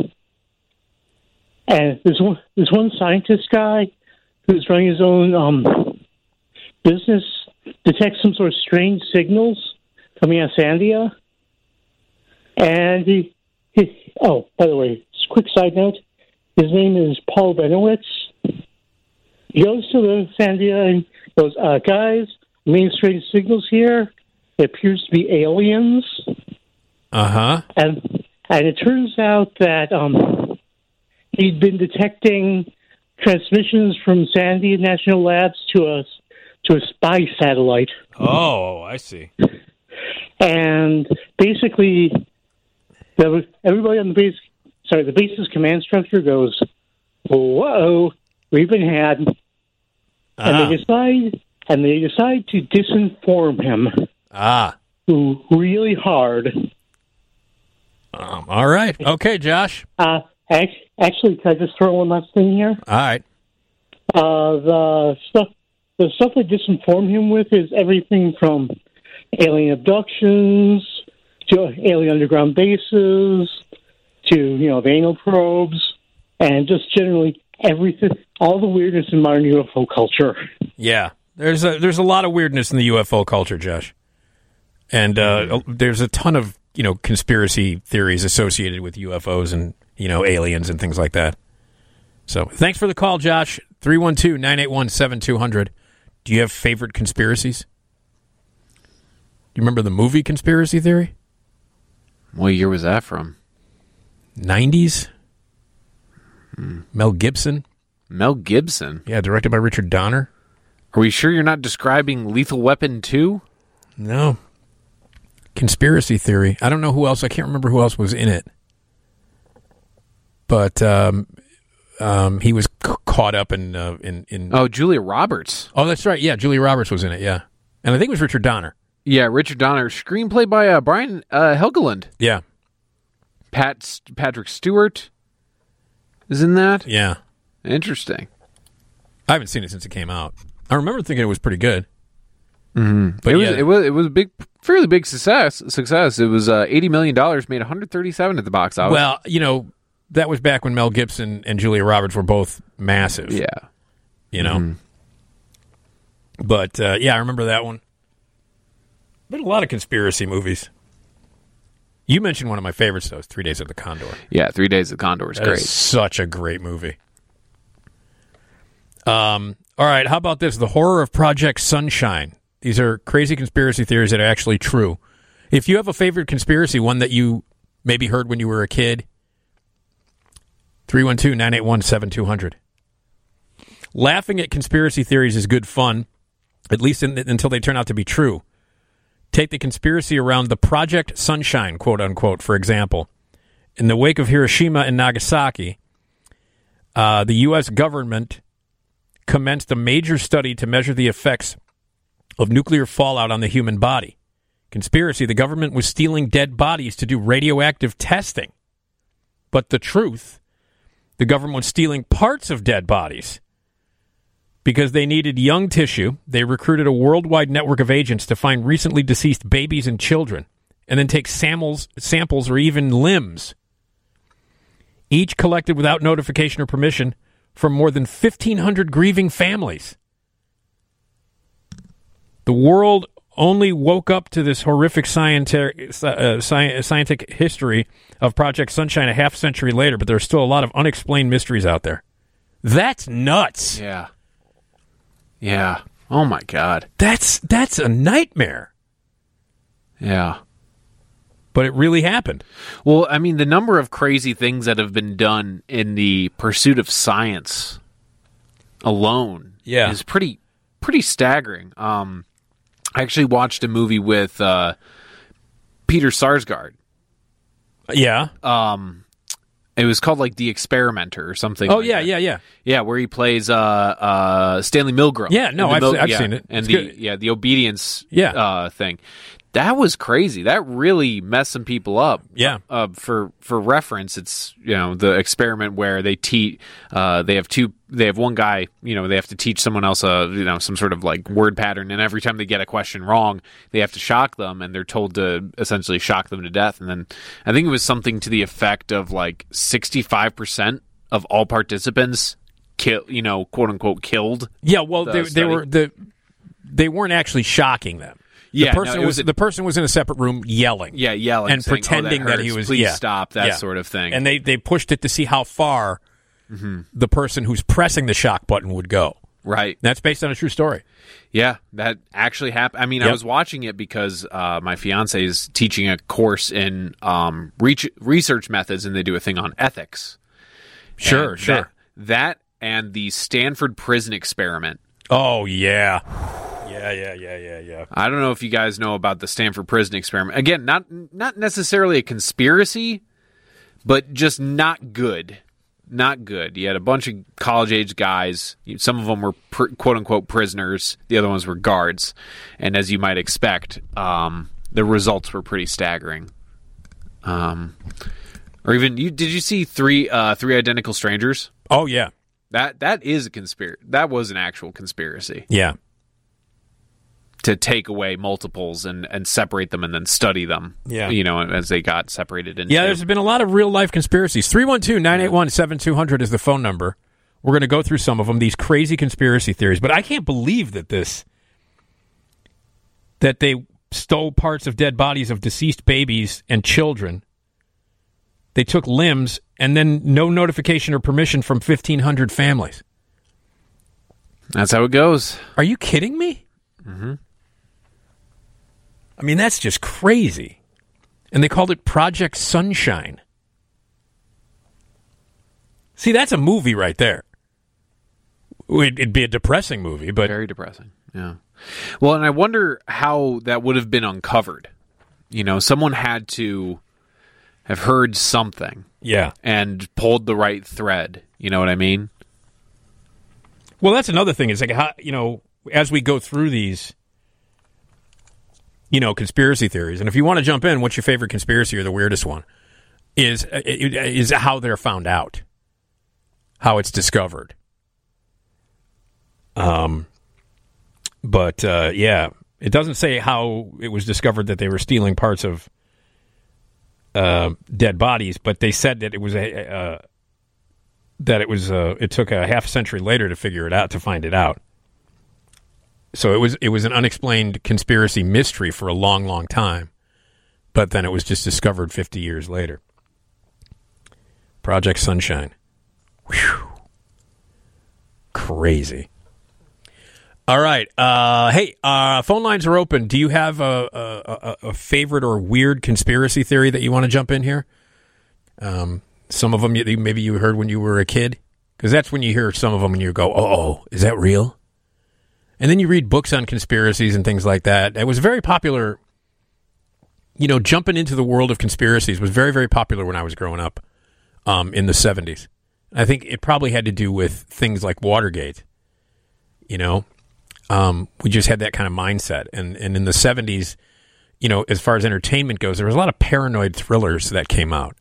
And there's one scientist guy who's running his own business, detects some sort of strange signals coming out of Sandia. And he by the way, just a quick side note, his name is Paul Benowitz. He goes to the Sandia and goes, guys, main strange signals here. It appears to be aliens. Uh-huh. And it turns out that he'd been detecting transmissions from Sandia National Labs to a spy satellite. Oh, I see. And basically, everybody on the base's command structure goes, "Whoa, we've been had," and they decide to disinform him. Really hard. All right. Okay, Josh. Actually, can I just throw one last thing here? All right. The stuff they disinform him with is everything from alien abductions to alien underground bases to, the anal probes, and just generally everything, all the weirdness in modern UFO culture. Yeah. There's a lot of weirdness in the UFO culture, Josh. And there's a ton of, conspiracy theories associated with UFOs and, aliens and things like that. So thanks for the call, Josh. 312-981-7200. Do you have favorite conspiracies? Do you remember the movie Conspiracy Theory? What year was that from? 90s? Mel Gibson? Mel Gibson? Yeah, directed by Richard Donner. Are we sure you're not describing Lethal Weapon 2? No. Conspiracy Theory. I don't know who else. I can't remember who else was in it. But he was caught up in. Oh, Julia Roberts. Oh, that's right. Yeah, Julia Roberts was in it. Yeah, and I think it was Richard Donner. Yeah, Richard Donner. Screenplay by Brian Helgeland. Yeah. Patrick Stewart is in that. Yeah. Interesting. I haven't seen it since it came out. I remember thinking it was pretty good. Mm-hmm. But it was a fairly big success. It was $80 million, made $137 at the box office. Well, that was back when Mel Gibson and Julia Roberts were both massive. Yeah. Mm-hmm. But, I remember that one. Been a lot of conspiracy movies. You mentioned one of my favorites, though, 3 Days of the Condor. Yeah, 3 Days of the Condor is great. Such a great movie. All right, how about this? The Horror of Project Sunshine. These are crazy conspiracy theories that are actually true. If you have a favorite conspiracy, one that you maybe heard when you were a kid, 312-981-7200. Laughing at conspiracy theories is good fun, at least until they turn out to be true. Take the conspiracy around the Project Sunshine, quote unquote, for example. In the wake of Hiroshima and Nagasaki, the U.S. government commenced a major study to measure the effects of nuclear fallout on the human body. Conspiracy, the government was stealing dead bodies to do radioactive testing. But the truth, the government was stealing parts of dead bodies. Because they needed young tissue, they recruited a worldwide network of agents to find recently deceased babies and children, and then take samples or even limbs, each collected without notification or permission from more than 1,500 grieving families. The world only woke up to this horrific scientific history of Project Sunshine a half century later, but there's still a lot of unexplained mysteries out there. That's nuts. Yeah. Yeah. Oh, my God. That's a nightmare. Yeah. But it really happened. Well, I mean, the number of crazy things that have been done in the pursuit of science alone is pretty staggering. I actually watched a movie with Peter Sarsgaard. Yeah. It was called like The Experimenter or something. Oh, like yeah, that. Yeah, where he plays Stanley Milgram. Yeah, no, I've seen it. And it's the obedience thing. That was crazy. That really messed some people up. Yeah. For reference, it's the experiment where they have one guy, they have to teach someone else some sort of like word pattern, and every time they get a question wrong, they have to shock them, and they're told to essentially shock them to death. And then I think it was something to the effect of like 65% of all participants quote unquote killed. Yeah, well, they weren't actually shocking them. Yeah, the person was in a separate room yelling. Yeah, yelling and saying, pretending that he was. Please stop that sort of thing. And they pushed it to see how far the person who's pressing the shock button would go. Right. That's based on a true story. Yeah, that actually happened. I mean, I was watching it because my fiance is teaching a course in research methods, and they do a thing on ethics. Sure. That and the Stanford prison experiment. Oh yeah. I don't know if you guys know about the Stanford prison experiment. Again, not necessarily a conspiracy, but just not good. Not good. You had a bunch of college-age guys. Some of them were quote-unquote prisoners. The other ones were guards. And as you might expect, the results were pretty staggering. Or even, did you see Three Identical Strangers? Oh, yeah. That is a conspiracy. That was an actual conspiracy. Yeah. To take away multiples and separate them and then study them, as they got separated into. Yeah, there's been a lot of real-life conspiracies. 312-981-7200 is the phone number. We're going to go through some of them, these crazy conspiracy theories. But I can't believe that they stole parts of dead bodies of deceased babies and children. They took limbs, and then no notification or permission from 1,500 families. That's how it goes. Are you kidding me? Mm-hmm. I mean, that's just crazy. And they called it Project Sunshine. See, that's a movie right there. It'd be a depressing movie, but... Very depressing, yeah. Well, and I wonder how that would have been uncovered. Someone had to have heard something. Yeah. And pulled the right thread. You know what I mean? Well, that's another thing. It's like, how, as we go through these... conspiracy theories. And if you want to jump in, what's your favorite conspiracy or the weirdest one? Is how they're found out, how it's discovered. It doesn't say how it was discovered that they were stealing parts of dead bodies, but they said that it took a half century later to figure it out, to find it out. So it was an unexplained conspiracy mystery for a long, long time, but then it was just discovered 50 years later. Project Sunshine. Whew. Crazy. All right. Hey, phone lines are open. Do you have a favorite or weird conspiracy theory that you want to jump in here? Some of them maybe you heard when you were a kid, because that's when you hear some of them and you go, oh, is that real? And then you read books on conspiracies and things like that. It was very popular. Jumping into the world of conspiracies was very, very popular when I was growing up in the 70s. I think it probably had to do with things like Watergate. We just had that kind of mindset. And in the 70s, as far as entertainment goes, there was a lot of paranoid thrillers that came out.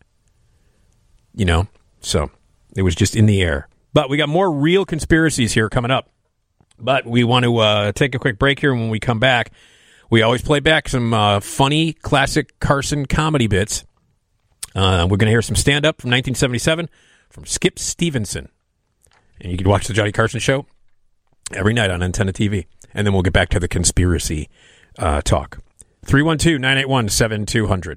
So it was just in the air. But we got more real conspiracies here coming up. But we want to take a quick break here. And when we come back, we always play back some funny, classic Carson comedy bits. We're going to hear some stand-up from 1977 from Skip Stevenson. And you can watch the Johnny Carson Show every night on Antenna TV. And then we'll get back to the conspiracy talk. 312-981-7200.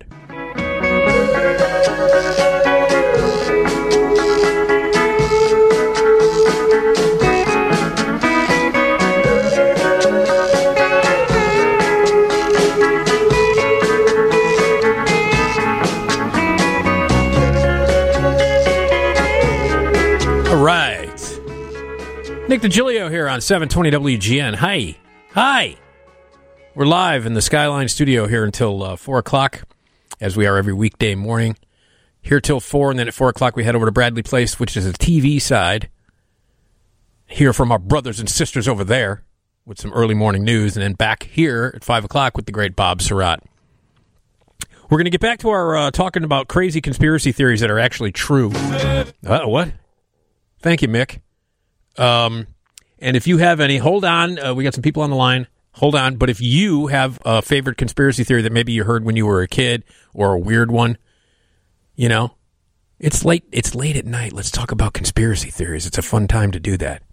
All right. Nick DiGilio here on 720 WGN. Hi. We're live in the Skyline studio here until 4 o'clock, as we are every weekday morning. Here till 4, and then at 4 o'clock we head over to Bradley Place, which is the TV side. Hear from our brothers and sisters over there with some early morning news, and then back here at 5 o'clock with the great Bob Surratt. We're going to get back to our talking about crazy conspiracy theories that are actually true. What? Thank you, Mick. And if you have any, hold on. We got some people on the line. Hold on. But if you have a favorite conspiracy theory that maybe you heard when you were a kid or a weird one, it's late. It's late at night. Let's talk about conspiracy theories. It's a fun time to do that.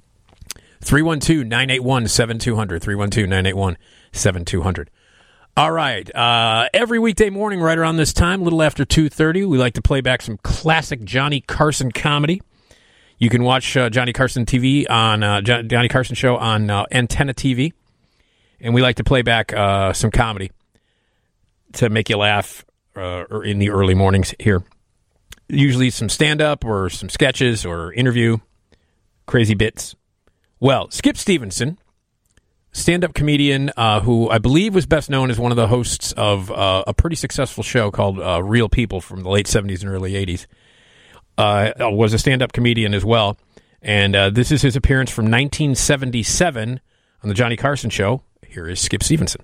312-981-7200. 312-981-7200. All right. Every weekday morning right around this time, a little after 2:30, we like to play back some classic Johnny Carson comedy. You can watch Johnny Carson TV on Johnny Carson Show on Antenna TV. And we like to play back some comedy to make you laugh or in the early mornings here. Usually some stand-up or some sketches or interview, crazy bits. Well, Skip Stevenson, stand-up comedian who I believe was best known as one of the hosts of a pretty successful show called Real People from the late 70s and early 80s, was a stand-up comedian as well. And this is his appearance from 1977 on the Johnny Carson Show. Here is Skip Stevenson.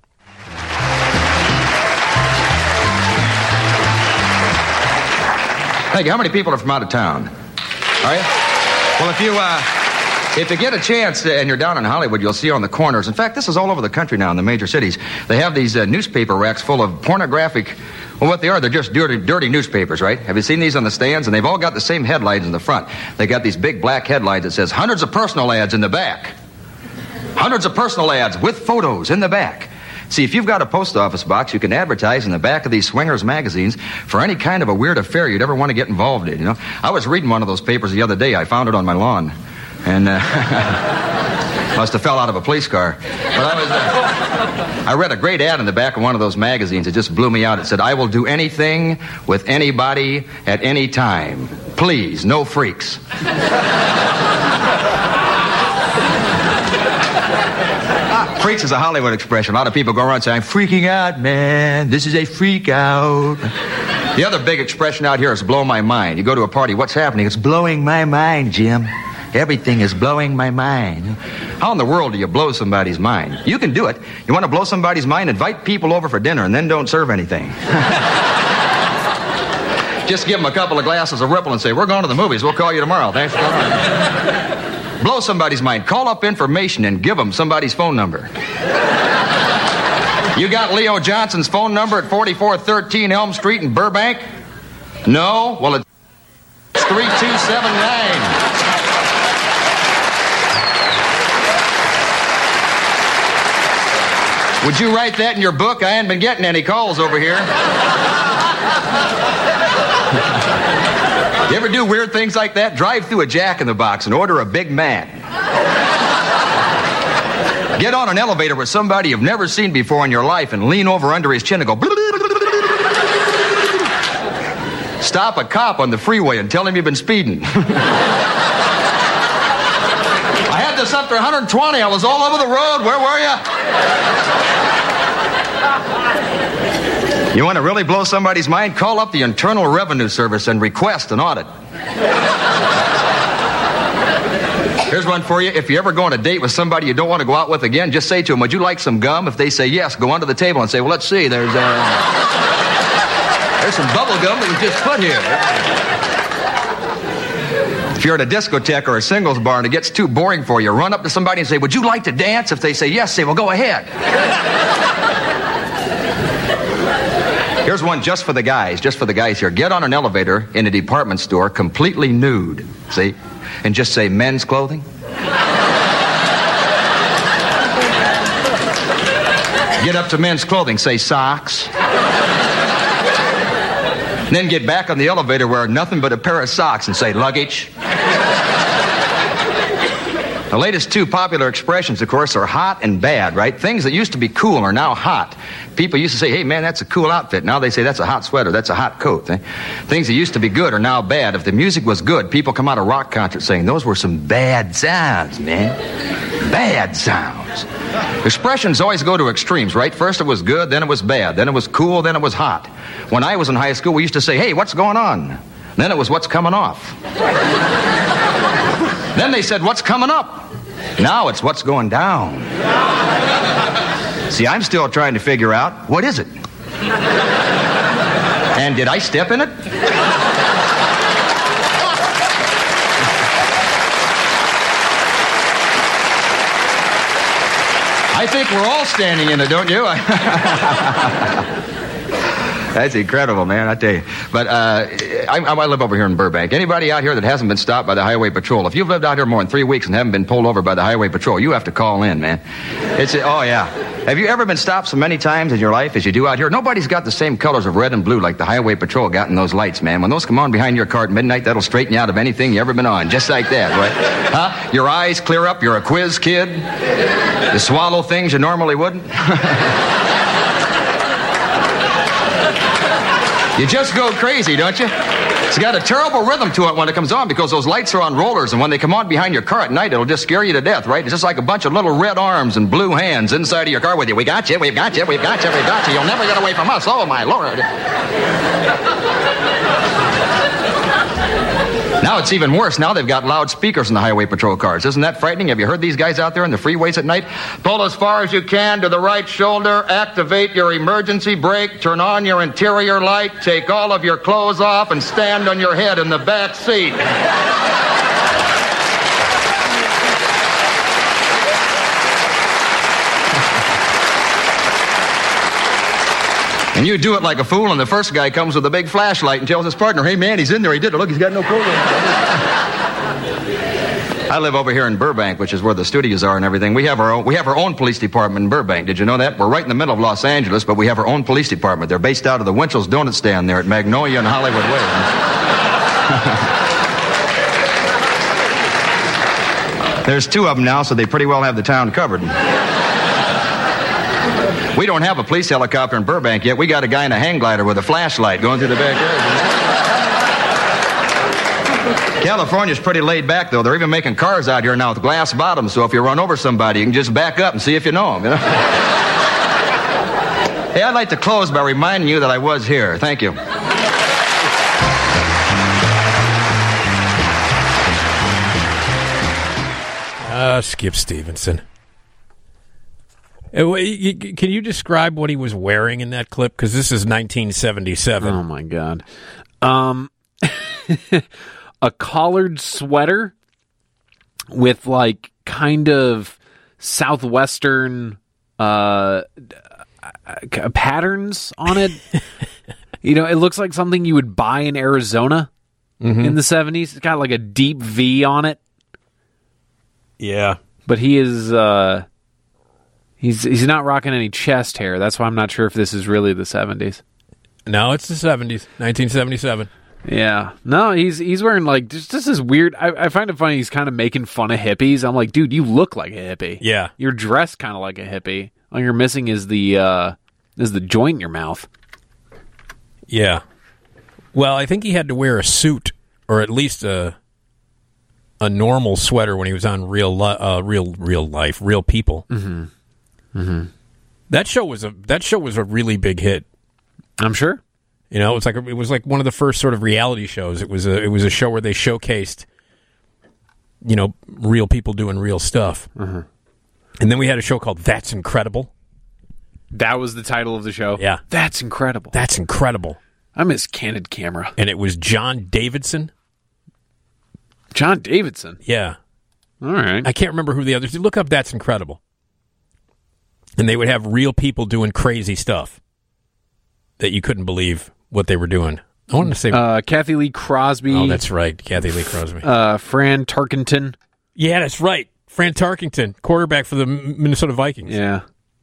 Thank you. How many people are from out of town? All right. Well, if you get a chance and you're down in Hollywood, you'll see on the corners. In fact, this is all over the country now in the major cities. They have these newspaper racks full of pornographic. Well, what they are, they're just dirty newspapers, right? Have you seen these on the stands? And they've all got the same headlines in the front. They got these big black headlines that says hundreds of personal ads in the back. Hundreds of personal ads with photos in the back. See, if you've got a post office box, you can advertise in the back of these swingers magazines for any kind of a weird affair you'd ever want to get involved in, I was reading one of those papers the other day. I found it on my lawn. And must have fell out of a police car. But I read a great ad in the back of one of those magazines. It just blew me out. It said, "I will do anything with anybody at any time. Please, no freaks." Freaks is a Hollywood expression. A lot of people go around saying, "I'm freaking out, man. This is a freak out." The other big expression out here is blow my mind. You go to a party, what's happening? It's blowing my mind, Jim. Everything is blowing my mind. How in the world do you blow somebody's mind? You can do it. You want to blow somebody's mind? Invite people over for dinner and then don't serve anything. Just give them a couple of glasses of Ripple and say, "We're going to the movies. We'll call you tomorrow. Thanks for coming." Blow somebody's mind. Call up information and give them somebody's phone number. You got Leo Johnson's phone number at 4413 Elm Street in Burbank? No? Well, it's 3279. Would you write that in your book? I ain't been getting any calls over here. You ever do weird things like that? Drive through a Jack in the Box and order a Big Mac. Get on an elevator with somebody you've never seen before in your life and lean over under his chin and go... Stop a cop on the freeway and tell him you've been speeding. I had this up to 120. I was all over the road. Where were you? You want to really blow somebody's mind? Call up the Internal Revenue Service and request an audit. Here's one for you. If you ever go on a date with somebody you don't want to go out with again, just say to them, would you like some gum? If they say yes, go under the table and say, well, let's see, there's some bubble gum that was just put here. If you're at a discotheque or a singles bar and it gets too boring for you, run up to somebody and say, would you like to dance? If they say yes, say, well, go ahead. Here's one just for the guys here. Get on an elevator in a department store completely nude, see? And just say men's clothing. Get up to men's clothing, say socks. And then get back on the elevator wearing nothing but a pair of socks and say luggage. The latest two popular expressions, of course, are hot and bad, right? Things that used to be cool are now hot. People used to say, hey, man, that's a cool outfit. Now they say that's a hot sweater, that's a hot coat. Things that used to be good are now bad. If the music was good, people come out of rock concerts saying, those were some bad sounds, man. Bad sounds. Expressions always go to extremes, right? First it was good, then it was bad, then it was cool, then it was hot. When I was in high school, we used to say, hey, what's going on? Then it was what's coming off. Then they said, what's coming up? Now it's what's going down. See, I'm still trying to figure out, what is it? And did I step in it? I think we're all standing in it, don't you? That's incredible, man, I tell you. But I live over here in Burbank. Anybody out here that hasn't been stopped by the Highway Patrol, if you've lived out here more than 3 weeks and haven't been pulled over by the Highway Patrol, you have to call in, man. Oh, yeah. Have you ever been stopped so many times in your life as you do out here? Nobody's got the same colors of red and blue like the Highway Patrol got in those lights, man. When those come on behind your car at midnight, that'll straighten you out of anything you ever been on, just like that, right? Huh? Your eyes clear up, you're a quiz kid. You swallow things you normally wouldn't. You just go crazy, don't you? It's got a terrible rhythm to it when it comes on because those lights are on rollers, and when they come on behind your car at night, it'll just scare you to death, right? It's just like a bunch of little red arms and blue hands inside of your car with you. We got you, we've got you, we've got you, we've got you. You'll never get away from us. Oh, my Lord. Now it's even worse. Now they've got loudspeakers in the Highway Patrol cars. Isn't that frightening? Have you heard these guys out there in the freeways at night? Pull as far as you can to the right shoulder, activate your emergency brake, turn on your interior light, take all of your clothes off, and stand on your head in the back seat. And you do it like a fool, and the first guy comes with a big flashlight and tells his partner, hey, man, he's in there. He did it. Look, he's got no clothes on. I live over here in Burbank, which is where the studios are and everything. We have our own police department in Burbank. Did you know that? We're right in the middle of Los Angeles, but we have our own police department. They're based out of the Winchell's Donut Stand there at Magnolia and Hollywood Way. There's two of them now, so they pretty well have the town covered. We don't have a police helicopter in Burbank yet. We got a guy in a hang glider with a flashlight going through the backyard. California's pretty laid back, though. They're even making cars out here now with glass bottoms, so if you run over somebody, you can just back up and see if you know them, you know? Hey, I'd like to close by reminding you that I was here. Thank you. Skip Stevenson. Can you describe what he was wearing in that clip? Because this is 1977. Oh, my God. A collared sweater with, like, kind of southwestern patterns on it. You know, it looks like something you would buy in Arizona in the 70s. It's got, like, a deep V on it. Yeah. But he is... He's not rocking any chest hair. That's why I'm not sure if this is really the 70s. No, it's the 70s, 1977. Yeah. No, he's wearing like just this weird. I find it funny. He's kind of making fun of hippies. I'm like, dude, you look like a hippie. Yeah, you're dressed kind of like a hippie. All you're missing is the joint in your mouth. Yeah. Well, I think he had to wear a suit, or at least a normal sweater when he was on real life, Real People. Mm-hmm. Mm-hmm. That show was a really big hit. I'm sure. You know, it was like one of the first sort of reality shows. It was a show where they showcased, you know, real people doing real stuff. Mm-hmm. And then we had a show called That's Incredible. That was the title of the show? Yeah. That's Incredible. That's Incredible. I miss Candid Camera. And it was John Davidson. John Davidson? Yeah. All right. I can't remember who the others. Look up That's Incredible. And they would have real people doing crazy stuff that you couldn't believe what they were doing. I wanted to say Kathy Lee Crosby. Oh, that's right. Kathy Lee Crosby. Fran Tarkenton. Yeah, that's right. Fran Tarkenton, quarterback for the Minnesota Vikings. Yeah.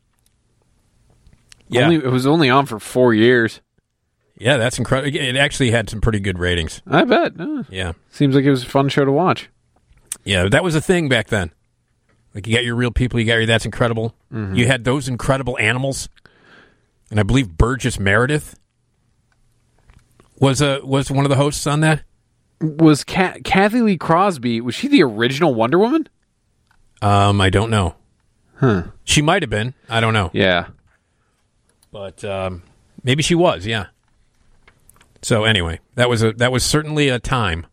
Yeah. It was only on for 4 years. Yeah, that's incredible. It actually had some pretty good ratings. I bet. Yeah. Seems like it was a fun show to watch. Yeah, that was a thing back then. Like, you got your real people, you got your That's Incredible. Mm-hmm. You had those incredible animals. And I believe Burgess Meredith was one of the hosts on that. Was Kathy Lee Crosby, was she the original Wonder Woman? I don't know. Huh. She might have been. I don't know. Yeah. But maybe she was, yeah. So anyway, that was certainly a time.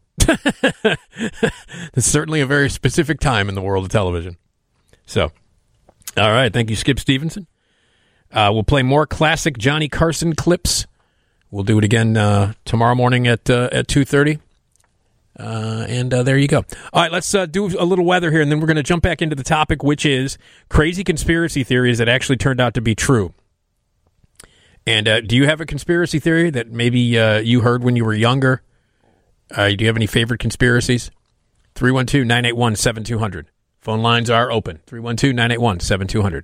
It's certainly a very specific time in the world of television. So, all right. Thank you, Skip Stevenson. We'll play more classic Johnny Carson clips. We'll do it again tomorrow morning at 2:30. And there you go. All right, let's do a little weather here, and then we're going to jump back into the topic, which is crazy conspiracy theories that actually turned out to be true. And do you have a conspiracy theory that maybe you heard when you were younger? Do you have any favorite conspiracies? 312-981-7200. Phone lines are open. 312-981-7200.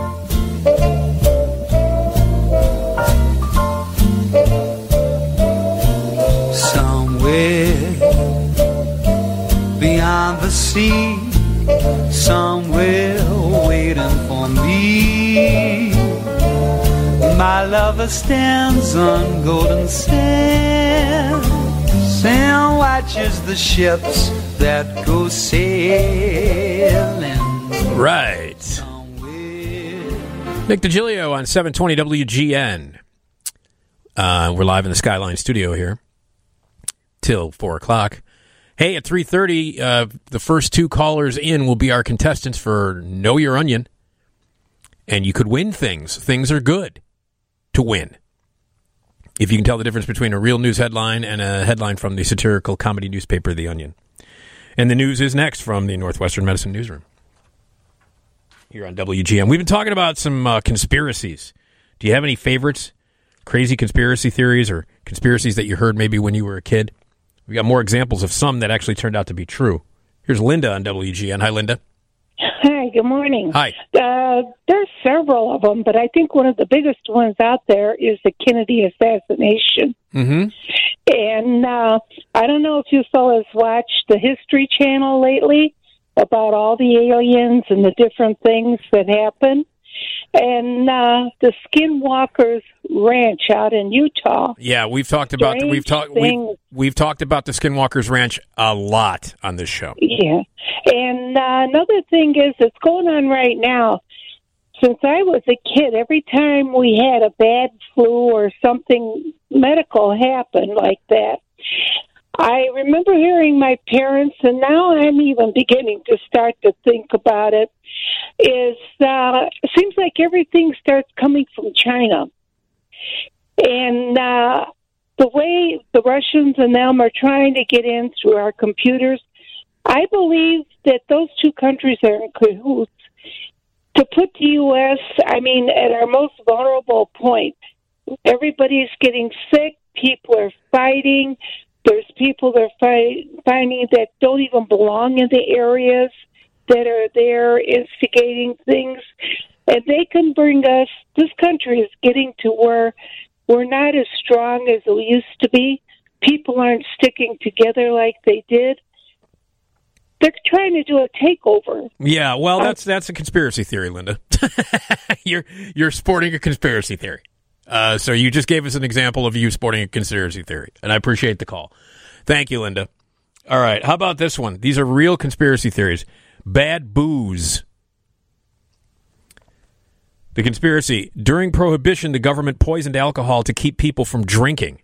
Somewhere beyond the sea, somewhere waiting for me, my lover stands on golden sands and watches the ships that go sailing. Right. Nick DiGilio on 720 WGN. We're live in the Skyline studio here till 4 o'clock. Hey, at 3:30, the first two callers in will be our contestants for Know Your Onion. And you could win things. Things are good to win. If you can tell the difference between a real news headline and a headline from the satirical comedy newspaper, The Onion. And the news is next from the Northwestern Medicine Newsroom here on WGN. We've been talking about some conspiracies. Do you have any favorites? Crazy conspiracy theories or conspiracies that you heard maybe when you were a kid? We got more examples of some that actually turned out to be true. Here's Linda on WGN. Hi, Linda. Hi, good morning. Hi. There's several of them, but I think one of the biggest ones out there is the Kennedy assassination. Mm-hmm. And I don't know if you fellas watched the History Channel lately about all the aliens and the different things that happen. And the Skinwalkers Ranch out in Utah. Yeah, we've talked about we've talked about the Skinwalkers Ranch a lot on this show. Yeah, and another thing is it's going on right now. Since I was a kid, every time we had a bad flu or something medical happen like that, I remember hearing my parents, and now I'm even beginning to start to think about it, it seems like everything starts coming from China. And the way the Russians and them are trying to get in through our computers, I believe that those two countries are in cahoots to put the U.S., at our most vulnerable point. Everybody's getting sick. People are fighting. There's people that are finding that don't even belong in the areas that are there instigating things. And they can bring us, this country is getting to where we're not as strong as we used to be. People aren't sticking together like they did. They're trying to do a takeover. Yeah, well, that's a conspiracy theory, Linda. You're sporting a conspiracy theory. So you just gave us an example of you sporting a conspiracy theory, and I appreciate the call. Thank you, Linda. All right, how about this one? These are real conspiracy theories. Bad booze. The conspiracy. During Prohibition, the government poisoned alcohol to keep people from drinking.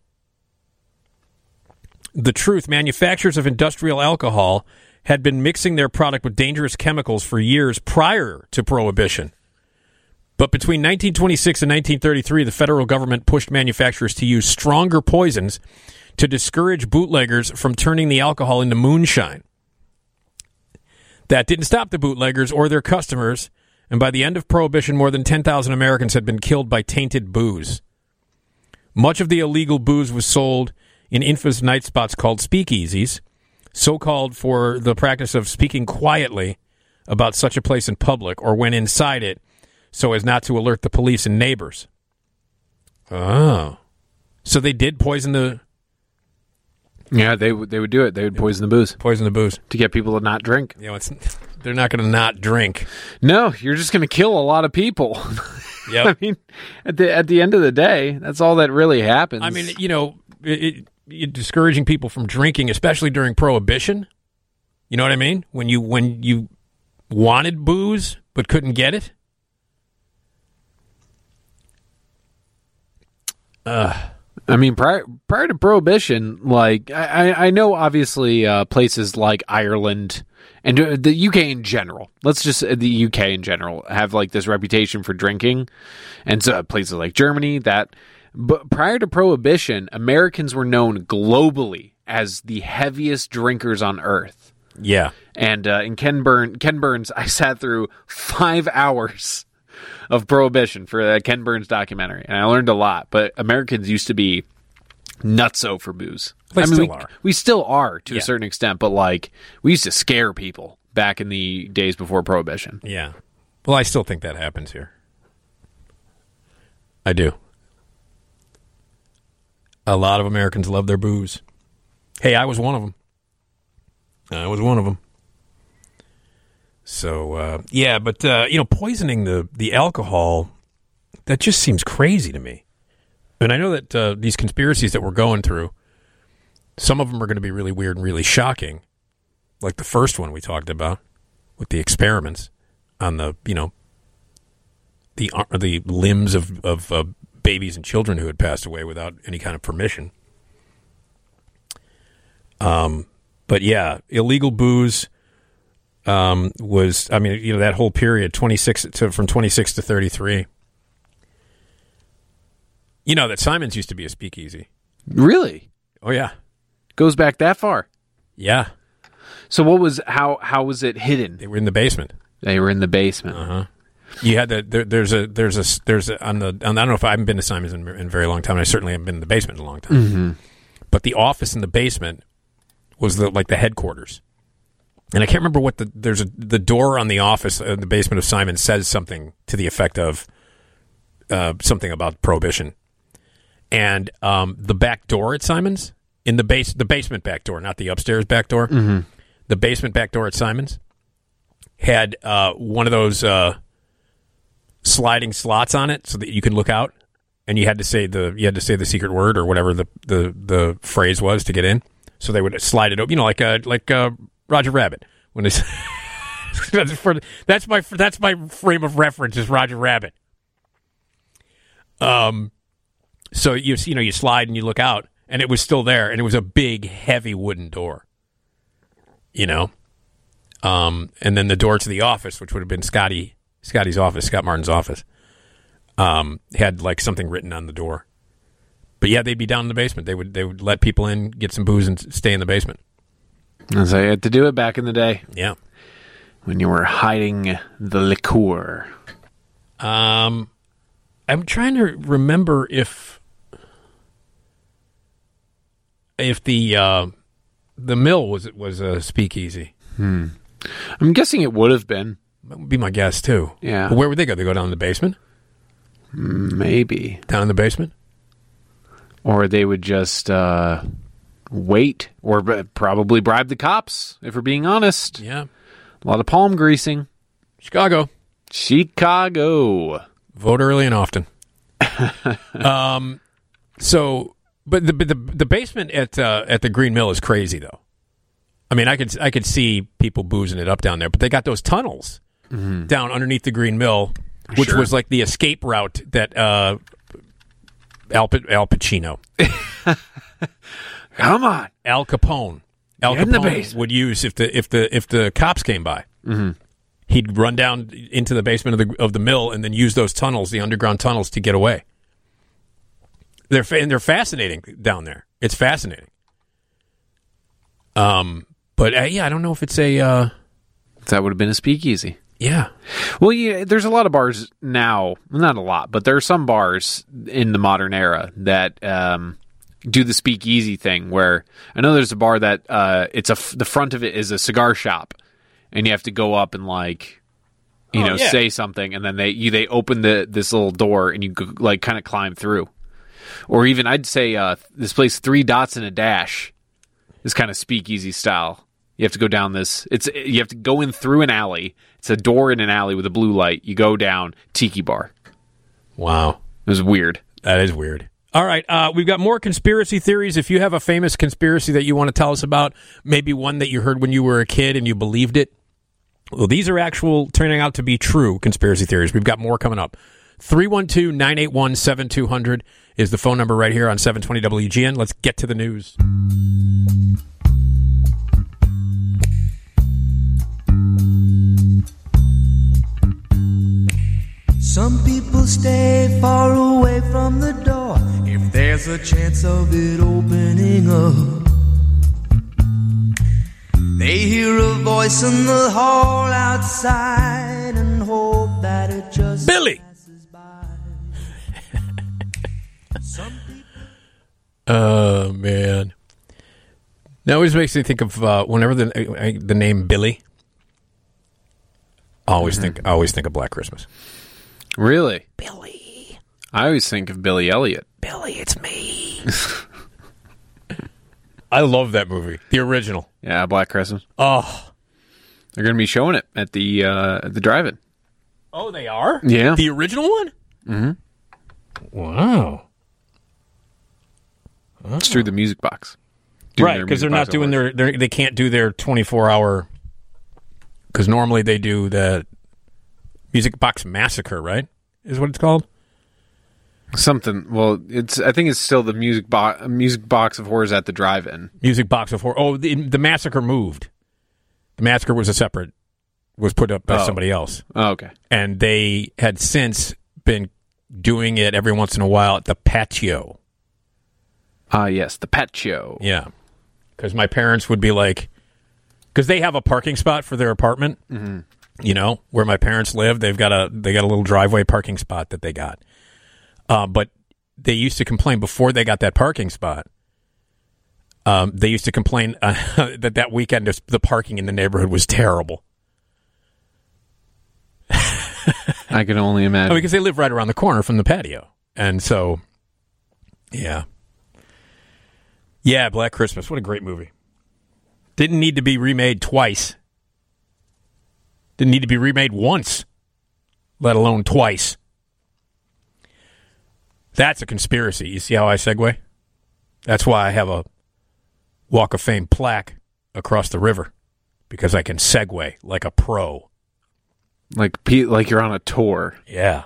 The truth. Manufacturers of industrial alcohol had been mixing their product with dangerous chemicals for years prior to Prohibition. But between 1926 and 1933, the federal government pushed manufacturers to use stronger poisons to discourage bootleggers from turning the alcohol into moonshine. That didn't stop the bootleggers or their customers, and by the end of Prohibition, more than 10,000 Americans had been killed by tainted booze. Much of the illegal booze was sold in infamous night spots called speakeasies, so-called for the practice of speaking quietly about such a place in public or when inside it, so as not to alert the police and neighbors. Oh. So they did poison the... Yeah, they would do it. They would poison the booze. Poison the booze. To get people to not drink. You know, they're not going to not drink. No, you're just going to kill a lot of people. Yep. I mean, at the end of the day, that's all that really happens. I mean, you know, discouraging people from drinking, especially during Prohibition. You know what I mean? When you wanted booze but couldn't get it. I mean, prior to Prohibition, like I know obviously places like Ireland and the UK in general. Let's just the UK in general have like this reputation for drinking, and so places like Germany that. But prior to Prohibition, Americans were known globally as the heaviest drinkers on earth. Yeah, and in Ken Burns, I sat through 5 hours of Prohibition for the Ken Burns documentary, and I learned a lot. But Americans used to be nutso for booze. We still are to a certain extent, but like we used to scare people back in the days before Prohibition. Yeah. Well, I still think that happens here. I do. A lot of Americans love their booze. Hey, I was one of them. So, yeah, but, poisoning the alcohol, that just seems crazy to me. And I know that these conspiracies that we're going through, some of them are going to be really weird and really shocking. Like the first one we talked about with the experiments on the limbs of babies and children who had passed away without any kind of permission. But yeah, illegal booze was, that whole period, from 26 to 33. You know that Simon's used to be a speakeasy. Really? Oh yeah. Goes back that far. Yeah. So how was it hidden? They were in the basement. Uh-huh. You had there's a I don't know if I haven't been to Simon's in a very long time. I certainly haven't been in the basement in a long time. Mm-hmm. But the office in the basement was the headquarters. And I can't remember what the door on the office in the basement of Simon says something to the effect of something about Prohibition. And the back door at Simon's, in the basement back door, not the upstairs back door, mm-hmm. the basement back door at Simon's had one of those sliding slots on it so that you could look out, and you had to say the secret word or whatever the phrase was to get in. So they would slide it open, like Roger Rabbit. When it's that's my frame of reference is Roger Rabbit. So you slide and you look out, and it was still there, and it was a big, heavy wooden door. And then the door to the office, which would have been Scotty's office, Scott Martin's office, had like something written on the door. But yeah, they'd be down in the basement. They would let people in, get some booze, and stay in the basement. As I had to do it back in the day. Yeah, when you were hiding the liqueur. I'm trying to remember if the mill was a speakeasy. I'm guessing it would have been. That would be my guess too. Yeah. But where would they go? They go down in the basement? Maybe. Down in the basement? Or they would just wait, or probably bribe the cops, if we're being honest. Yeah. A lot of palm greasing. Chicago. Vote early and often. So, but the basement at the Green Mill is crazy though. I mean, I could see people boozing it up down there, but they got those tunnels down underneath the Green Mill, which was like the escape route that Al Pacino, come on, Al Capone, would use if the cops came by. Mm-hmm. He'd run down into the basement of the mill and then use those tunnels, the underground tunnels, to get away. They're fascinating down there. It's fascinating. But yeah, I don't know if it's a. That would have been a speakeasy. Yeah. Well, yeah, there's a lot of bars now. Not a lot, but there are some bars in the modern era that do the speakeasy thing. Where I know there's a bar that the front of it is a cigar shop, and you have to go up and say something, and then they open this little door, and you like kind of climb through. Or even I'd say this place 3 Dots and a Dash is kind of speakeasy style. You have to go down this. You have to go in through an alley. It's a door in an alley with a blue light. You go down, tiki bar. Wow, it was weird. That is weird. All right, we've got more conspiracy theories. If you have a famous conspiracy that you want to tell us about, maybe one that you heard when you were a kid and you believed it. Well, these are turning out to be true conspiracy theories. We've got more coming up. 312-981-7200 is the phone number right here on 720 WGN. Let's get to the news. Some people stay far away from the door if there's a chance of it opening up. They hear a voice in the hall outside and hope that it just Billy. Oh man! That always makes me think of whenever the name Billy. I always think of Black Christmas. Really, Billy? I always think of Billy Elliot. Billy, it's me. I love that movie, the original. Yeah, Black Christmas. Oh, they're going to be showing it at the drive-in. Oh, they are? Yeah, the original one. Mm-hmm. Wow. It's through the Music Box. Right, because they're not doing they can't do their 24-hour, because normally they do the Music Box Massacre, right? Is what it's called? Something. Well, I think it's still the Music Box of Horrors at the drive-in. Music Box of Horror. Oh, the Massacre moved. The Massacre was put up by somebody else. Oh, okay. And they had since been doing it every once in a while at the Patio. Yes, the Patio. Yeah. Because my parents would be like, because they have a parking spot for their apartment, where my parents live. They got a little driveway parking spot that they got. But they used to complain before they got that parking spot. They used to complain that weekend the parking in the neighborhood was terrible. I can only imagine. Because they live right around the corner from the Patio. And so, yeah. Yeah, Black Christmas. What a great movie. Didn't need to be remade twice. Didn't need to be remade once, let alone twice. That's a conspiracy. You see how I segue? That's why I have a Walk of Fame plaque across the river, because I can segue like a pro. Like you're on a tour. Yeah.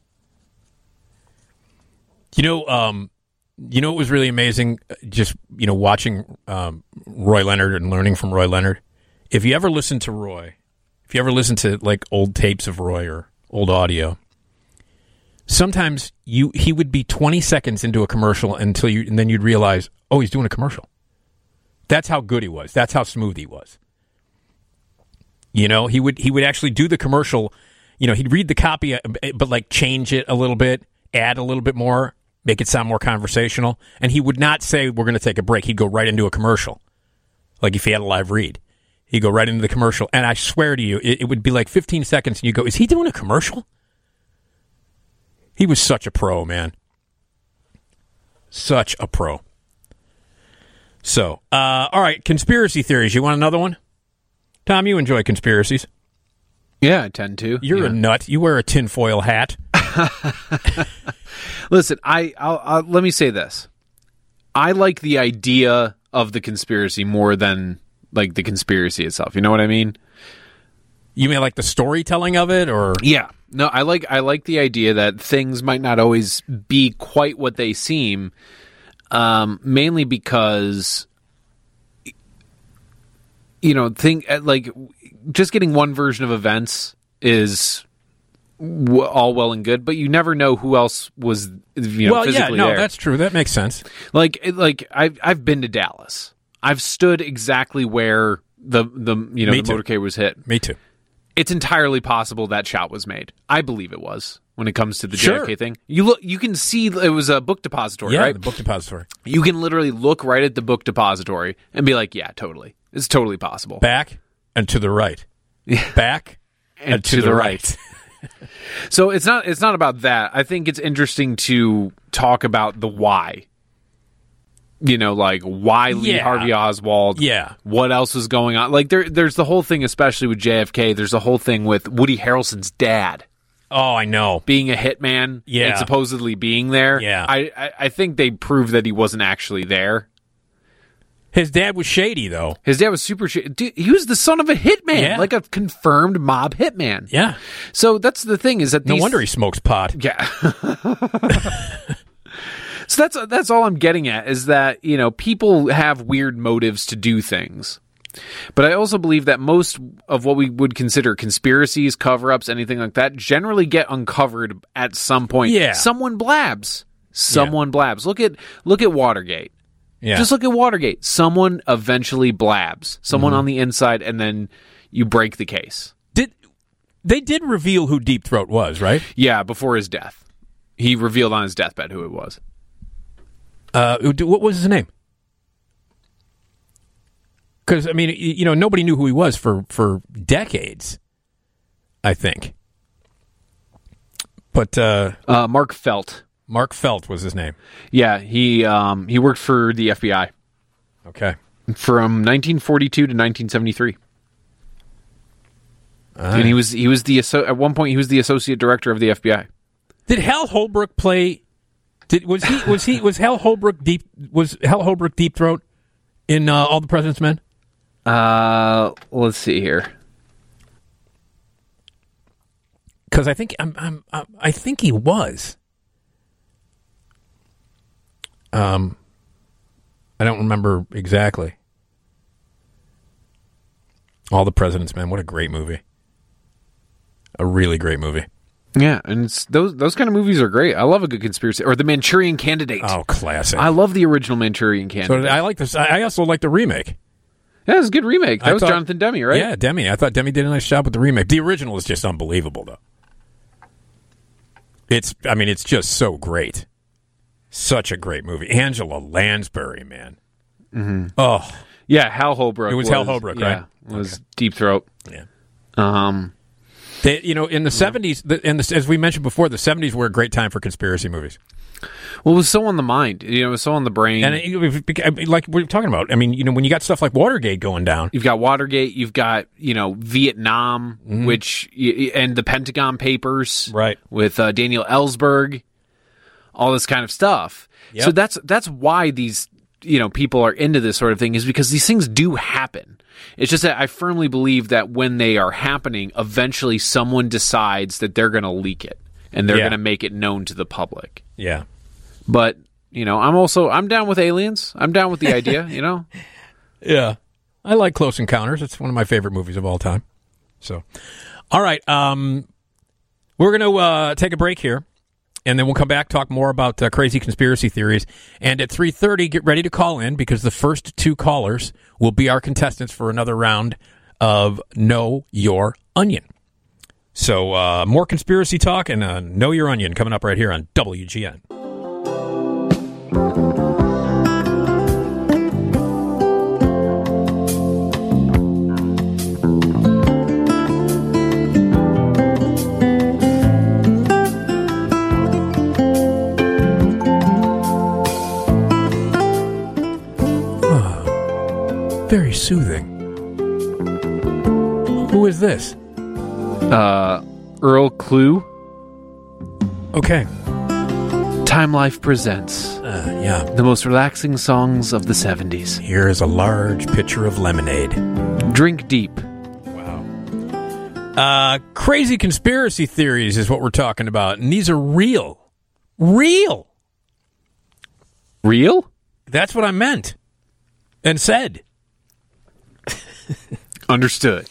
It was really amazing just, watching Roy Leonard and learning from Roy Leonard. If you ever listen to Roy, if you ever listen to like old tapes of Roy or old audio, sometimes he would be 20 seconds into a commercial and then you'd realize, oh, he's doing a commercial. That's how good he was. That's how smooth he was. He would actually do the commercial. He'd read the copy, but like change it a little bit, add a little bit more, make it sound more conversational. And he would not say, we're going to take a break. He'd go right into a commercial. Like if he had a live read, he'd go right into the commercial. And I swear to you, it would be like 15 seconds and you go, is he doing a commercial? He was such a pro, man. Such a pro. So, all right, conspiracy theories. You want another one? Tom, you enjoy conspiracies. Yeah, I tend to. You're a nut. You wear a tinfoil hat. Listen, I'll let me say this. I like the idea of the conspiracy more than like the conspiracy itself. You know what I mean? You mean like the storytelling of it, or yeah? No, I like the idea that things might not always be quite what they seem, mainly because like just getting one version of events is all well and good, but you never know who else was physically there. That's true. That makes sense. Like I've been to Dallas. I've stood exactly where the motorcade was hit. Me too. It's entirely possible that shot was made. I believe it was when it comes to the JFK thing. You can see it was a book depository, right? The book depository. You can literally look right at the book depository and be like, yeah, totally. It's totally possible. Back and to the right. Back and to the right. So it's not about that. I think it's interesting to talk about the why. Like why Lee Harvey Oswald? Yeah. What else was going on? Like there's the whole thing, especially with JFK. There's the whole thing with Woody Harrelson's dad. Oh, I know. Being a hitman and supposedly being there. Yeah. I think they proved that he wasn't actually there. His dad was shady, though. His dad was super shady. Dude, he was the son of a hitman, like a confirmed mob hitman. Yeah. So that's the thing is that no wonder he smokes pot. Yeah. So that's all I'm getting at is that, people have weird motives to do things. But I also believe that most of what we would consider conspiracies, cover-ups, anything like that, generally get uncovered at some point. Yeah. Someone blabs. Blabs. Look at Watergate. Yeah. Just look at Watergate. Someone eventually blabs. Someone on the inside, and then you break the case. They did reveal who Deep Throat was, right? Yeah, before his death. He revealed on his deathbed who it was. What was his name? Because, I mean, nobody knew who he was for decades, I think. But Mark Felt. Mark Felt was his name. Yeah, he worked for the FBI. Okay. From 1942 to 1973. And he was at one point he was the associate director of the FBI. Did Hal Holbrook play? Was Hal Holbrook Deep Throat in All the President's Men? Let's see here. Because I think I think he was. I don't remember exactly. All the President's Men. What a great movie. A really great movie. Yeah, and those kind of movies are great. I love a good conspiracy. Or The Manchurian Candidate. Oh, classic. I love the original Manchurian Candidate. So I like this. I also like the remake. Yeah, it was a good remake. That was Jonathan Demme, right? Yeah, Demme. I thought Demme did a nice job with the remake. The original is just unbelievable, though. It's just so great. Such a great movie. Angela Lansbury, man. Mm-hmm. Oh. Yeah, Hal Holbrook. It was Hal Holbrook, right? Yeah, it was Deep Throat. Yeah. In the 70s, as we mentioned before, the 70s were a great time for conspiracy movies. Well, it was so on the mind. It was so on the brain. And like we were talking about, when you got stuff like Watergate going down. You've got Watergate, you've got, Vietnam, and the Pentagon Papers. Right. With Daniel Ellsberg, all this kind of stuff. Yep. So that's why these, people are into this sort of thing, is because these things do happen. It's just that I firmly believe that when they are happening, eventually someone decides that they're going to leak it and they're going to make it known to the public. Yeah. But, I'm down with aliens. I'm down with the idea, Yeah. I like Close Encounters. It's one of my favorite movies of all time. So, all right. We're going to take a break here, and then we'll come back, talk more about crazy conspiracy theories. And at 3:30, get ready to call in, because the first two callers will be our contestants for another round of Know Your Onion. So more conspiracy talk and Know Your Onion coming up right here on WGN. Very soothing. Who is this? Earl Klugh. Okay. Time Life presents the most relaxing songs of the 70s. Here is a large pitcher of lemonade. Drink deep. Wow. Crazy conspiracy theories is what we're talking about, and these are real. Real? That's what I meant and said. Understood.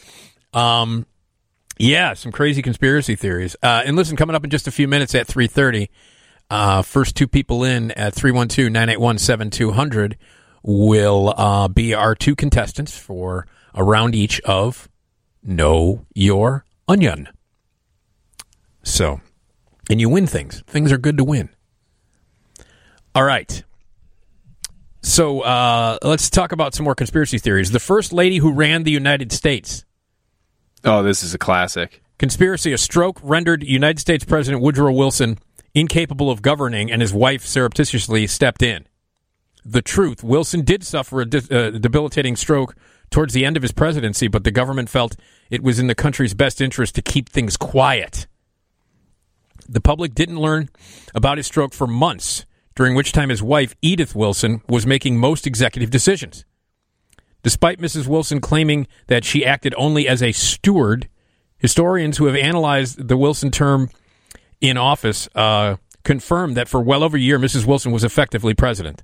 Yeah, some crazy conspiracy theories. And listen, coming up in just a few minutes at 3:30, first two people in at 312-981-7200 will be our two contestants for a round each of Know Your Onion. So, and you win things. Things are good to win. All right. So let's talk about some more conspiracy theories. The first lady who ran the United States. Oh, this is a classic. Conspiracy: a stroke rendered United States President Woodrow Wilson incapable of governing, and his wife surreptitiously stepped in. The truth: Wilson did suffer a debilitating stroke towards the end of his presidency, but the government felt it was in the country's best interest to keep things quiet. The public didn't learn about his stroke for months, during which time his wife, Edith Wilson, was making most executive decisions. Despite Mrs. Wilson claiming that she acted only as a steward, historians who have analyzed the Wilson term in office confirmed that for well over a year, Mrs. Wilson was effectively president.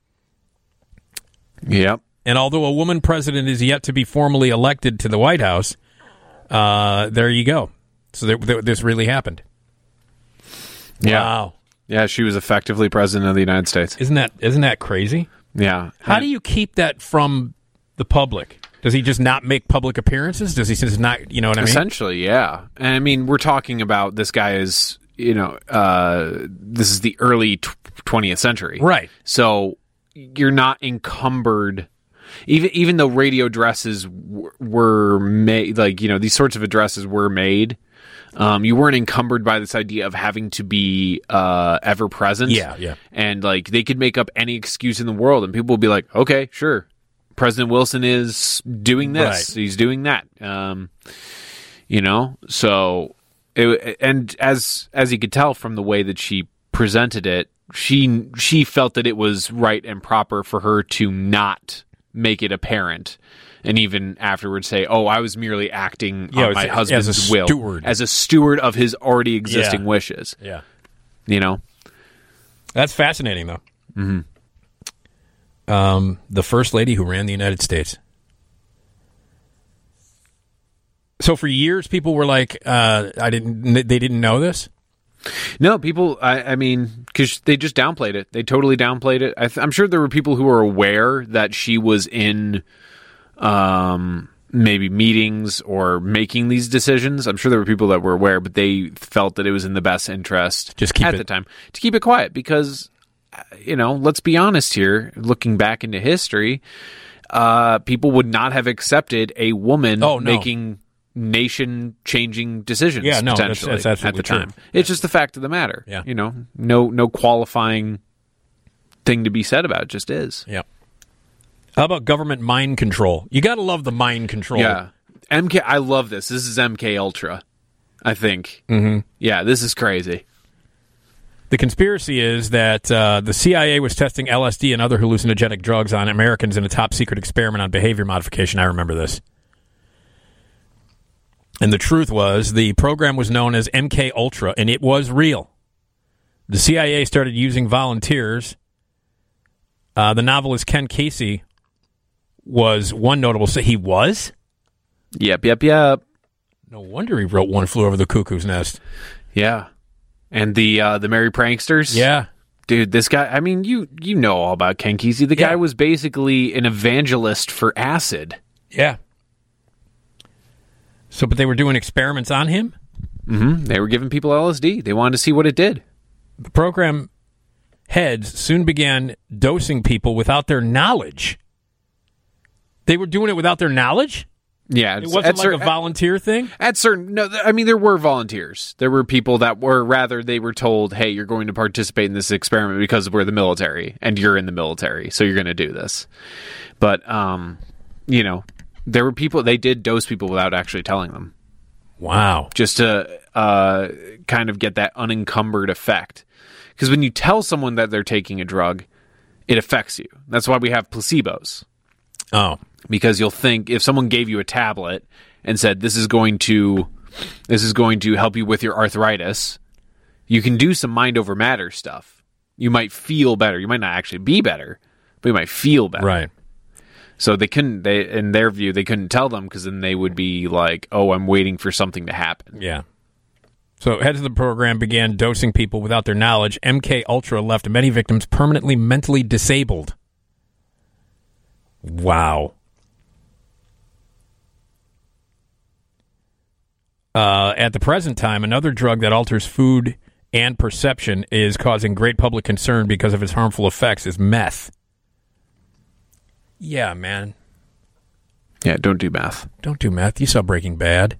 Yep. And although a woman president is yet to be formally elected to the White House, there you go. So this really happened. Yeah. Wow. Yeah, she was effectively president of the United States. Isn't that crazy? Yeah. How do you keep that from the public? Does he just not make public appearances? Does he just not, you know what I mean? Essentially, yeah. And I mean, we're talking about this guy is, this is the early 20th century. Right. So you're not encumbered, even though radio addresses were made, these sorts of addresses were made, you weren't encumbered by this idea of having to be ever present. Yeah. And they could make up any excuse in the world, and people would be like, "Okay, sure, President Wilson is doing this. Right. He's doing that." So, and as you could tell from the way that she presented it, she felt that it was right and proper for her to not make it apparent. And even afterwards say, "Oh, I was merely acting on my husband's will as a steward of his already existing wishes." Yeah, that's fascinating, though. Mm-hmm. The first lady who ran the United States. So for years, people were like, "They didn't know this." No, people. I mean, because they just downplayed it. They totally downplayed it. I'm sure there were people who were aware that she was in. Maybe meetings or making these decisions. I'm sure there were people that were aware, but they felt that it was in the best interest the time to keep it quiet because, let's be honest here, looking back into history, people would not have acceped a woman making nation-changing decisions potentially that's absolutely at the time. true. It's just the fact of the matter. Yeah. No qualifying thing to be said about it, just is. Yeah. How about government mind control? You got to love the mind control. Yeah. I love this. This is MK Ultra, I think. Mm-hmm. Yeah, this is crazy. The conspiracy is that the CIA was testing LSD and other hallucinogenic drugs on Americans in a top-secret experiment on behavior modification. I remember this. And the truth was, the program was known as MK Ultra, and it was real. The CIA started using volunteers. The novelist Ken Casey was one notable. He was? Yep. No wonder he wrote One Flew Over the Cuckoo's Nest. Yeah. And the Merry Pranksters? Yeah. Dude, this guy, I mean, you know all about Ken Kesey. The guy was basically an evangelist for acid. Yeah. So, but they were doing experiments on him? Mm-hmm. They were giving people LSD. They wanted to see what it did. The program heads soon began dosing people without their knowledge. They were doing it without their knowledge? Yeah. It wasn't like a volunteer thing? There were volunteers. There were people that they were told, hey, you're going to participate in this experiment because we're the military, and you're in the military, so you're going to do this. But, there were people, they did dose people without actually telling them. Wow. Just to kind of get that unencumbered effect. Because when you tell someone that they're taking a drug, it affects you. That's why we have placebos. Oh. Because you'll think, if someone gave you a tablet and said, this is going to help you with your arthritis, you can do some mind over matter stuff. You might feel better. You might not actually be better, but you might feel better. Right. So in their view, they couldn't tell them, because then they would be like, oh, I'm waiting for something to happen. Yeah. So heads of the program began dosing people without their knowledge. MK Ultra left many victims permanently mentally disabled. Wow. At the present time, another drug that alters food and perception is causing great public concern because of its harmful effects is meth. Yeah, man. Yeah, don't do meth. Don't do meth. You saw Breaking Bad.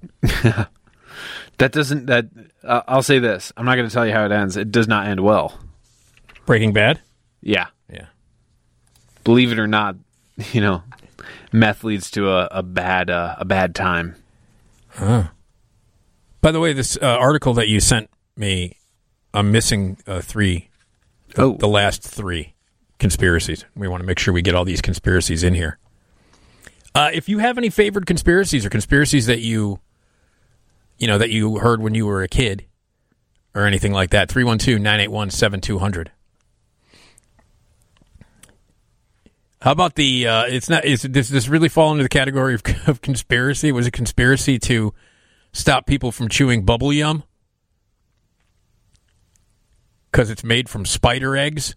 I'll say this. I'm not going to tell you how it ends. It does not end well. Breaking Bad? Yeah. Yeah. Believe it or not, meth leads to a bad time. Huh. By the way, this article that you sent me, I'm missing three. The last three conspiracies. We want to make sure we get all these conspiracies in here. If you have any favorite conspiracies or conspiracies that you heard when you were a kid or anything like that, 312-981-7200. How about does this really fall into the category of conspiracy? Was it a conspiracy to stop people from chewing bubble yum? Because it's made from spider eggs?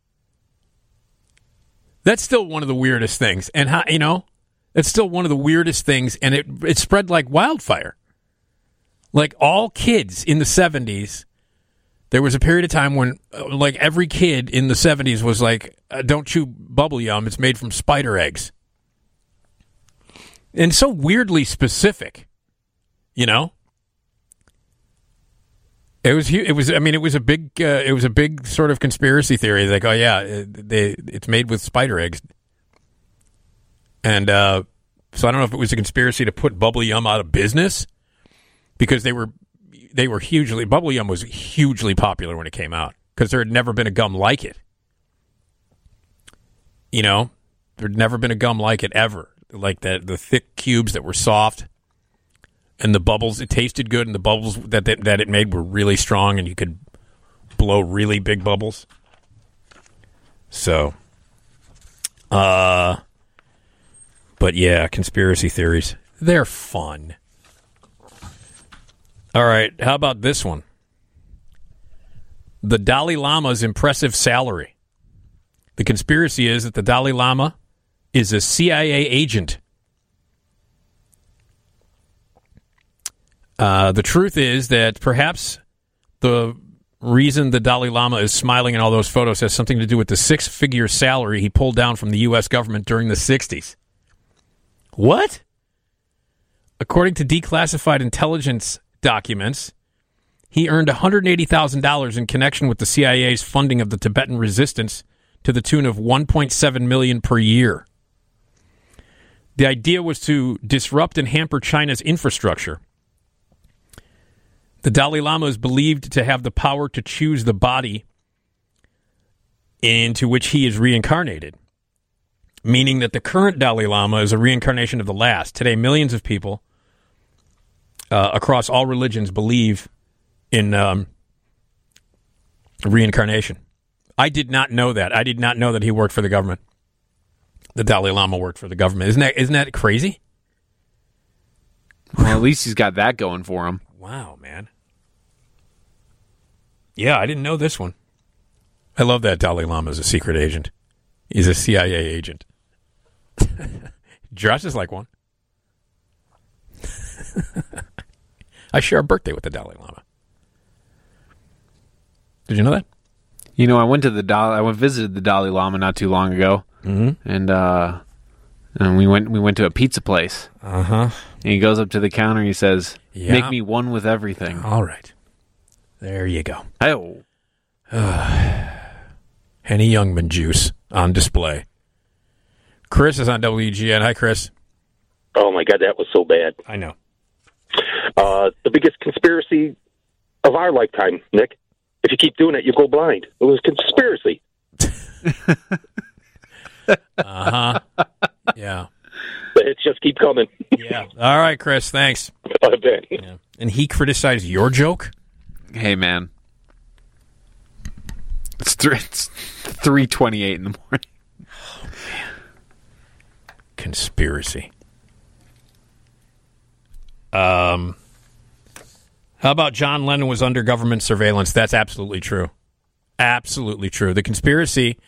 That's still one of the weirdest things. And it's still one of the weirdest things, and it spread like wildfire. Like all kids in the 70s, there was a period of time when like every kid in the 70s was like, don't chew bubble yum, it's made from spider eggs. And so weirdly specific, It was a big sort of conspiracy theory. Like, oh yeah, it's made with spider eggs. And so I don't know if it was a conspiracy to put bubble yum out of business, because bubble yum was hugely popular when it came out, because there had never been a gum like it. There'd never been a gum like it ever. Like the thick cubes that were soft, and the bubbles, it tasted good, and the bubbles that it made were really strong, and you could blow really big bubbles. So, but yeah, conspiracy theories, they're fun. All right, how about this one? The Dalai Lama's impressive salary. The conspiracy is that the Dalai Lama is a CIA agent. The truth is that perhaps the reason the Dalai Lama is smiling in all those photos has something to do with the 6-figure salary he pulled down from the U.S. government during the 60s. What? According to declassified intelligence documents, he earned $180,000 in connection with the CIA's funding of the Tibetan resistance to the tune of $1.7 million per year. The idea was to disrupt and hamper China's infrastructure. The Dalai Lama is believed to have the power to choose the body into which he is reincarnated, meaning that the current Dalai Lama is a reincarnation of the last. Today, millions of people across all religions believe in reincarnation. I did not know that. I did not know that he worked for the government. The Dalai Lama worked for the government. Isn't that crazy? Well, at least he's got that going for him. Wow, man. Yeah, I didn't know this one. I love that Dalai Lama is a secret agent. He's a CIA agent. Dresses like one. I share a birthday with the Dalai Lama. Did you know that? I went to visited the Dalai Lama not too long ago, and we went to a pizza place. And he goes up to the counter. And he says, "Make me one with everything." All right, there you go. Oh, Henny Youngman juice on display. Chris is on WGN. Hi, Chris. Oh my God, that was so bad. I know. The biggest conspiracy of our lifetime, Nick. If you keep doing it, you go blind. It was a conspiracy. Uh-huh. Yeah. The hits just keep coming. Yeah. All right, Chris, thanks. Yeah. And he criticized your joke? Hey, man. It's 3:28 in the morning. Oh, man. Conspiracy. How about John Lennon was under government surveillance? That's absolutely true. Absolutely true. The conspiracy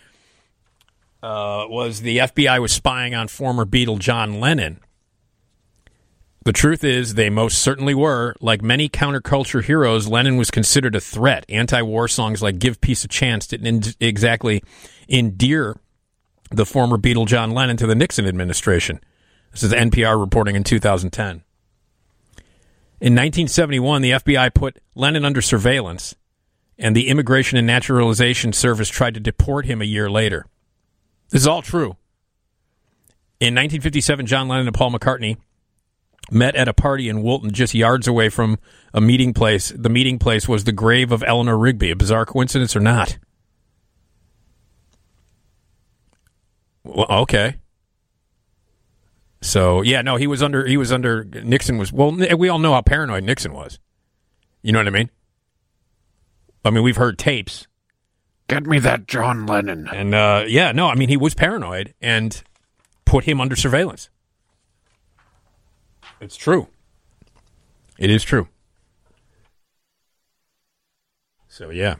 was the FBI was spying on former Beatle John Lennon. The truth is, they most certainly were. Like many counterculture heroes, Lennon was considered a threat. Anti-war songs like Give Peace a Chance didn't exactly endear the former Beatle John Lennon to the Nixon administration. This is NPR reporting in 2010. In 1971, the FBI put Lennon under surveillance, and the Immigration and Naturalization Service tried to deport him a year later. This is all true. In 1957, John Lennon and Paul McCartney met at a party in Woolton, just yards away from a meeting place. The meeting place was the grave of Eleanor Rigby. A bizarre coincidence or not? Well, okay. So, yeah, no, he was under, Nixon was, well, we all know how paranoid Nixon was. You know what I mean? I mean, we've heard tapes. Get me that John Lennon. And, yeah, no, I mean, he was paranoid and put him under surveillance. It's true. It is true. So, yeah.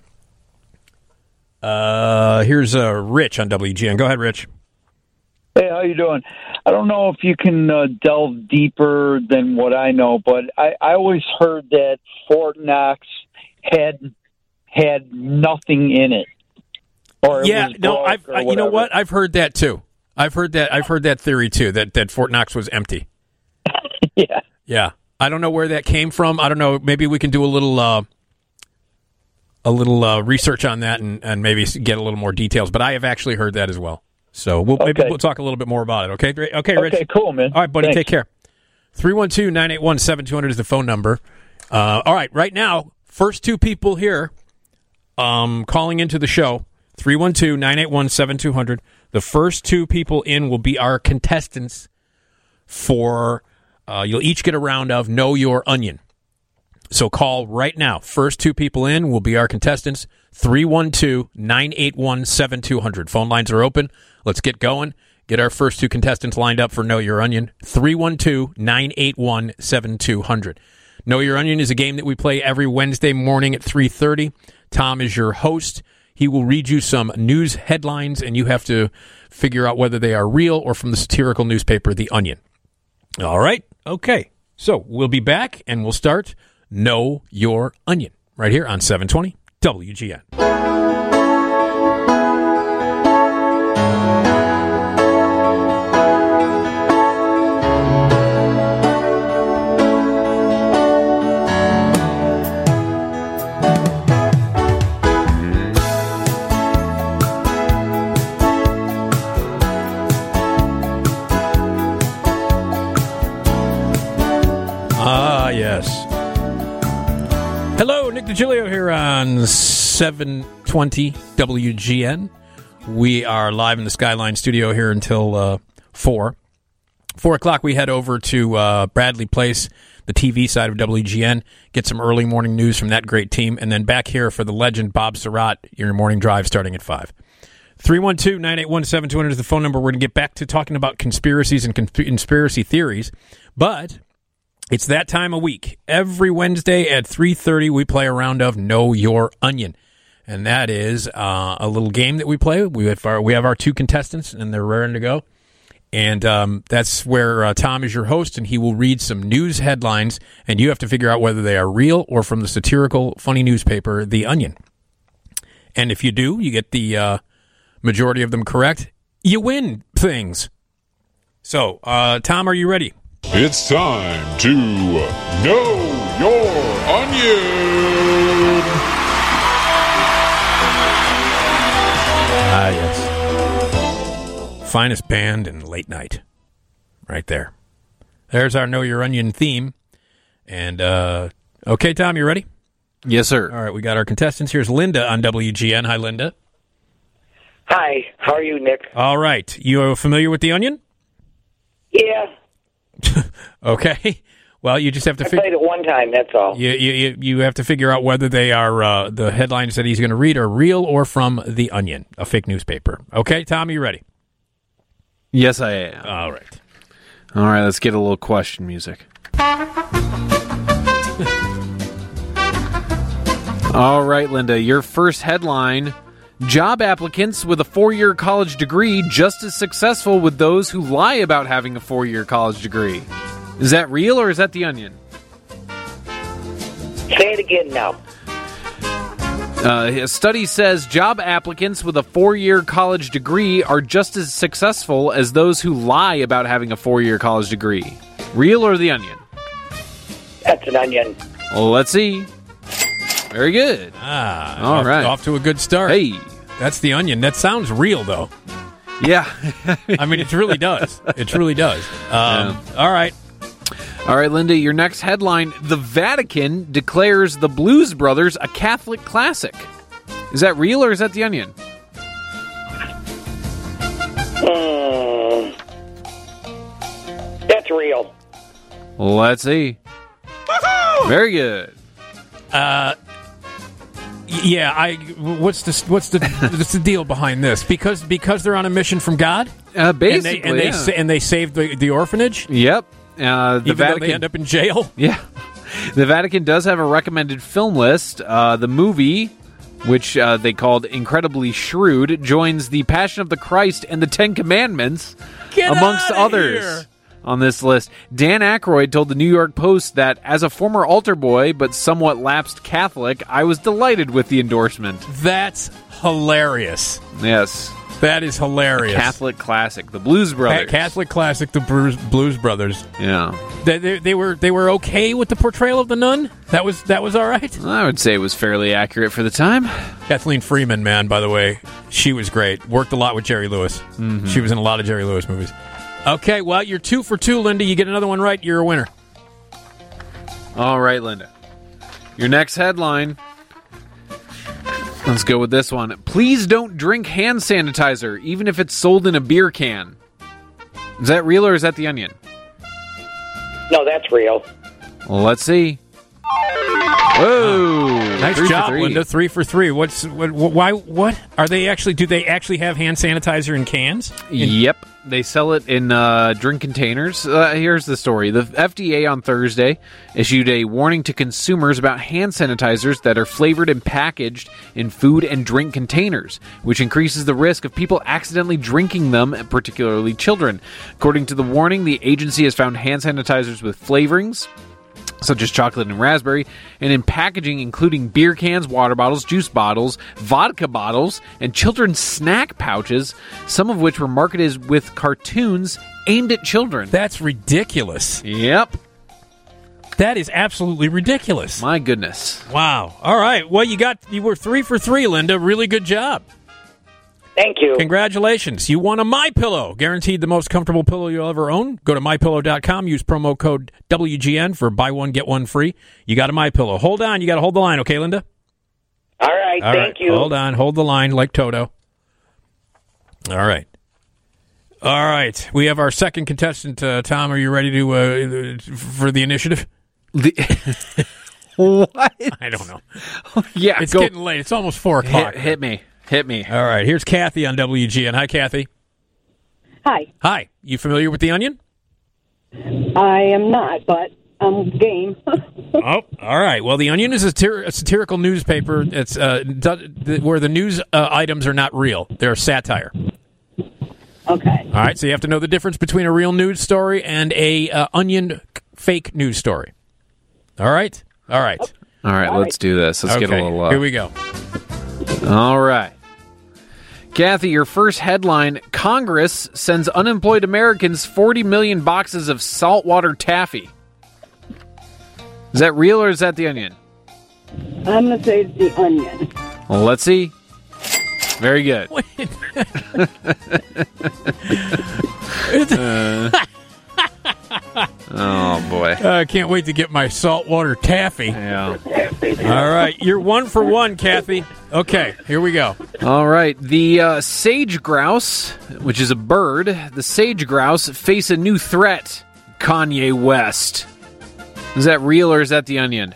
Here's Rich on WGN. Go ahead, Rich. Hey, how you doing? I don't know if you can delve deeper than what I know, but I always heard that Fort Knox had nothing in it. Or yeah, it was no, you know what? I've heard that too. I've heard that theory too. That Fort Knox was empty. Yeah. Yeah. I don't know where that came from. I don't know. Maybe we can do a little research on that and maybe get a little more details. But I have actually heard that as well. So maybe we'll talk a little bit more about it. Okay, great. Okay, Rich. Okay, cool, man. All right, buddy. Thanks. Take care. 312-981-7200 is the phone number. All right, right now, first two people here calling into the show, 312-981-7200. The first two people in will be our contestants for, you'll each get a round of Know Your Onion. So call right now. First two people in will be our contestants, 312-981-7200. Phone lines are open. Let's get going. Get our first two contestants lined up for Know Your Onion, 312-981-7200. Know Your Onion is a game that we play every Wednesday morning at 3:30. Tom is your host. He will read you some news headlines, and you have to figure out whether they are real or from the satirical newspaper, The Onion. All right? Okay. So we'll be back, and we'll start Know Your Onion right here on 720 WGN. Yes. Hello, Nick DiGilio here on 720 WGN. We are live in the Skyline studio here until 4. 4 o'clock, we head over to Bradley Place, the TV side of WGN, get some early morning news from that great team, and then back here for the legend Bob Surratt, your morning drive starting at 5. 312-981-7200 is the phone number. We're going to get back to talking about conspiracies and conspiracy theories, but it's that time of week. Every Wednesday at 3:30, we play a round of Know Your Onion. And that is a little game that we play. We have our two contestants, and they're raring to go. And that's where Tom is your host, and he will read some news headlines, and you have to figure out whether they are real or from the satirical, funny newspaper, The Onion. And if you do, you get the majority of them correct, you win things. So, Tom, are you ready? It's time to Know Your Onion! Ah, yes. Finest band in late night. Right there. There's our Know Your Onion theme. And, okay, Tom, you ready? Yes, sir. All right, we got our contestants. Here's Linda on WGN. Hi, Linda. Hi, how are you, Nick? All right. You familiar with The Onion? Yeah. Okay. Well, you just have to I played it one time, that's all. You have to figure out whether they are the headlines that he's going to read are real or from The Onion, a fake newspaper. Okay, Tom, are you ready? Yes, I am. All right. All right, let's get a little question music. All right, Linda, your first headline: job applicants with a 4-year college degree just as successful with those who lie about having a 4-year college degree. Is that real or is that The Onion? Say it again now. A study says job applicants with a 4-year college degree are just as successful as those who lie about having a 4-year college degree. Real or The Onion? That's an Onion. Well, let's see. Very good. All right. Off to a good start. Hey. That's The Onion. That sounds real, though. Yeah. I mean, it really does. It truly does. All right. All right, Linda, your next headline: the Vatican declares the Blues Brothers a Catholic classic. Is that real or is that The Onion? That's real. Let's see. Very good. Yeah, what's the deal behind this? Because they're on a mission from God? Basically, and they saved the orphanage? Yep. The Even Vatican, though they end up in jail? Yeah. The Vatican does have a recommended film list. The movie, which they called Incredibly Shrewd, joins The Passion of the Christ and the Ten Commandments, amongst others. Here. On this list, Dan Aykroyd told the New York Post that, as a former altar boy but somewhat lapsed Catholic, I was delighted with the endorsement. That's hilarious. Yes. That is hilarious. A Catholic classic, the Blues Brothers. Catholic classic, the Blues Brothers. Yeah. They were okay with the portrayal of the nun? That was all right? I would say it was fairly accurate for the time. Kathleen Freeman, man, by the way, she was great. Worked a lot with Jerry Lewis. Mm-hmm. She was in a lot of Jerry Lewis movies. Okay, well, you're 2 for 2, Linda. You get another one right, you're a winner. All right, Linda. Your next headline. Let's go with this one. Please don't drink hand sanitizer, even if it's sold in a beer can. Is that real or is that The Onion? No, that's real. Well, let's see. Whoa! Nice job, Linda. 3 for 3. What are they actually? Do they actually have hand sanitizer in cans? Yep, they sell it in drink containers. Here's the story: the FDA on Thursday issued a warning to consumers about hand sanitizers that are flavored and packaged in food and drink containers, which increases the risk of people accidentally drinking them, particularly children. According to the warning, the agency has found hand sanitizers with flavorings such as chocolate and raspberry, and in packaging including beer cans, water bottles, juice bottles, vodka bottles, and children's snack pouches, some of which were marketed with cartoons aimed at children. That's ridiculous. Yep. That is absolutely ridiculous. My goodness. Wow. All right. Well, you were 3 for 3, Linda. Really good job. Thank you. Congratulations. You won a MyPillow. Guaranteed the most comfortable pillow you'll ever own. Go to MyPillow.com. Use promo code WGN for buy one, get one free. You got a MyPillow. Hold on. You got to hold the line. Okay, Linda? All right. Thank you. Hold on. Hold the line like Toto. All right. All right. We have our second contestant. Tom, are you ready to for the initiative? What? I don't know. Yeah, it's getting late. It's almost 4 o'clock. Hit me. All right. Here's Kathy on WGN. Hi, Kathy. Hi. Hi. You familiar with The Onion? I am not, but I'm game. Oh, all right. Well, The Onion is a satirical newspaper. It's where the news items are not real. They're satire. Okay. All right. So you have to know the difference between a real news story and a Onion fake news story. All right. All right. Let's do this. Let's get a little. Here we go. All right. Kathy, your first headline: Congress sends unemployed Americans 40 million boxes of saltwater taffy. Is that real or is that The Onion? I'm going to say it's The Onion. Well, let's see. Very good. Oh, boy. I can't wait to get my saltwater taffy. Yeah. All right. You're 1 for 1, Kathy. Okay, here we go. All right. The sage grouse, which is a bird, the sage grouse face a new threat. Kanye West. Is that real or is that the Onion?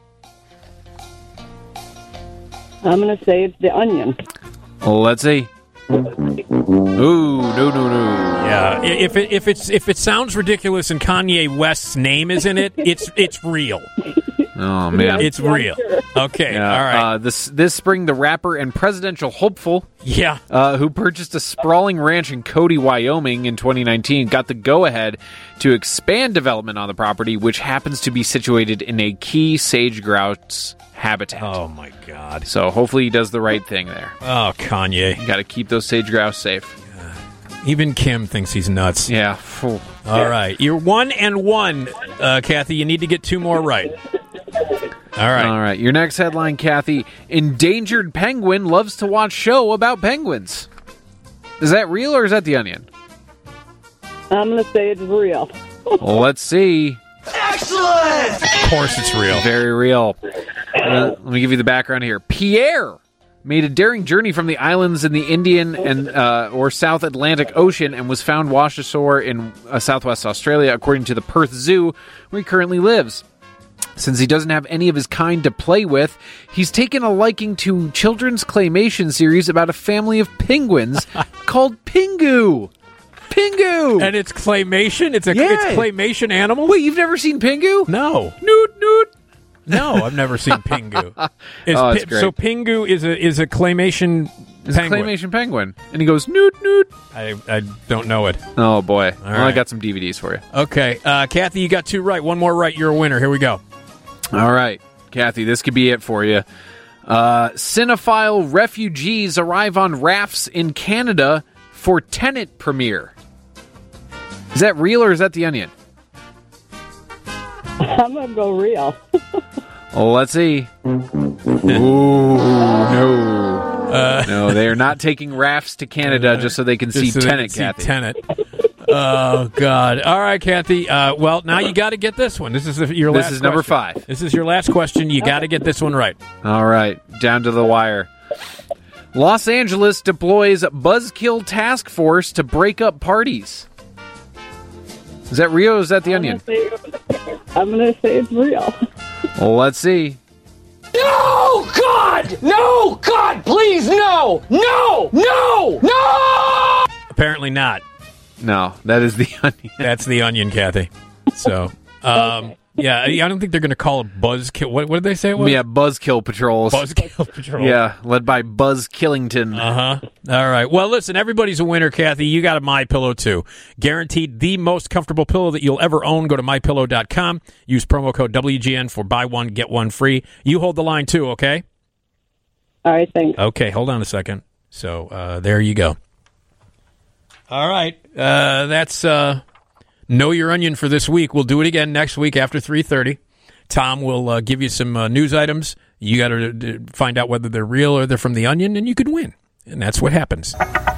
I'm going to say it's the Onion. Well, let's see. Ooh, no. Yeah, if it sounds ridiculous and Kanye West's name is in it, it's real. Oh man, it's real. Okay, yeah. All right. This spring, the rapper and presidential hopeful, who purchased a sprawling ranch in Cody, Wyoming, in 2019, got the go-ahead to expand development on the property, which happens to be situated in a key sage grouse habitat. Oh my God! So hopefully he does the right thing there. Oh, Kanye, you got to keep those sage grouse safe. Even Kim thinks he's nuts. Yeah. All right, you're 1 and 1, Kathy. You need to get 2 more right. All right. Your next headline, Kathy. Endangered penguin loves to watch show about penguins. Is that real or is that the Onion? I'm going to say it's real. Well, let's see. Excellent! Of course it's real. Very real. Let me give you the background here. Pierre made a daring journey from the islands in the Indian and or South Atlantic Ocean and was found washed ashore in southwest Australia, according to the Perth Zoo, where he currently lives. Since he doesn't have any of his kind to play with, he's taken a liking to children's claymation series about a family of penguins called Pingu. Pingu! And it's claymation? It's claymation animal? Wait, you've never seen Pingu? No. Noot. No, I've never seen Pingu. It's great. So Pingu is a claymation penguin. A claymation penguin. And he goes, noot. I don't know it. Oh, boy. All right. I got some DVDs for you. Okay. Kathy, you got 2 right. 1 more right. You're a winner. Here we go. All right. Kathy, this could be it for you. Cinephile refugees arrive on rafts in Canada for Tenet premiere. Is that real or is that the Onion? I'm going to go real. Well, let's see. Ooh, no. No, they are not taking rafts to Canada just so they can see Tenet, Kathy. Tenet. Oh, God. All right, Kathy. Well, now you got to get this one. This is your last question. This is number 5. This is your last question. You got to get this one right. All right. Down to the wire. Los Angeles deploys Buzzkill Task Force to break up parties. Is that real or is that the Onion? I'm going to say it's real. Well, let's see. No, God! No, God, please, no! No! Apparently not. No, that is the Onion. That's the Onion, Kathy. So, yeah, I don't think they're going to call it Buzzkill. What did they say it was? Yeah, Buzzkill Patrols. Buzzkill Patrol. Yeah, led by Buzz Killington. Uh-huh. All right. Well, listen, everybody's a winner, Kathy. You got a MyPillow, too. Guaranteed the most comfortable pillow that you'll ever own. Go to MyPillow.com. Use promo code WGN for buy one, get one free. You hold the line, too, okay? All right, thanks. Okay, hold on a second. So, there you go. All right. That's... Know Your Onion for this week. We'll do it again next week after 3:30. Tom will give you some news items. You got to find out whether they're real or they're from the Onion, and you could win. And that's what happens.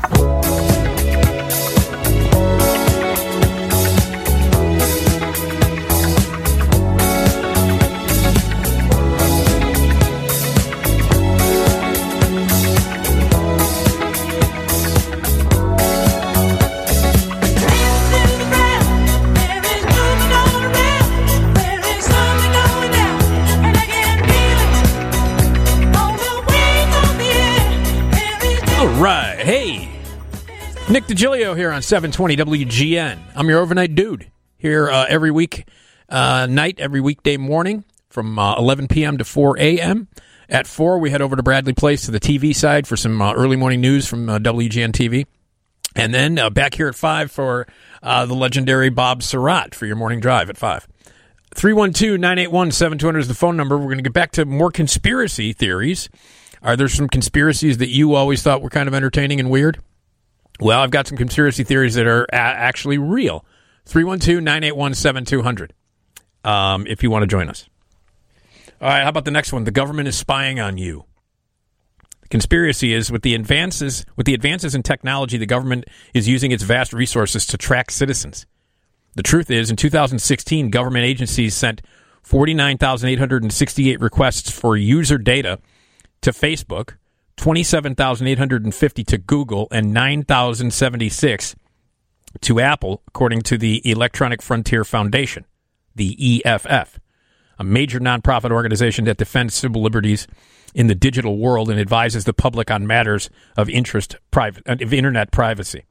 Right. Hey, Nick DiGilio here on 720 WGN. I'm your overnight dude here every week night, every weekday morning from 11 p.m. to 4 a.m. At 4, we head over to Bradley Place to the TV side for some early morning news from WGN TV. And then back here at 5 for the legendary Bob Surratt for your morning drive at 5. 312-981-7200 is the phone number. We're going to get back to more conspiracy theories. Are there some conspiracies that you always thought were kind of entertaining and weird? Well, I've got some conspiracy theories that are actually real. 312-981-7200 if you want to join us. All right, how about the next one? The government is spying on you. The conspiracy is with the advances in technology, the government is using its vast resources to track citizens. The truth is, in 2016, government agencies sent 49,868 requests for user data to Facebook, 27,850 to Google, and 9,076 to Apple, according to the Electronic Frontier Foundation, the EFF, a major nonprofit organization that defends civil liberties in the digital world and advises the public on matters of interest of internet privacy.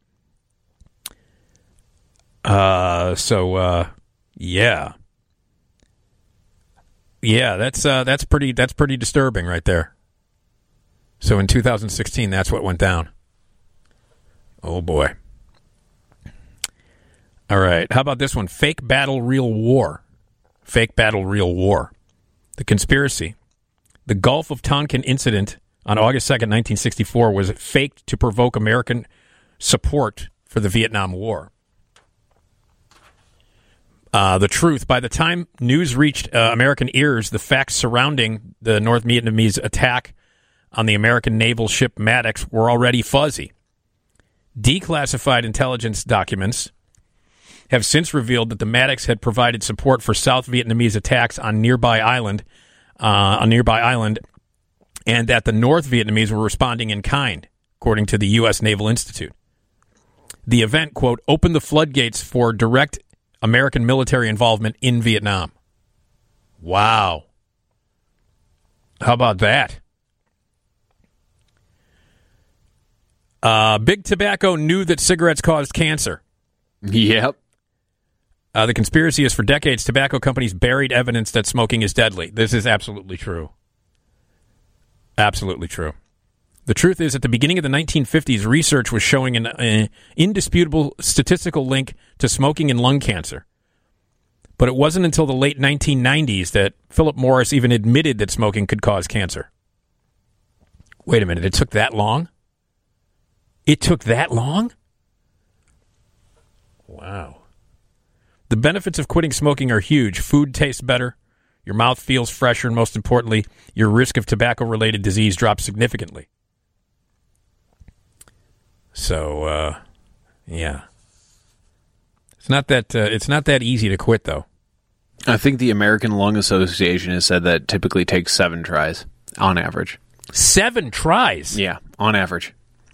Yeah, that's pretty disturbing right there. So in 2016, that's what went down. Oh boy. All right, how about this one? Fake battle, real war. Fake battle, real war. The conspiracy. The Gulf of Tonkin incident on August 2nd, 1964 was faked to provoke American support for the Vietnam War. The truth. By the time news reached American ears, the facts surrounding the North Vietnamese attack on the American naval ship Maddox were already fuzzy. Declassified intelligence documents have since revealed that the Maddox had provided support for South Vietnamese attacks on nearby island, and that the North Vietnamese were responding in kind, according to the U.S. Naval Institute. The event, quote, opened the floodgates for direct American military involvement in Vietnam. Wow. How about that? Big Tobacco knew that cigarettes caused cancer. Yep. The conspiracy is for decades, tobacco companies buried evidence that smoking is deadly. This is absolutely true. Absolutely true. The truth is, at the beginning of the 1950s, research was showing an indisputable statistical link to smoking and lung cancer. But it wasn't until the late 1990s that Philip Morris even admitted that smoking could cause cancer. Wait a minute, it took that long? It took that long? Wow. The benefits of quitting smoking are huge. Food tastes better, your mouth feels fresher, and most importantly, your risk of tobacco-related disease drops significantly. So, yeah. It's not that easy to quit, though. I think the American Lung Association has said that it typically takes 7 tries on average. 7 tries? Yeah, on average.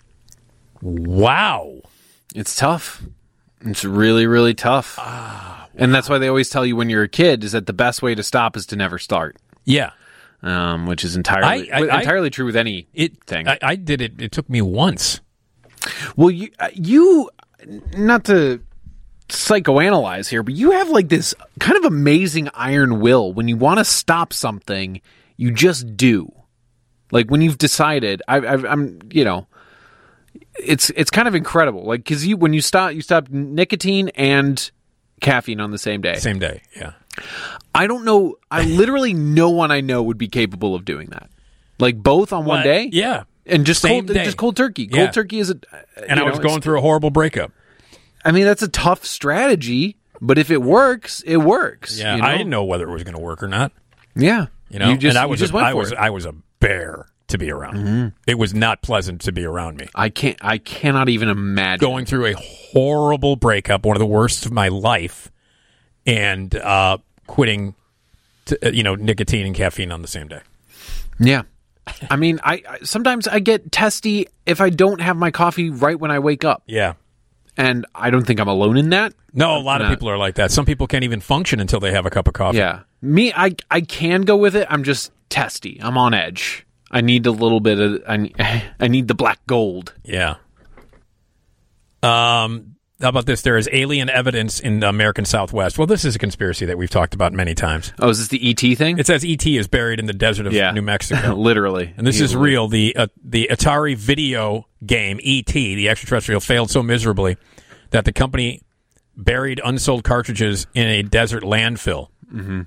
Wow. It's tough. It's really, really tough. Wow. And that's why they always tell you when you're a kid is that the best way to stop is to never start. Yeah. Which is entirely true with any thing. I did it. It took me once. Well, you not to psychoanalyze here, but you have like this kind of amazing iron will. When you want to stop something, you just do. Like when you've decided, I'm it's kind of incredible. Like because when you stop nicotine and caffeine on the same day. Same day, yeah. I don't know. Literally no one I know would be capable of doing that. Like both on one day. Yeah. And just cold turkey. Cold turkey is and I was going through a horrible breakup. I mean, that's a tough strategy, but if it works, it works. Yeah, I didn't know whether it was going to work or not. Yeah, I was a bear to be around. Mm-hmm. It was not pleasant to be around me. I cannot even imagine going through a horrible breakup, one of the worst of my life, and quitting, nicotine and caffeine on the same day. Yeah. I mean, I sometimes I get testy if I don't have my coffee right when I wake up. Yeah. And I don't think I'm alone in that. No, a lot of people are like that. Some people can't even function until they have a cup of coffee. Yeah. Me, I can go with it. I'm just testy. I'm on edge. I need a little bit of... I need the black gold. Yeah. How about this? There is alien evidence in the American Southwest. Well, this is a conspiracy that we've talked about many times. Oh, is this the ET thing? It says ET is buried in the desert of New Mexico. Literally. And this is real. The Atari video game, ET, the extraterrestrial, failed so miserably that the company buried unsold cartridges in a desert landfill. Mm-hmm.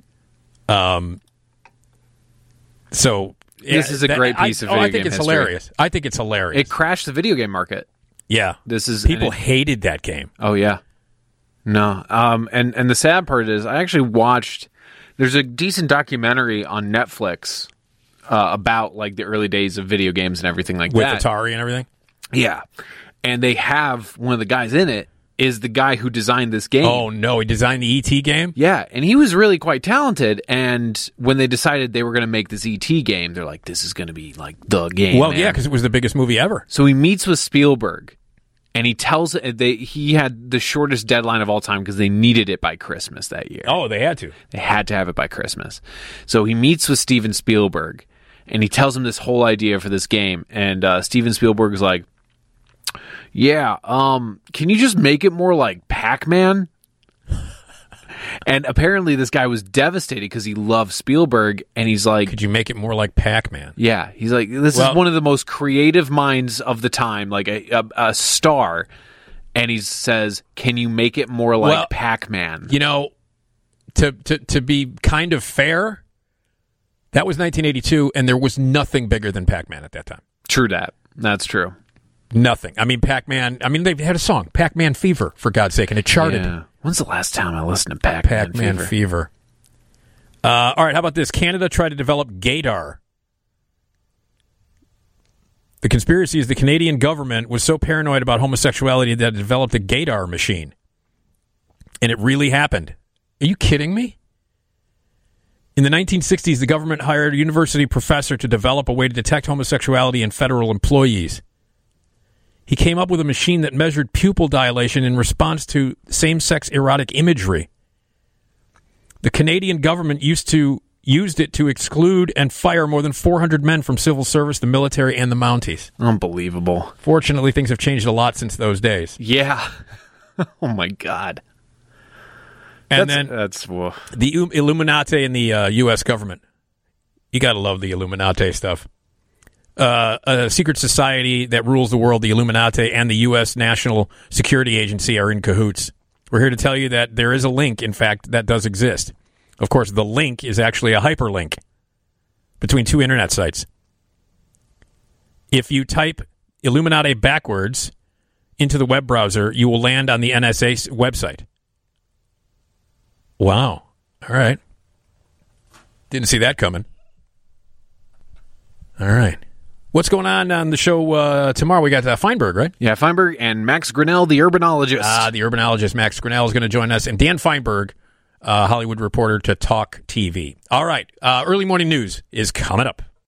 So... This is a great piece of video game history. Hilarious. I think it's hilarious. It crashed the video game market. Yeah. People hated that game. Oh, yeah. No. And the sad part is I actually watched... There's a decent documentary on Netflix about like the early days of video games and everything like that. With Atari and everything? Yeah. And they have one of the guys in it is the guy who designed this game. Oh, no. He designed the E.T. game? Yeah, and he was really quite talented. And when they decided they were going to make this E.T. game, they're like, this is going to be like the game. Well, man. yeah, because it was the biggest movie ever. So he meets with Spielberg, and he tells he had the shortest deadline of all time because they needed it by Christmas that year. Oh, they had to. They had to have it by Christmas. So he meets with Steven Spielberg, and he tells him this whole idea for this game. And Steven Spielberg is like, yeah, can you just make it more like Pac-Man? And apparently this guy was devastated because he loved Spielberg, and he's like... Could you make it more like Pac-Man? Yeah, he's like, this is one of the most creative minds of the time, like a star. And he says, can you make it more like Pac-Man? You know, to be kind of fair, that was 1982, and there was nothing bigger than Pac-Man at that time. True that. That's true. Nothing. I mean, Pac-Man... I mean, they had a song, Pac-Man Fever, for God's sake, and it charted. Yeah. When's the last time I listened to Pac-Man Fever? All right, how about this? Canada tried to develop gaydar. The conspiracy is the Canadian government was so paranoid about homosexuality that it developed a gaydar machine. And it really happened. Are you kidding me? In the 1960s, the government hired a university professor to develop a way to detect homosexuality in federal employees. He came up with a machine that measured pupil dilation in response to same-sex erotic imagery. The Canadian government used it to exclude and fire more than 400 men from civil service, the military, and the Mounties. Unbelievable. Fortunately, things have changed a lot since those days. Yeah. Oh, my God. And that's the Illuminati and the U.S. government. You got to love the Illuminati stuff. A secret society that rules the world, the Illuminati, and the U.S. National Security Agency are in cahoots. We're here to tell you that there is a link, in fact, that does exist. Of course, the link is actually a hyperlink between two internet sites. If you type Illuminati backwards into the web browser, you will land on the NSA website. Wow. All right. Didn't see that coming. All right. What's going on the show tomorrow? We got Feinberg, right? Yeah, Feinberg and Max Grinnell, the urbanologist. The urbanologist, Max Grinnell, is going to join us. And Dan Feinberg, Hollywood reporter to Talk TV. All right. Early morning news is coming up.